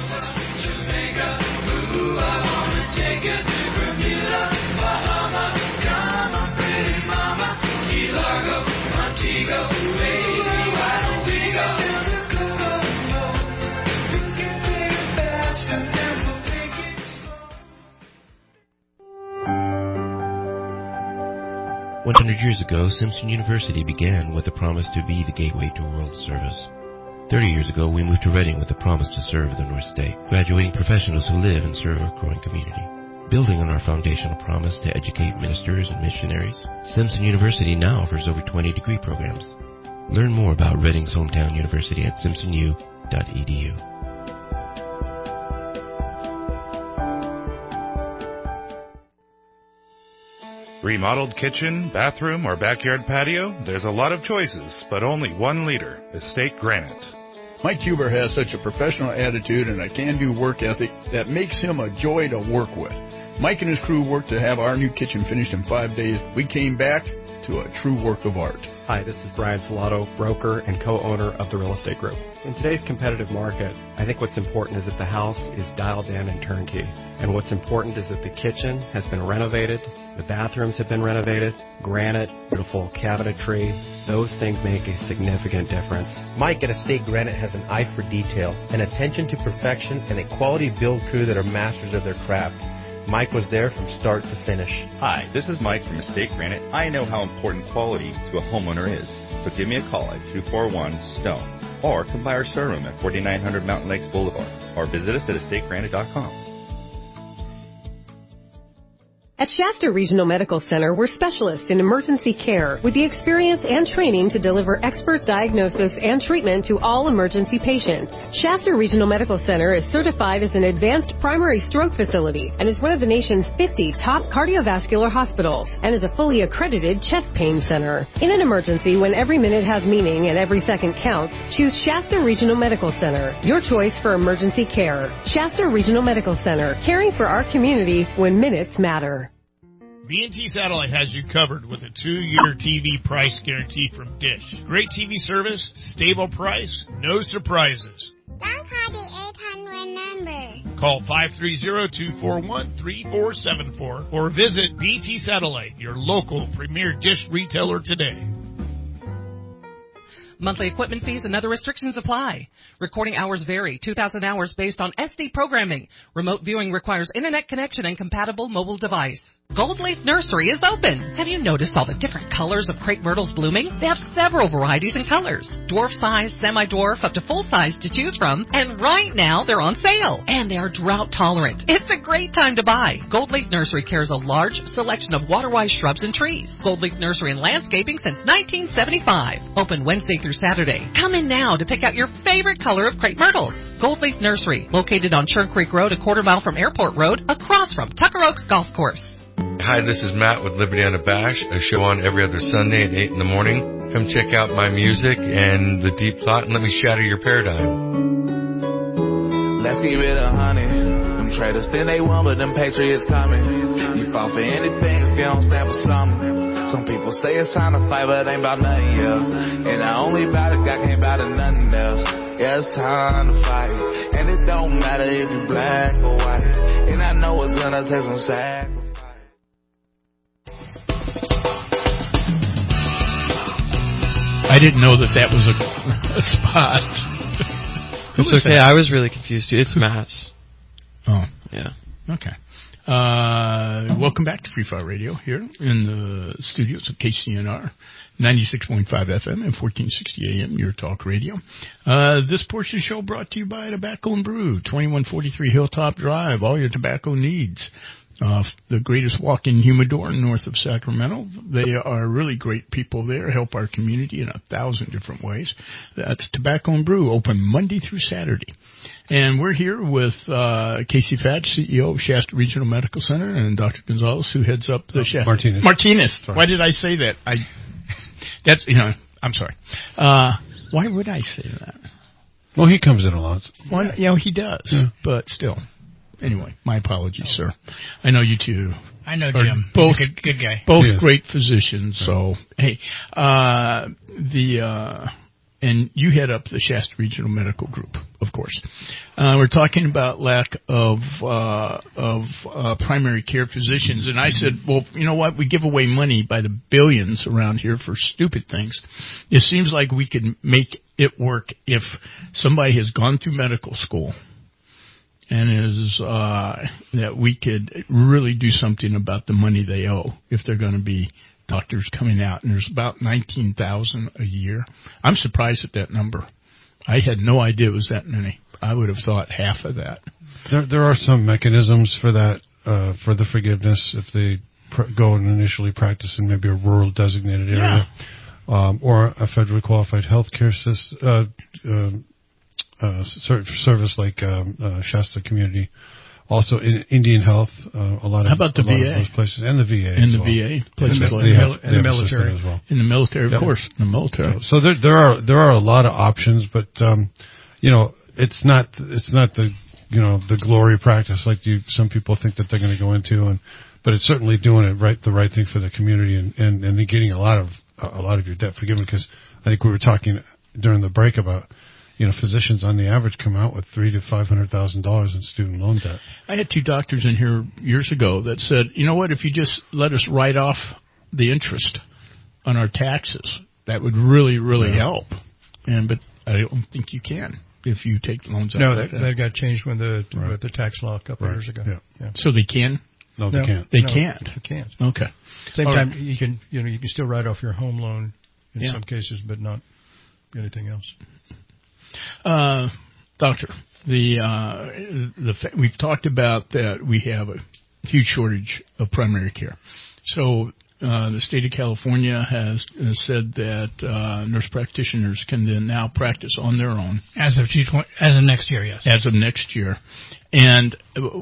[SPEAKER 13] one hundred years ago, Simpson University began with the promise to be the gateway to world service. thirty years ago, we moved to Reading with the promise to serve the North State, graduating professionals who live and serve our growing community. Building on our foundational promise to educate ministers and missionaries, Simpson University now offers over twenty degree programs. Learn more about Reading's hometown university at simpson u dot e d u.
[SPEAKER 20] Remodeled kitchen, bathroom, or backyard patio? There's a lot of choices, but only one leader, Estate Granite.
[SPEAKER 21] Mike Huber has such a professional attitude and a can-do work ethic that makes him a joy to work with. Mike and his crew worked to have our new kitchen finished in five days. We came back to a true work of art.
[SPEAKER 22] Hi, this is Brian Salato, broker and co-owner of the Real Estate Group. In today's competitive market, I think what's important is that the house is dialed in and turnkey. And what's important is that the kitchen has been renovated, the bathrooms have been renovated, granite, beautiful cabinetry. Those things make a significant difference.
[SPEAKER 25] Mike at Estate Granite has an eye for detail, an attention to perfection, and a quality build crew that are masters of their craft. Mike was there from start to finish.
[SPEAKER 26] Hi, this is Mike from Estate Granite. I know how important quality to a homeowner is, so give me a call at two four one, STONE, or come by our showroom at forty-nine hundred Mountain Lakes Boulevard, or visit us at estate granite dot com.
[SPEAKER 23] At Shasta Regional Medical Center, we're specialists in emergency care with the experience and training to deliver expert diagnosis and treatment to all emergency patients. Shasta Regional Medical Center is certified as an advanced primary stroke facility and is one of the nation's fifty top cardiovascular hospitals and is a fully accredited chest pain center. In an emergency, when every minute has meaning and every second counts, choose Shasta Regional Medical Center, your choice for emergency care. Shasta Regional Medical Center, caring for our community when minutes matter.
[SPEAKER 24] B and T Satellite has you covered with a two-year T V price guarantee from Dish. Great T V service, stable price, no surprises.
[SPEAKER 27] Don't call the eight hundred number.
[SPEAKER 24] Call five three zero, two four one, three four seven four or visit B T Satellite, your local premier Dish retailer today.
[SPEAKER 28] Monthly equipment fees and other restrictions apply. Recording hours vary. two thousand hours based on S D programming. Remote viewing requires internet connection and compatible mobile device. Gold Leaf Nursery is open. Have you noticed all the different colors of crepe myrtles blooming? They have several varieties and colors. Dwarf size, semi-dwarf, up to full size to choose from. And right now they're on sale. And they are drought tolerant. It's a great time to buy. Gold Leaf Nursery carries a large selection of water-wise shrubs and trees. Gold Leaf Nursery and Landscaping since nineteen seventy-five. Open Wednesday through Saturday. Come in now to pick out your favorite color of crepe myrtles. Gold Leaf Nursery, located on Churn Creek Road, a quarter mile from Airport Road, across from Tucker Oaks Golf Course.
[SPEAKER 29] Hi, this is Matt with Liberty Unabashed, a show on every other Sunday at eight in the morning. Come check out my music and the deep thought and let me shatter your paradigm.
[SPEAKER 30] Let's keep it a honey. Them traders think they won, but them patriots coming. You fall for anything if you don't stand for something. Some people say it's time to fight, but it ain't about nothing, yeah. And I only bout it, I can't bout it, nothing else. Yeah, it's time to fight. And it don't matter if you black or white. And I know it's gonna take some sacrifice.
[SPEAKER 2] I didn't know that that was a, a spot.
[SPEAKER 1] It's okay. That? I was really confused too. It's Matt's.
[SPEAKER 2] Oh.
[SPEAKER 1] Yeah.
[SPEAKER 2] Okay. Uh, welcome back to Free Fire Radio here in the studios of K C N R, ninety-six point five F M and fourteen sixty A M, your talk radio. Uh, this portion of the show brought to you by Tobacco and Brew, twenty-one forty-three Hilltop Drive, all your tobacco needs. Uh, the greatest walk-in humidor north of Sacramento. They are really great people there, help our community in a thousand different ways. That's Tobacco and Brew, open Monday through Saturday. And we're here with uh, Casey Fatch, C E O of Shasta Regional Medical Center, and Doctor Gonzalez, who heads up the
[SPEAKER 15] oh,
[SPEAKER 2] Shasta.
[SPEAKER 15] Martinez.
[SPEAKER 2] Martinez.
[SPEAKER 15] Sorry.
[SPEAKER 2] Why did I say that? I. That's, you know, I'm sorry. Uh, why would I say that?
[SPEAKER 15] Well, he comes in a lot.
[SPEAKER 2] Well, you know, he does, yeah. But still. Anyway, my apologies, oh. sir. I know you two.
[SPEAKER 16] I know Jim.
[SPEAKER 2] Both
[SPEAKER 16] He's a good, good guy.
[SPEAKER 2] Both great physicians. So, hey, uh, the uh, and you head up the Shasta Regional Medical Group, of course. Uh, we're talking about lack of uh, of uh, primary care physicians, and I said, well, you know what? We give away money by the billions around here for stupid things. It seems like we could make it work if somebody has gone through medical school. And is uh, that we could really do something about the money they owe if they're going to be doctors coming out. And there's about nineteen thousand a year. I'm surprised at that number. I had no idea it was that many. I would have thought half of that.
[SPEAKER 15] There, there are some mechanisms for that, uh, for the forgiveness if they pr- go and initially practice in maybe a rural designated area, yeah. um, or a federally qualified healthcare system. Uh, uh, Uh, service like um, uh, Shasta Community, also in Indian Health, uh, a lot of
[SPEAKER 2] how about the
[SPEAKER 15] V A?
[SPEAKER 2] V A?
[SPEAKER 15] Those places, and the V A,
[SPEAKER 2] and the
[SPEAKER 15] well.
[SPEAKER 2] V A places
[SPEAKER 15] and the,
[SPEAKER 2] like
[SPEAKER 15] they have,
[SPEAKER 2] and
[SPEAKER 15] they
[SPEAKER 2] the
[SPEAKER 15] have
[SPEAKER 2] military
[SPEAKER 15] as well.
[SPEAKER 2] In the military, of
[SPEAKER 15] yeah.
[SPEAKER 2] course, in the military.
[SPEAKER 15] So, so there, there are there are a lot of options, but um, you know, it's not it's not the you know the glory practice like you, some people think that they're going to go into, and but it's certainly doing it right the right thing for the community and and, and getting a lot of a lot of your debt forgiven, because I think we were talking during the break about. You know, physicians on the average come out with three to five hundred thousand dollars in student loan debt.
[SPEAKER 2] I had two doctors in here years ago that said, "You know what? If you just let us write off the interest on our taxes, that would really, really yeah. help." And but I don't think you can if you take loans out.
[SPEAKER 3] No,
[SPEAKER 2] like
[SPEAKER 3] that,
[SPEAKER 2] that
[SPEAKER 3] that got changed when the right. with the tax law a couple
[SPEAKER 15] right.
[SPEAKER 3] of years ago.
[SPEAKER 15] Yeah.
[SPEAKER 3] Yeah.
[SPEAKER 2] So they can.
[SPEAKER 15] No, they
[SPEAKER 3] no,
[SPEAKER 15] can't.
[SPEAKER 2] They
[SPEAKER 3] no,
[SPEAKER 2] can't.
[SPEAKER 3] They can't.
[SPEAKER 2] Okay.
[SPEAKER 3] Same
[SPEAKER 2] All
[SPEAKER 3] time,
[SPEAKER 2] right.
[SPEAKER 3] you can you know you can still write off your home loan in
[SPEAKER 2] yeah.
[SPEAKER 3] some cases, but not anything else.
[SPEAKER 2] Uh, doctor, the uh, the fa- we've talked about that we have a huge shortage of primary care. So uh, the state of California has, has said that uh, nurse practitioners can then now practice on their own
[SPEAKER 16] as of as of next year. Yes,
[SPEAKER 2] as of next year. And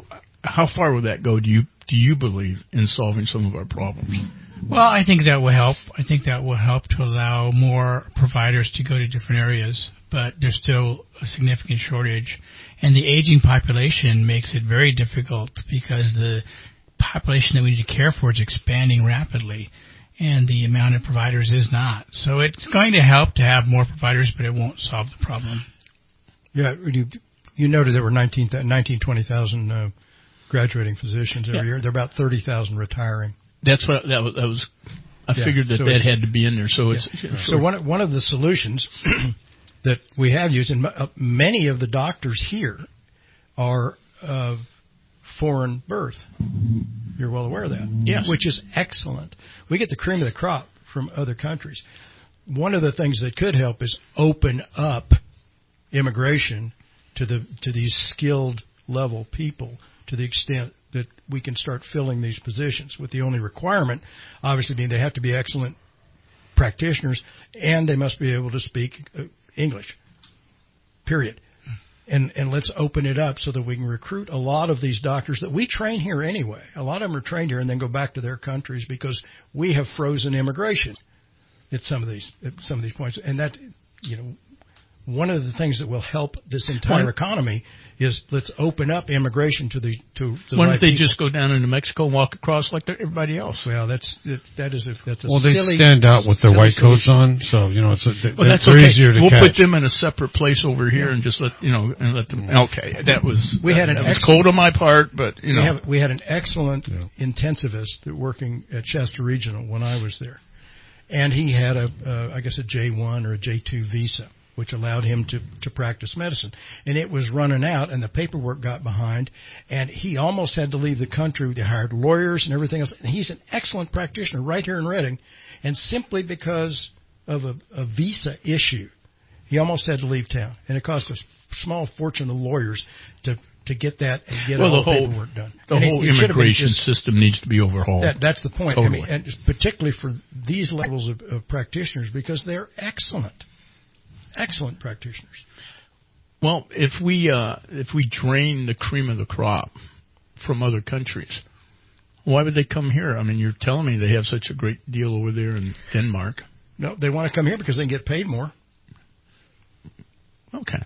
[SPEAKER 2] how far will that go? Do you do you believe in solving some of our problems?
[SPEAKER 16] Well, I think that will help. I think that will help to allow more providers to go to different areas, but there's still a significant shortage. And the aging population makes it very difficult because the population that we need to care for is expanding rapidly, and the amount of providers is not. So it's going to help to have more providers, but it won't solve the problem.
[SPEAKER 3] Yeah, you, you noted there were nineteen, nineteen twenty thousand uh, graduating physicians every yeah. year. There are about thirty thousand retiring.
[SPEAKER 2] That's what that was. That was I
[SPEAKER 3] yeah,
[SPEAKER 2] figured that
[SPEAKER 3] so
[SPEAKER 2] that had to be in there. So
[SPEAKER 3] yeah.
[SPEAKER 2] it's
[SPEAKER 3] right. so one one of the solutions that we have used, and many of the doctors here are of foreign birth. You're well aware of that,
[SPEAKER 2] yes.
[SPEAKER 3] Which is excellent. We get the cream of the crop from other countries. One of the things that could help is open up immigration to the to these skilled level people to the extent that we can start filling these positions, with the only requirement obviously being they have to be excellent practitioners and they must be able to speak uh, English, period. And and let's open it up so that we can recruit a lot of these doctors that we train here anyway. A lot of them are trained here and then go back to their countries because we have frozen immigration at some of these at some of these points. And that, you know, one of the things that will help this entire
[SPEAKER 2] Why,
[SPEAKER 3] economy is let's open up immigration to the to the
[SPEAKER 2] Why
[SPEAKER 3] right
[SPEAKER 2] don't they
[SPEAKER 3] people.
[SPEAKER 2] just go down into Mexico and walk across like everybody else?
[SPEAKER 3] Well, that's that, that is a that's a
[SPEAKER 15] well,
[SPEAKER 3] silly,
[SPEAKER 15] they stand out with their white
[SPEAKER 3] solution.
[SPEAKER 15] coats on, so you know it's a, they,
[SPEAKER 2] well, that's
[SPEAKER 15] they're
[SPEAKER 2] okay.
[SPEAKER 15] easier to
[SPEAKER 2] we'll
[SPEAKER 15] catch.
[SPEAKER 2] put them in a separate place over here yeah. and just let you know and let them. Okay, that was
[SPEAKER 3] we
[SPEAKER 2] that,
[SPEAKER 3] had an
[SPEAKER 2] that was cold on my part, but you
[SPEAKER 3] we
[SPEAKER 2] know
[SPEAKER 3] have, we had an excellent yeah. intensivist that working at Shasta Regional when I was there, and he had a, uh, I guess, a J one or a J two visa, which allowed him to, to practice medicine. And it was running out, and the paperwork got behind, and he almost had to leave the country. They hired lawyers and everything else. And he's an excellent practitioner right here in Reading, and simply because of a, a visa issue, he almost had to leave town. And it cost a small fortune of lawyers to to get that and get
[SPEAKER 2] well,
[SPEAKER 3] all
[SPEAKER 2] the whole,
[SPEAKER 3] paperwork done.
[SPEAKER 2] The
[SPEAKER 3] and
[SPEAKER 2] whole
[SPEAKER 3] it, it
[SPEAKER 2] immigration
[SPEAKER 3] just,
[SPEAKER 2] system needs to be overhauled.
[SPEAKER 3] That, that's the point.
[SPEAKER 2] Totally.
[SPEAKER 3] I mean, and particularly for these levels of, of practitioners, because they're excellent. Excellent practitioners.
[SPEAKER 2] Well, if we uh, if we drain the cream of the crop from other countries, why would they come here? I mean, you're telling me they have such a great deal over there in Denmark.
[SPEAKER 3] No, they want to come here because they can get paid more.
[SPEAKER 2] Okay.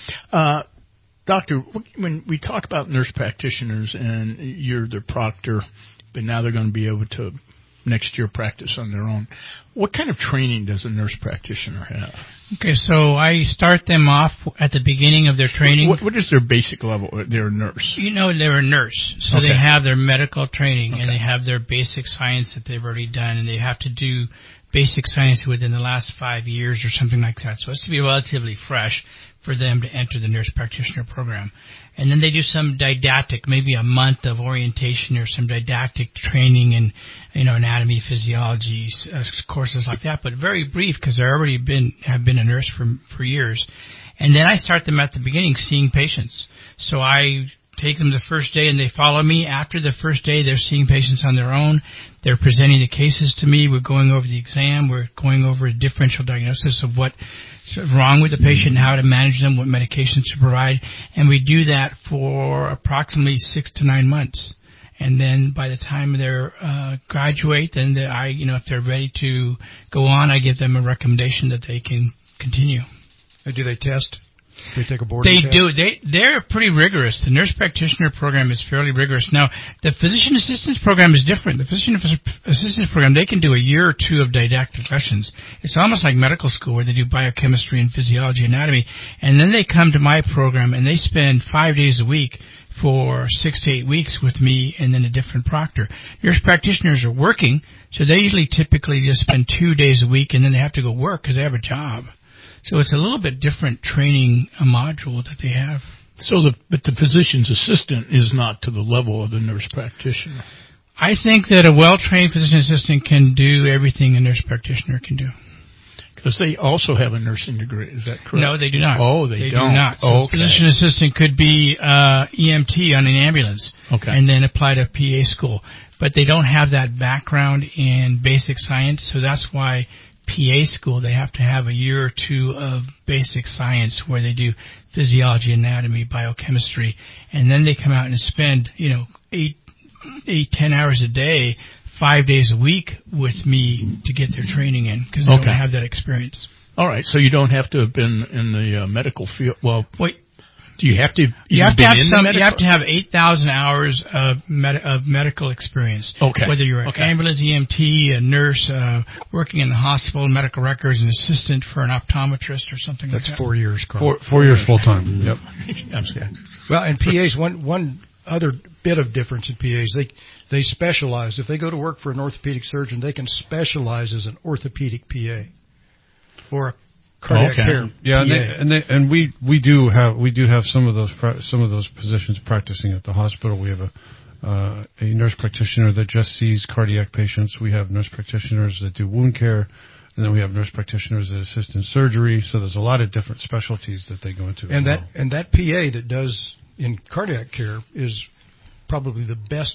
[SPEAKER 2] Uh, doctor, when we talk about nurse practitioners and you're their proctor, but now they're going to be able to next year practice on their own, what kind of training does a nurse practitioner have?
[SPEAKER 16] Okay, so I start them off at the beginning of their training.
[SPEAKER 2] What, what is their basic level? They're a nurse.
[SPEAKER 16] You know, they're a nurse, so
[SPEAKER 2] okay.
[SPEAKER 16] they have their medical training,
[SPEAKER 2] okay.
[SPEAKER 16] and they have their basic science that they've already done, and they have to do basic science within the last five years or something like that. So it's to be relatively fresh for them to enter the nurse practitioner program. And then they do some didactic, maybe a month of orientation or some didactic training in, you know, anatomy, physiology, uh, courses like that, but very brief because they've already been, have been a nurse for, for years. And then I start them at the beginning seeing patients. So I take them the first day and they follow me. After the first day, they're seeing patients on their own. They're presenting the cases to me. We're going over the exam. We're going over a differential diagnosis of what's wrong with the patient and how to manage them, what medications to provide. And we do that for approximately six to nine months. And then by the time they're uh, graduate, then they, I, you know, if they're ready to go on, I give them a recommendation that they can continue.
[SPEAKER 3] And do they test? They take a board.
[SPEAKER 16] They
[SPEAKER 3] test?
[SPEAKER 16] do. They they're pretty rigorous. The nurse practitioner program is fairly rigorous. Now, the physician assistance program is different. The physician assistance program, they can do a year or two of didactic lessons. It's almost like medical school where they do biochemistry and physiology, anatomy, and then they come to my program and they spend five days a week for six to eight weeks with me and then a different proctor. Nurse practitioners are working, so they usually typically just spend two days a week and then they have to go work because they have a job. So it's a little bit different training a module that they have.
[SPEAKER 2] So, the, but the physician's assistant is not to the level of the nurse practitioner.
[SPEAKER 16] I think that a well-trained physician assistant can do everything a nurse practitioner can do.
[SPEAKER 2] Because they also have a nursing degree, is that correct?
[SPEAKER 16] No, they do not.
[SPEAKER 2] Oh, they,
[SPEAKER 16] they
[SPEAKER 2] don't.
[SPEAKER 16] do not. So
[SPEAKER 2] oh, okay.
[SPEAKER 16] A physician assistant could be uh, E M T on an ambulance,
[SPEAKER 2] okay.
[SPEAKER 16] and then apply to P A school. But they don't have that background in basic science, so that's why P A school, they have to have a year or two of basic science where they do physiology, anatomy, biochemistry, and then they come out and spend, you know, eight, eight, ten hours a day, five days a week with me to get their training in because they
[SPEAKER 2] okay.
[SPEAKER 16] don't have that experience.
[SPEAKER 2] All right, so you don't have to have been in the uh, medical field. Well,
[SPEAKER 16] wait.
[SPEAKER 2] Do you have to?
[SPEAKER 16] You have to have some.
[SPEAKER 2] You
[SPEAKER 16] have to have eight thousand hours of, med- of medical experience.
[SPEAKER 2] Okay.
[SPEAKER 16] Whether you're an
[SPEAKER 2] okay.
[SPEAKER 16] ambulance E M T, a nurse, uh, working in the hospital, medical records, an assistant for an optometrist or something
[SPEAKER 3] That's
[SPEAKER 16] like that.
[SPEAKER 3] four years, Carl.
[SPEAKER 15] Four, four years full time. Yep.
[SPEAKER 2] I'm scared.
[SPEAKER 3] Well, and P As, one one other bit of difference in P As, they they specialize. If they go to work for an orthopedic surgeon, they can specialize as an orthopedic P A or a cardiac
[SPEAKER 2] okay.
[SPEAKER 3] care.
[SPEAKER 15] Yeah, and, they, and, they, and we we do have we do have some of those some of those positions practicing at the hospital. We have a uh, a nurse practitioner that just sees cardiac patients. We have nurse practitioners that do wound care, and then we have nurse practitioners that assist in surgery. So there's a lot of different specialties that they go into.
[SPEAKER 3] And that
[SPEAKER 15] well.
[SPEAKER 3] and that P A that does in cardiac care is probably the best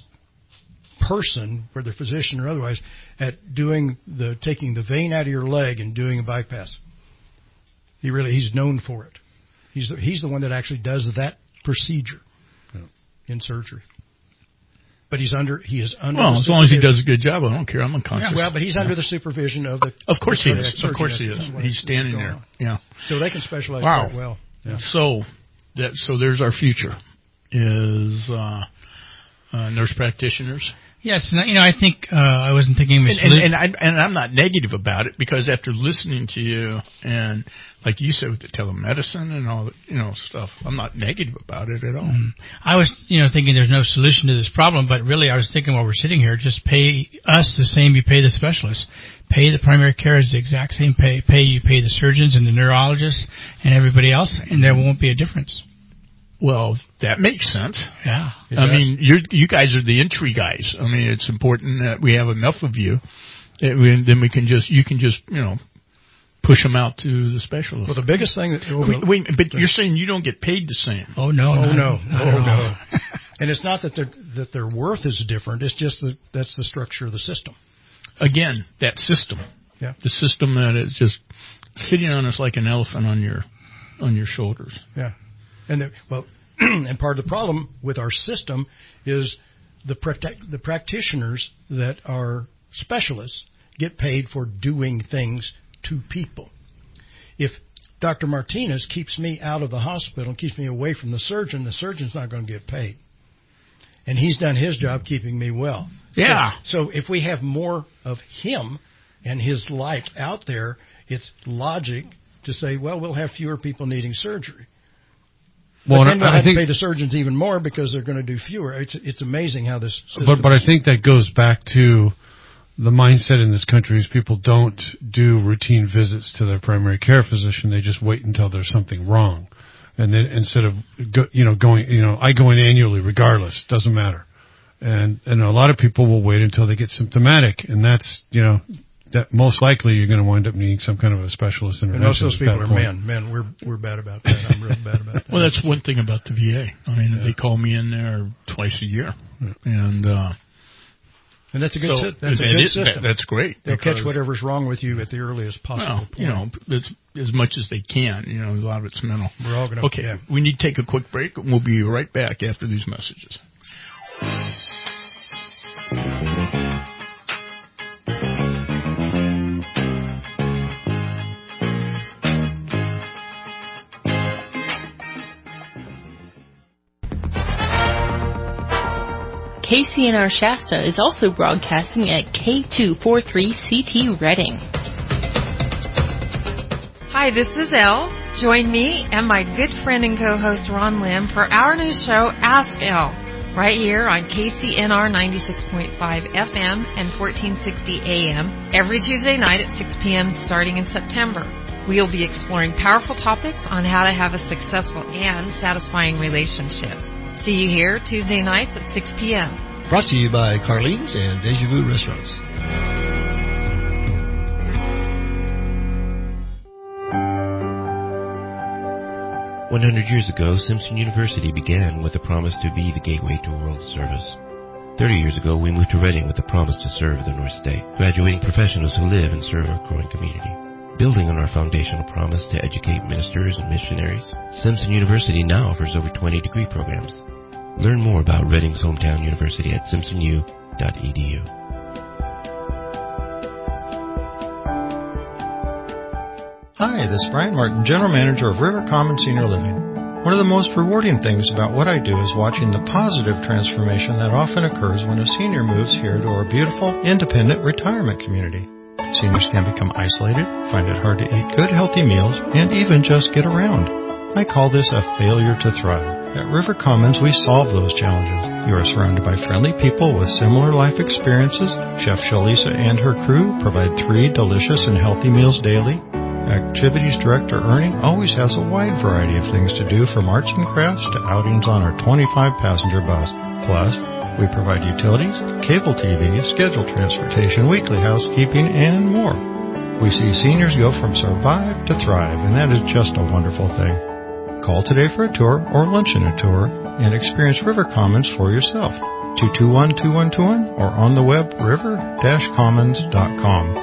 [SPEAKER 3] person, whether physician or otherwise, at doing the taking the vein out of your leg and doing a bypass. He really, he's known for it. He's the, he's the one that actually does that procedure yeah. in surgery. But he's under, he is under.
[SPEAKER 2] Well, as long as he does a good job, I don't care. I'm unconscious.
[SPEAKER 3] Yeah, well, but he's
[SPEAKER 2] yeah.
[SPEAKER 3] under the supervision of the.
[SPEAKER 2] Of course
[SPEAKER 3] the
[SPEAKER 2] he is. Of course he is. He's standing there.
[SPEAKER 3] On.
[SPEAKER 2] Yeah.
[SPEAKER 3] So they can specialize
[SPEAKER 2] wow.
[SPEAKER 3] quite well.
[SPEAKER 2] Yeah. So that so there's our future is uh, uh, nurse practitioners.
[SPEAKER 16] Yes, you know, I think uh, I wasn't thinking of
[SPEAKER 2] and, and, and, I, and I'm not negative about it, because after listening to you and, like you said, with the telemedicine and all that, you know, stuff, I'm not negative about it at all.
[SPEAKER 16] Mm. I was, you know, thinking there's no solution to this problem, but really I was thinking while we're sitting here, just pay us the same you pay the specialists. Pay the primary care is the exact same pay. Pay you pay the surgeons and the neurologists and everybody else, and there won't be a difference.
[SPEAKER 2] Well, that makes sense.
[SPEAKER 16] Yeah.
[SPEAKER 2] I does. mean, you you guys are the entry guys. I mean, it's important that we have enough of you. That we, then we can just, you can just, you know, push them out to the specialist.
[SPEAKER 3] Well, the biggest thing that... Well,
[SPEAKER 2] wait, wait, but you're saying you don't get paid the same.
[SPEAKER 16] Oh, no.
[SPEAKER 3] Oh,
[SPEAKER 16] no.
[SPEAKER 3] no.
[SPEAKER 16] no.
[SPEAKER 3] Oh, no. And it's not that, that their worth is different. It's just that that's the structure of the system.
[SPEAKER 2] Again, that system.
[SPEAKER 3] Yeah.
[SPEAKER 2] The system that is just sitting on us like an elephant on your on your shoulders.
[SPEAKER 3] Yeah. And the, well, and part of the problem with our system is the practi- the practitioners that are specialists get paid for doing things to people. If Doctor Martinez keeps me out of the hospital and keeps me away from the surgeon, the surgeon's not going to get paid. And he's done his job keeping me well.
[SPEAKER 2] Yeah.
[SPEAKER 3] So, so if we have more of him and his like out there, it's logic to say, well, we'll have fewer people needing surgery. But well, then we'll I have think, to pay the surgeons even more because they're going to do fewer. It's it's amazing how this system
[SPEAKER 15] But but I think that goes back to the mindset in this country is people don't do routine visits to their primary care physician. They just wait until there's something wrong. And then instead of, go, you know, going, you know, I go in annually regardless. Doesn't matter. And and a lot of people will wait until they get symptomatic. And that's, you know, that most likely you're going to wind up needing some kind of a specialist intervention.
[SPEAKER 3] And most of those people are men. Men, we're we're bad about that. I'm real bad about that.
[SPEAKER 2] Well, that's one thing about the V A. I mean, yeah. They call me in there twice a year, yeah. and uh,
[SPEAKER 3] and that's a good
[SPEAKER 2] so,
[SPEAKER 3] si- that's a good
[SPEAKER 2] it,
[SPEAKER 3] system.
[SPEAKER 2] That, that's great.
[SPEAKER 3] They'll catch whatever's wrong with you at the earliest possible
[SPEAKER 2] well,
[SPEAKER 3] point.
[SPEAKER 2] You know, it's, as much as they can. You know, a lot of it's mental.
[SPEAKER 3] We're all going to.
[SPEAKER 2] Okay,
[SPEAKER 3] yeah.
[SPEAKER 2] We need to take a quick break, and we'll be right back after these messages.
[SPEAKER 4] K C N R Shasta is also broadcasting at K two forty-three C T Reading.
[SPEAKER 5] Hi, this is Elle. Join me and my good friend and co-host Ron Lim for our new show, Ask Elle, right here on K C N R ninety-six point five F M and fourteen sixty A M every Tuesday night at six p.m. starting in September. We'll be exploring powerful topics on how to have a successful and satisfying relationship. See you here Tuesday nights at six p.m.
[SPEAKER 6] Brought to you by Carlene's and Deja Vu Restaurants.
[SPEAKER 13] one hundred years ago, Simpson University began with a promise to be the gateway to world service. thirty years ago, we moved to Reading with a promise to serve the North State, graduating professionals who live and serve our growing community. Building on our foundational promise to educate ministers and missionaries, Simpson University now offers over twenty degree programs. Learn more about Reading's hometown university at simpson u dot e d u.
[SPEAKER 7] Hi, this is Brian Martin, General Manager of River Common Senior Living. One of the most rewarding things about what I do is watching the positive transformation that often occurs when a senior moves here to our beautiful, independent retirement community. Seniors can become isolated, find it hard to eat good, healthy meals, and even just get around. I call this a failure to thrive. At River Commons, we solve those challenges. You are surrounded by friendly people with similar life experiences. Chef Shalisa and her crew provide three delicious and healthy meals daily. Activities Director Ernie always has a wide variety of things to do, from arts and crafts to outings on our twenty-five passenger bus. Plus, we provide utilities, cable T V, scheduled transportation, weekly housekeeping, and more. We see seniors go from survive to thrive, and that is just a wonderful thing. Call today for a tour or luncheon a tour and experience River Commons for yourself. two two one, two one two one or on the web river dash commons dot com.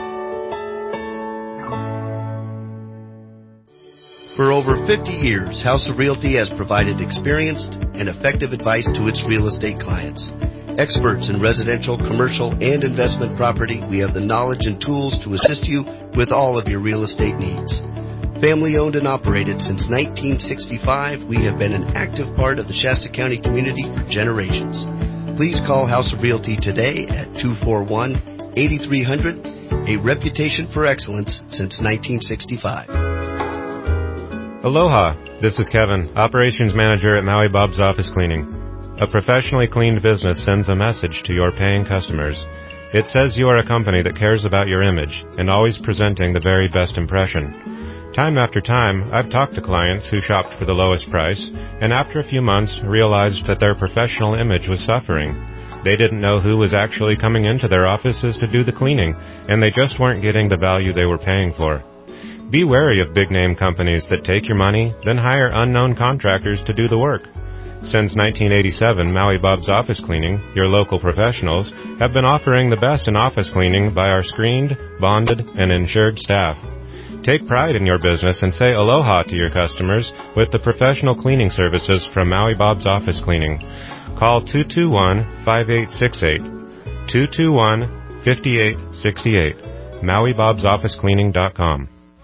[SPEAKER 8] For over fifty years, House of Realty has provided experienced and effective advice to its real estate clients. Experts in residential, commercial, and investment property, we have the knowledge and tools to assist you with all of your real estate needs. Family owned and operated since nineteen sixty-five, we have been an active part of the Shasta County community for generations. Please call House of Realty today at two four one, eight three zero zero, a reputation for excellence since nineteen sixty-five.
[SPEAKER 9] Aloha, this is Kevin, Operations Manager at Maui Bob's Office Cleaning. A professionally cleaned business sends a message to your paying customers. It says you are a company that cares about your image and always presenting the very best impression. Time after time, I've talked to clients who shopped for the lowest price and after a few months realized that their professional image was suffering. They didn't know who was actually coming into their offices to do the cleaning, and they just weren't getting the value they were paying for. Be wary of big-name companies that take your money, then hire unknown contractors to do the work. Since nineteen eighty-seven, Maui Bob's Office Cleaning, your local professionals, have been offering the best in office cleaning by our screened, bonded, and insured staff. Take pride in your business and say aloha to your customers with the professional cleaning services from Maui Bob's Office Cleaning. Call two two one, five eight six eight, two two one, five eight six eight, Maui Bob's Office Cleaning dot com.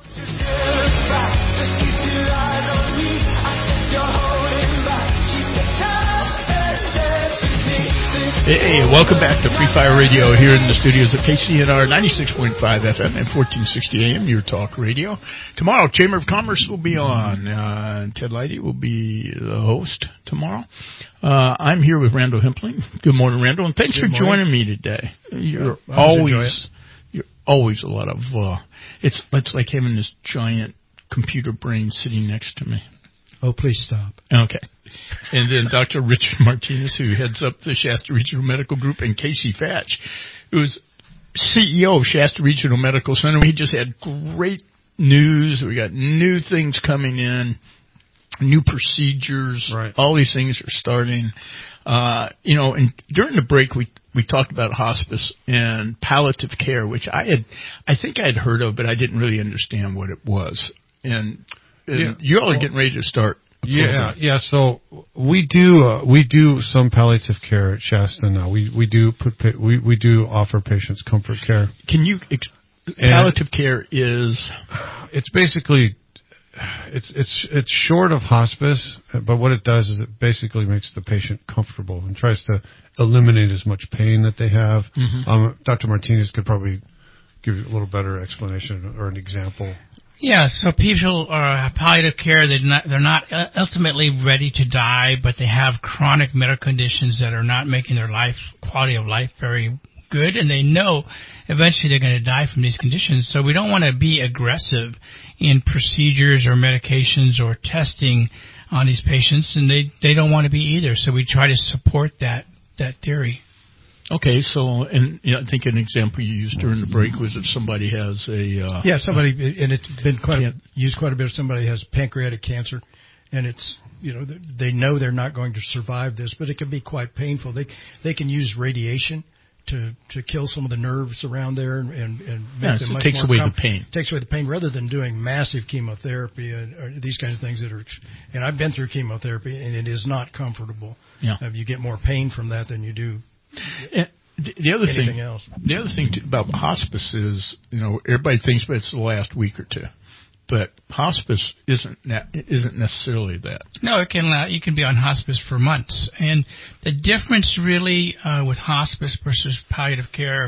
[SPEAKER 2] Hey, welcome back to Free Fire Radio here in the studios of K C N R ninety-six point five F M and fourteen sixty A M, your talk radio. Tomorrow, Chamber of Commerce will be on. Uh, Ted Leidy will be the host tomorrow. Uh, I'm here with Randall Hempling. Good morning, Randall, and thanks
[SPEAKER 3] Good
[SPEAKER 2] for
[SPEAKER 3] morning.
[SPEAKER 2] joining me today. You're
[SPEAKER 3] I always enjoy
[SPEAKER 2] always, you're always a lot of, uh, it's, it's like having this giant computer brain sitting next to me.
[SPEAKER 3] Oh, please stop.
[SPEAKER 2] Okay. And then Doctor Richard Martinez, who heads up the Shasta Regional Medical Group, and Casey Fatch, who's C E O of Shasta Regional Medical Center. We just had great news. We got new things coming in, new procedures.
[SPEAKER 15] Right.
[SPEAKER 2] All these things are starting. Uh, you know, and during the break, we we talked about hospice and palliative care, which I had, I think I had heard of, but I didn't really understand what it was. And, and
[SPEAKER 15] Yeah.
[SPEAKER 2] you all are getting ready to start.
[SPEAKER 15] Yeah, yeah. So we do uh, we do some palliative care at Shasta now. We we do put pa- we we do offer patients comfort care.
[SPEAKER 2] Can you ex-
[SPEAKER 15] And
[SPEAKER 2] palliative care is?
[SPEAKER 15] It's basically it's it's it's short of hospice, but what it does is it basically makes the patient comfortable and tries to eliminate as much pain that they have.
[SPEAKER 2] Mhm.
[SPEAKER 15] Um, Doctor Martinez could probably give you a little better explanation or an example.
[SPEAKER 16] Yeah, so people are have palliative care. They're not, they're not ultimately ready to die, but they have chronic medical conditions that are not making their life quality of life very good, and they know eventually they're going to die from these conditions. So we don't want to be aggressive in procedures or medications or testing on these patients, and they, they don't want to be either. So we try to support that that theory.
[SPEAKER 2] Okay, so, and you know, I think an example you used during the break was if somebody has a... Uh,
[SPEAKER 3] yeah, somebody, and it's been quite a, used quite a bit. If somebody has pancreatic cancer, and it's, you know, they know they're not going to survive this, but it can be quite painful. They they can use radiation to to kill some of the nerves around there and and, and make
[SPEAKER 2] yeah,
[SPEAKER 3] them
[SPEAKER 2] so
[SPEAKER 3] much
[SPEAKER 2] it takes
[SPEAKER 3] more
[SPEAKER 2] away
[SPEAKER 3] com-
[SPEAKER 2] the pain.
[SPEAKER 3] Takes away the pain rather than doing massive chemotherapy and or these kinds of things that are. And I've been through chemotherapy, and it is not comfortable.
[SPEAKER 2] Yeah,
[SPEAKER 3] uh, you get more pain from that than you do.
[SPEAKER 2] And the other
[SPEAKER 3] anything
[SPEAKER 2] thing,
[SPEAKER 3] else.
[SPEAKER 2] the other thing too, about hospice is, you know, everybody thinks it's the last week or two, but hospice isn't ne- isn't necessarily that.
[SPEAKER 16] No, it can. Uh, you can be on hospice for months, and the difference really uh, with hospice versus palliative care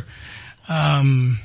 [SPEAKER 16] um,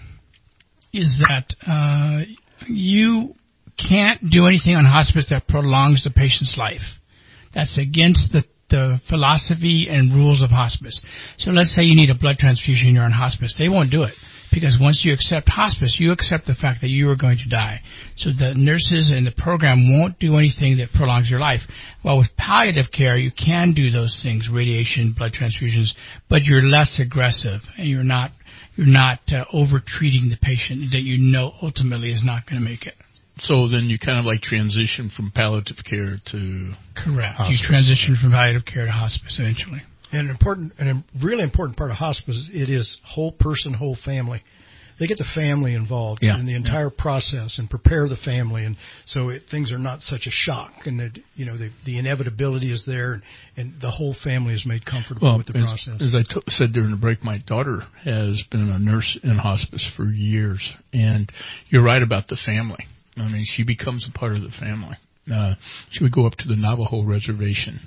[SPEAKER 16] is that uh, you can't do anything on hospice that prolongs the patient's life. That's against the the philosophy and rules of hospice. So let's say you need a blood transfusion, you're on hospice. They won't do it because once you accept hospice, you accept the fact that you are going to die. So the nurses and the program won't do anything that prolongs your life. Well, with palliative care, you can do those things, radiation, blood transfusions, but you're less aggressive and you're not you're not uh, over-treating the patient that you know ultimately is not going to make it.
[SPEAKER 2] So then you kind of like transition from palliative care to
[SPEAKER 16] correct.
[SPEAKER 2] Hospice.
[SPEAKER 16] You transition from palliative care to hospice eventually.
[SPEAKER 3] And an important, and a really important part of hospice, it is whole person, whole family. They get the family involved
[SPEAKER 2] yeah,
[SPEAKER 3] in the entire yeah. process and prepare the family, and so it, things are not such a shock. And that, you know, the, the inevitability is there, and, and the whole family is made comfortable
[SPEAKER 2] well,
[SPEAKER 3] with the
[SPEAKER 2] as,
[SPEAKER 3] process.
[SPEAKER 2] As I t- said during the break, my daughter has been a nurse in hospice for years, and you're right about the family. I mean, she becomes a part of the family. Uh, she would go up to the Navajo reservation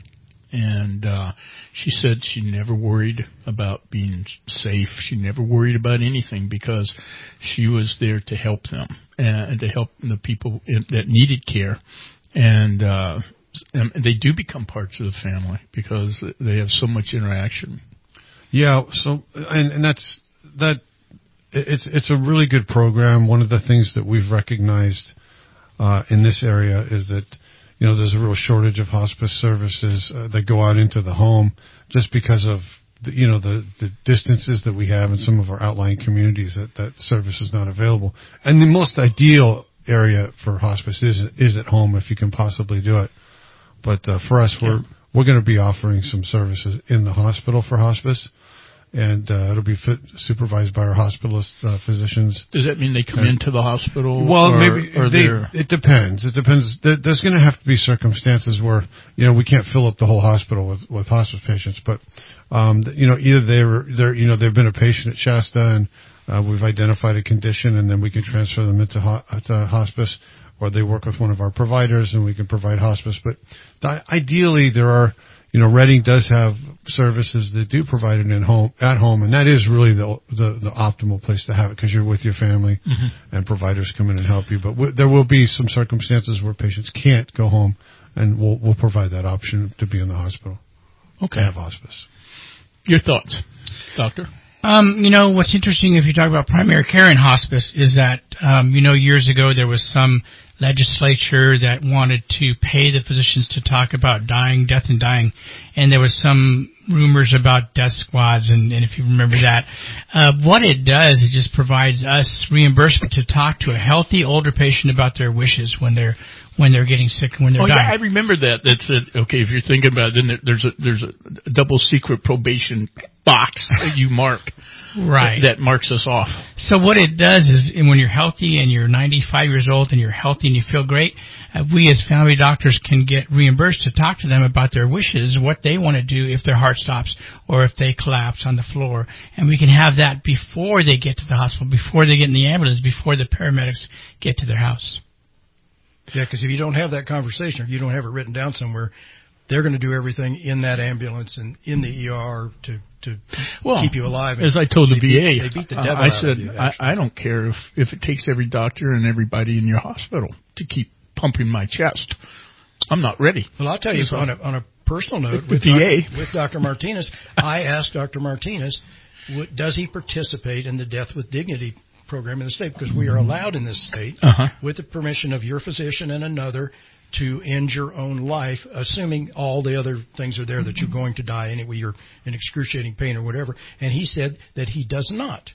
[SPEAKER 2] And uh, she said she never worried about being safe. She never worried about anything because she was there to help them and to help the people in, that needed care. And, uh, and they do become parts of the family because they have so much interaction.
[SPEAKER 15] Yeah. So, and, and that's that. It's it's a really good program. One of the things that we've recognized uh, in this area is that, you know, there's a real shortage of hospice services uh, that go out into the home just because of, the, you know, the, the distances that we have in some of our outlying communities that that service is not available. And the most ideal area for hospice is is at home if you can possibly do it. But uh, for us, we're we're going to be offering some services in the hospital for hospice. And uh, it'll be fit, supervised by our hospitalist uh, physicians.
[SPEAKER 2] Does that mean they come
[SPEAKER 15] and,
[SPEAKER 2] into the hospital?
[SPEAKER 15] Well,
[SPEAKER 2] or,
[SPEAKER 15] maybe
[SPEAKER 2] or
[SPEAKER 15] they, it depends. It depends. There, there's going to have to be circumstances where, you know, we can't fill up the whole hospital with, with hospice patients. But um, you know, either they were they're you know they've been a patient at Shasta and uh, we've identified a condition and then we can transfer them into ho- to hospice, or they work with one of our providers and we can provide hospice. But th- ideally, there are. You know, Redding does have services that do provide it in home, at home, and that is really the the, the optimal place to have it because you're with your family mm-hmm. and providers come in and help you. But w- there will be some circumstances where patients can't go home, and we'll we'll provide that option to be in the hospital.
[SPEAKER 2] Okay.
[SPEAKER 15] To have hospice.
[SPEAKER 2] Your thoughts, Doctor?
[SPEAKER 16] Um, you know, what's interesting if you talk about primary care and hospice is that, um, you know, years ago there was some legislature that wanted to pay the physicians to talk about dying, death and dying, and there was some rumors about death squads, and, and if you remember that. Uh, what it does, it just provides us reimbursement to talk to a healthy older patient about their wishes when they're when they're getting sick and when they're
[SPEAKER 2] oh,
[SPEAKER 16] dying.
[SPEAKER 2] Yeah, I remember that. That's it. Okay, if you're thinking about it, then there's a there's a double secret probation box that you mark.
[SPEAKER 16] Right.
[SPEAKER 2] That, that marks us off.
[SPEAKER 16] So what it does is when you're healthy and you're ninety-five years old and you're healthy and you feel great, uh, we as family doctors can get reimbursed to talk to them about their wishes, what they want to do if their heart stops or if they collapse on the floor. And we can have that before they get to the hospital, before they get in the ambulance, before the paramedics get to their house.
[SPEAKER 3] Yeah, because if you don't have that conversation or you don't have it written down somewhere, they're going to do everything in that ambulance and in the E R to to
[SPEAKER 2] well,
[SPEAKER 3] keep you alive.
[SPEAKER 2] As I told the V A,
[SPEAKER 3] beat, they beat the devil
[SPEAKER 2] I
[SPEAKER 3] out
[SPEAKER 2] said,
[SPEAKER 3] of you,
[SPEAKER 2] I, I don't care if, if it takes every doctor and everybody in your hospital to keep pumping my chest. I'm not ready.
[SPEAKER 3] Well, I'll tell you,
[SPEAKER 2] so,
[SPEAKER 3] on a, on a personal note,
[SPEAKER 2] with,
[SPEAKER 3] with,
[SPEAKER 2] V A.
[SPEAKER 3] Doctor, with Doctor Martinez, I asked Doctor Martinez, what, does he participate in the Death with Dignity program in the state? Because we are allowed in this state,
[SPEAKER 2] uh-huh.
[SPEAKER 3] with the permission of your physician and another, to end your own life, assuming all the other things are there, that you're going to die anyway, you're in excruciating pain or whatever. And he said that he does not.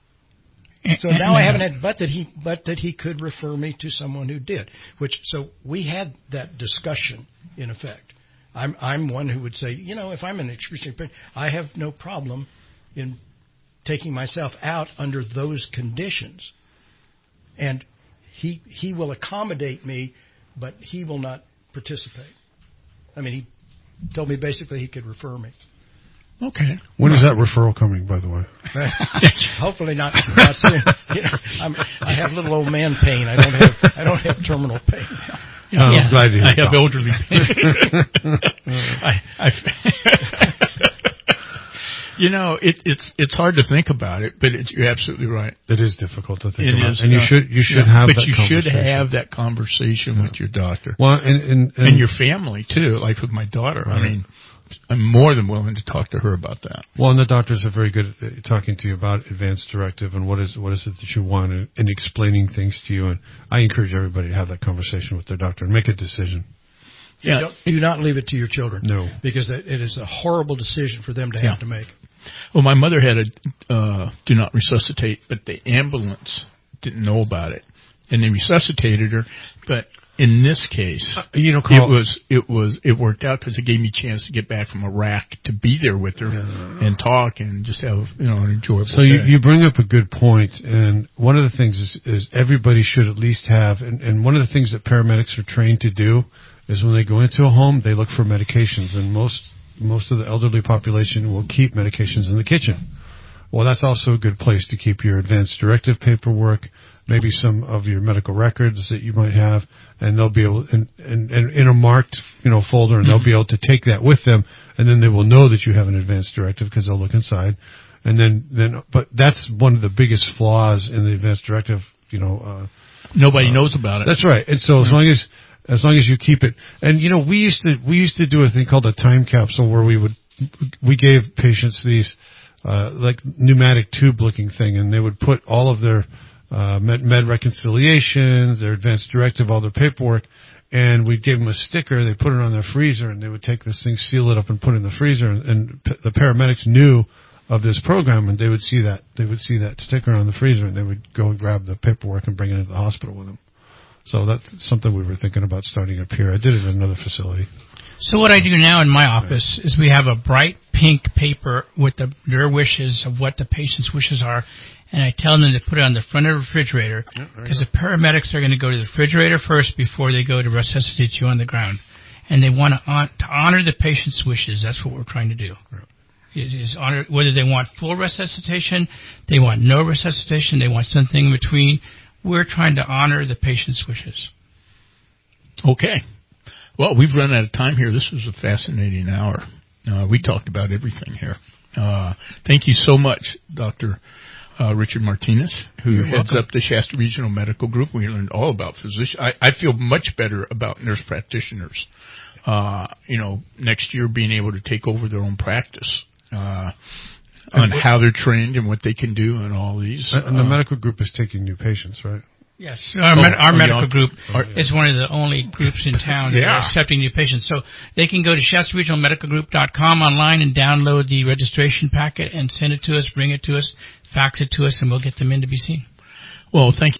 [SPEAKER 3] So now I haven't had, but that he, but that he could refer me to someone who did. Which, so we had that discussion in effect. I'm, I'm one who would say, you know, if I'm in excruciating pain, I have no problem in taking myself out under those conditions. And he, he will accommodate me, but he will not participate. I mean, he told me basically he could refer me.
[SPEAKER 2] Okay.
[SPEAKER 15] When is that referral coming, by the way?
[SPEAKER 3] Hopefully not, not soon. You know, I'm, I have little old man pain. I don't have I don't have terminal pain.
[SPEAKER 15] Yeah, I'm yeah. glad to hear
[SPEAKER 2] I have elderly pain. I, I You know, it, it's it's hard to think about it, but it's, you're absolutely right.
[SPEAKER 15] It is difficult to think
[SPEAKER 2] it
[SPEAKER 15] about,
[SPEAKER 2] is,
[SPEAKER 15] and you
[SPEAKER 2] uh,
[SPEAKER 15] should you should
[SPEAKER 2] yeah,
[SPEAKER 15] have.
[SPEAKER 2] But
[SPEAKER 15] that
[SPEAKER 2] you should
[SPEAKER 15] conversation.
[SPEAKER 2] have that conversation yeah. with your doctor.
[SPEAKER 15] Well, and and, and,
[SPEAKER 2] and your family too. Like with my daughter, right. I mean, I'm more than willing to talk to her about that.
[SPEAKER 15] Well, and the doctors are very good at talking to you about advanced directive and what is what is it that you want, and, and explaining things to you. And I encourage everybody to have that conversation with their doctor and make a decision.
[SPEAKER 3] Yeah, don't, do not leave it to your children.
[SPEAKER 15] No,
[SPEAKER 3] because it, it is a horrible decision for them to
[SPEAKER 2] yeah.
[SPEAKER 3] have to make.
[SPEAKER 2] Well, my mother had a uh, do not resuscitate, but the ambulance didn't know about it, and they resuscitated her. But in this case,
[SPEAKER 15] uh, you know, Carl,
[SPEAKER 2] it was it was it worked out because it gave me a chance to get back from Iraq to be there with her yeah. and talk and just have you know an enjoyable.
[SPEAKER 15] So you,
[SPEAKER 2] day.
[SPEAKER 15] you bring up a good point, and one of the things is, is everybody should at least have, and, and one of the things that paramedics are trained to do is when they go into a home, they look for medications, and most. Most of the elderly population will keep medications in the kitchen. Well, that's also a good place to keep your advanced directive paperwork, maybe some of your medical records that you might have, and they'll be able, and, and, and in a marked, you know, folder, and they'll be able to take that with them, and then they will know that you have an advance directive because they'll look inside. And then, then, but that's one of the biggest flaws in the advance directive, you know. Uh,
[SPEAKER 2] Nobody
[SPEAKER 15] uh,
[SPEAKER 2] knows about it.
[SPEAKER 15] That's right. And so as long as, as long as you keep it, and you know, we used to, we used to do a thing called a time capsule where we would, we gave patients these, uh, like pneumatic tube looking thing, and they would put all of their, uh, med, med reconciliations, their advance directive, all their paperwork, and we gave them a sticker, they put it on their freezer, and they would take this thing, seal it up, and put it in the freezer, and, and p- the paramedics knew of this program, and they would see that, they would see that sticker on the freezer, and they would go and grab the paperwork and bring it into the hospital with them. So that's something we were thinking about starting up here. I did it in another facility.
[SPEAKER 16] So what I do now in my office is we have a bright pink paper with the, their wishes of what the patient's wishes are, and I tell them to put it on the front of the refrigerator, because the paramedics are going to go to the refrigerator first before they go to resuscitate you on the ground. And they want to, on, to honor the patient's wishes. That's what we're trying to do. It is honor, whether they want full resuscitation, they want no resuscitation, they want something in between. We're trying to honor the patient's wishes.
[SPEAKER 2] Okay. Well, we've run out of time here. This was a fascinating hour. Uh, we talked about everything here. Uh, thank you so much, Doctor Uh, Richard Martinez, who
[SPEAKER 3] You're
[SPEAKER 2] heads
[SPEAKER 3] welcome.
[SPEAKER 2] up the Shasta Regional Medical Group. We learned all about physicians. I, I feel much better about nurse practitioners, uh, you know, next year being able to take over their own practice, uh, on how they're trained and what they can do and all these.
[SPEAKER 15] And the
[SPEAKER 2] uh,
[SPEAKER 15] medical group is taking new patients, right?
[SPEAKER 16] Yes, our,
[SPEAKER 2] Oh,
[SPEAKER 16] med- our
[SPEAKER 2] oh,
[SPEAKER 16] medical
[SPEAKER 2] y'all-
[SPEAKER 16] group
[SPEAKER 2] are-
[SPEAKER 16] is one of the only groups in town that
[SPEAKER 2] Yeah.
[SPEAKER 16] are accepting new patients. So they can go to Shasta Regional Medical Group dot com online and download the registration packet and send it to us, bring it to us, fax it to us, and we'll get them in to be seen.
[SPEAKER 2] Well, thank you.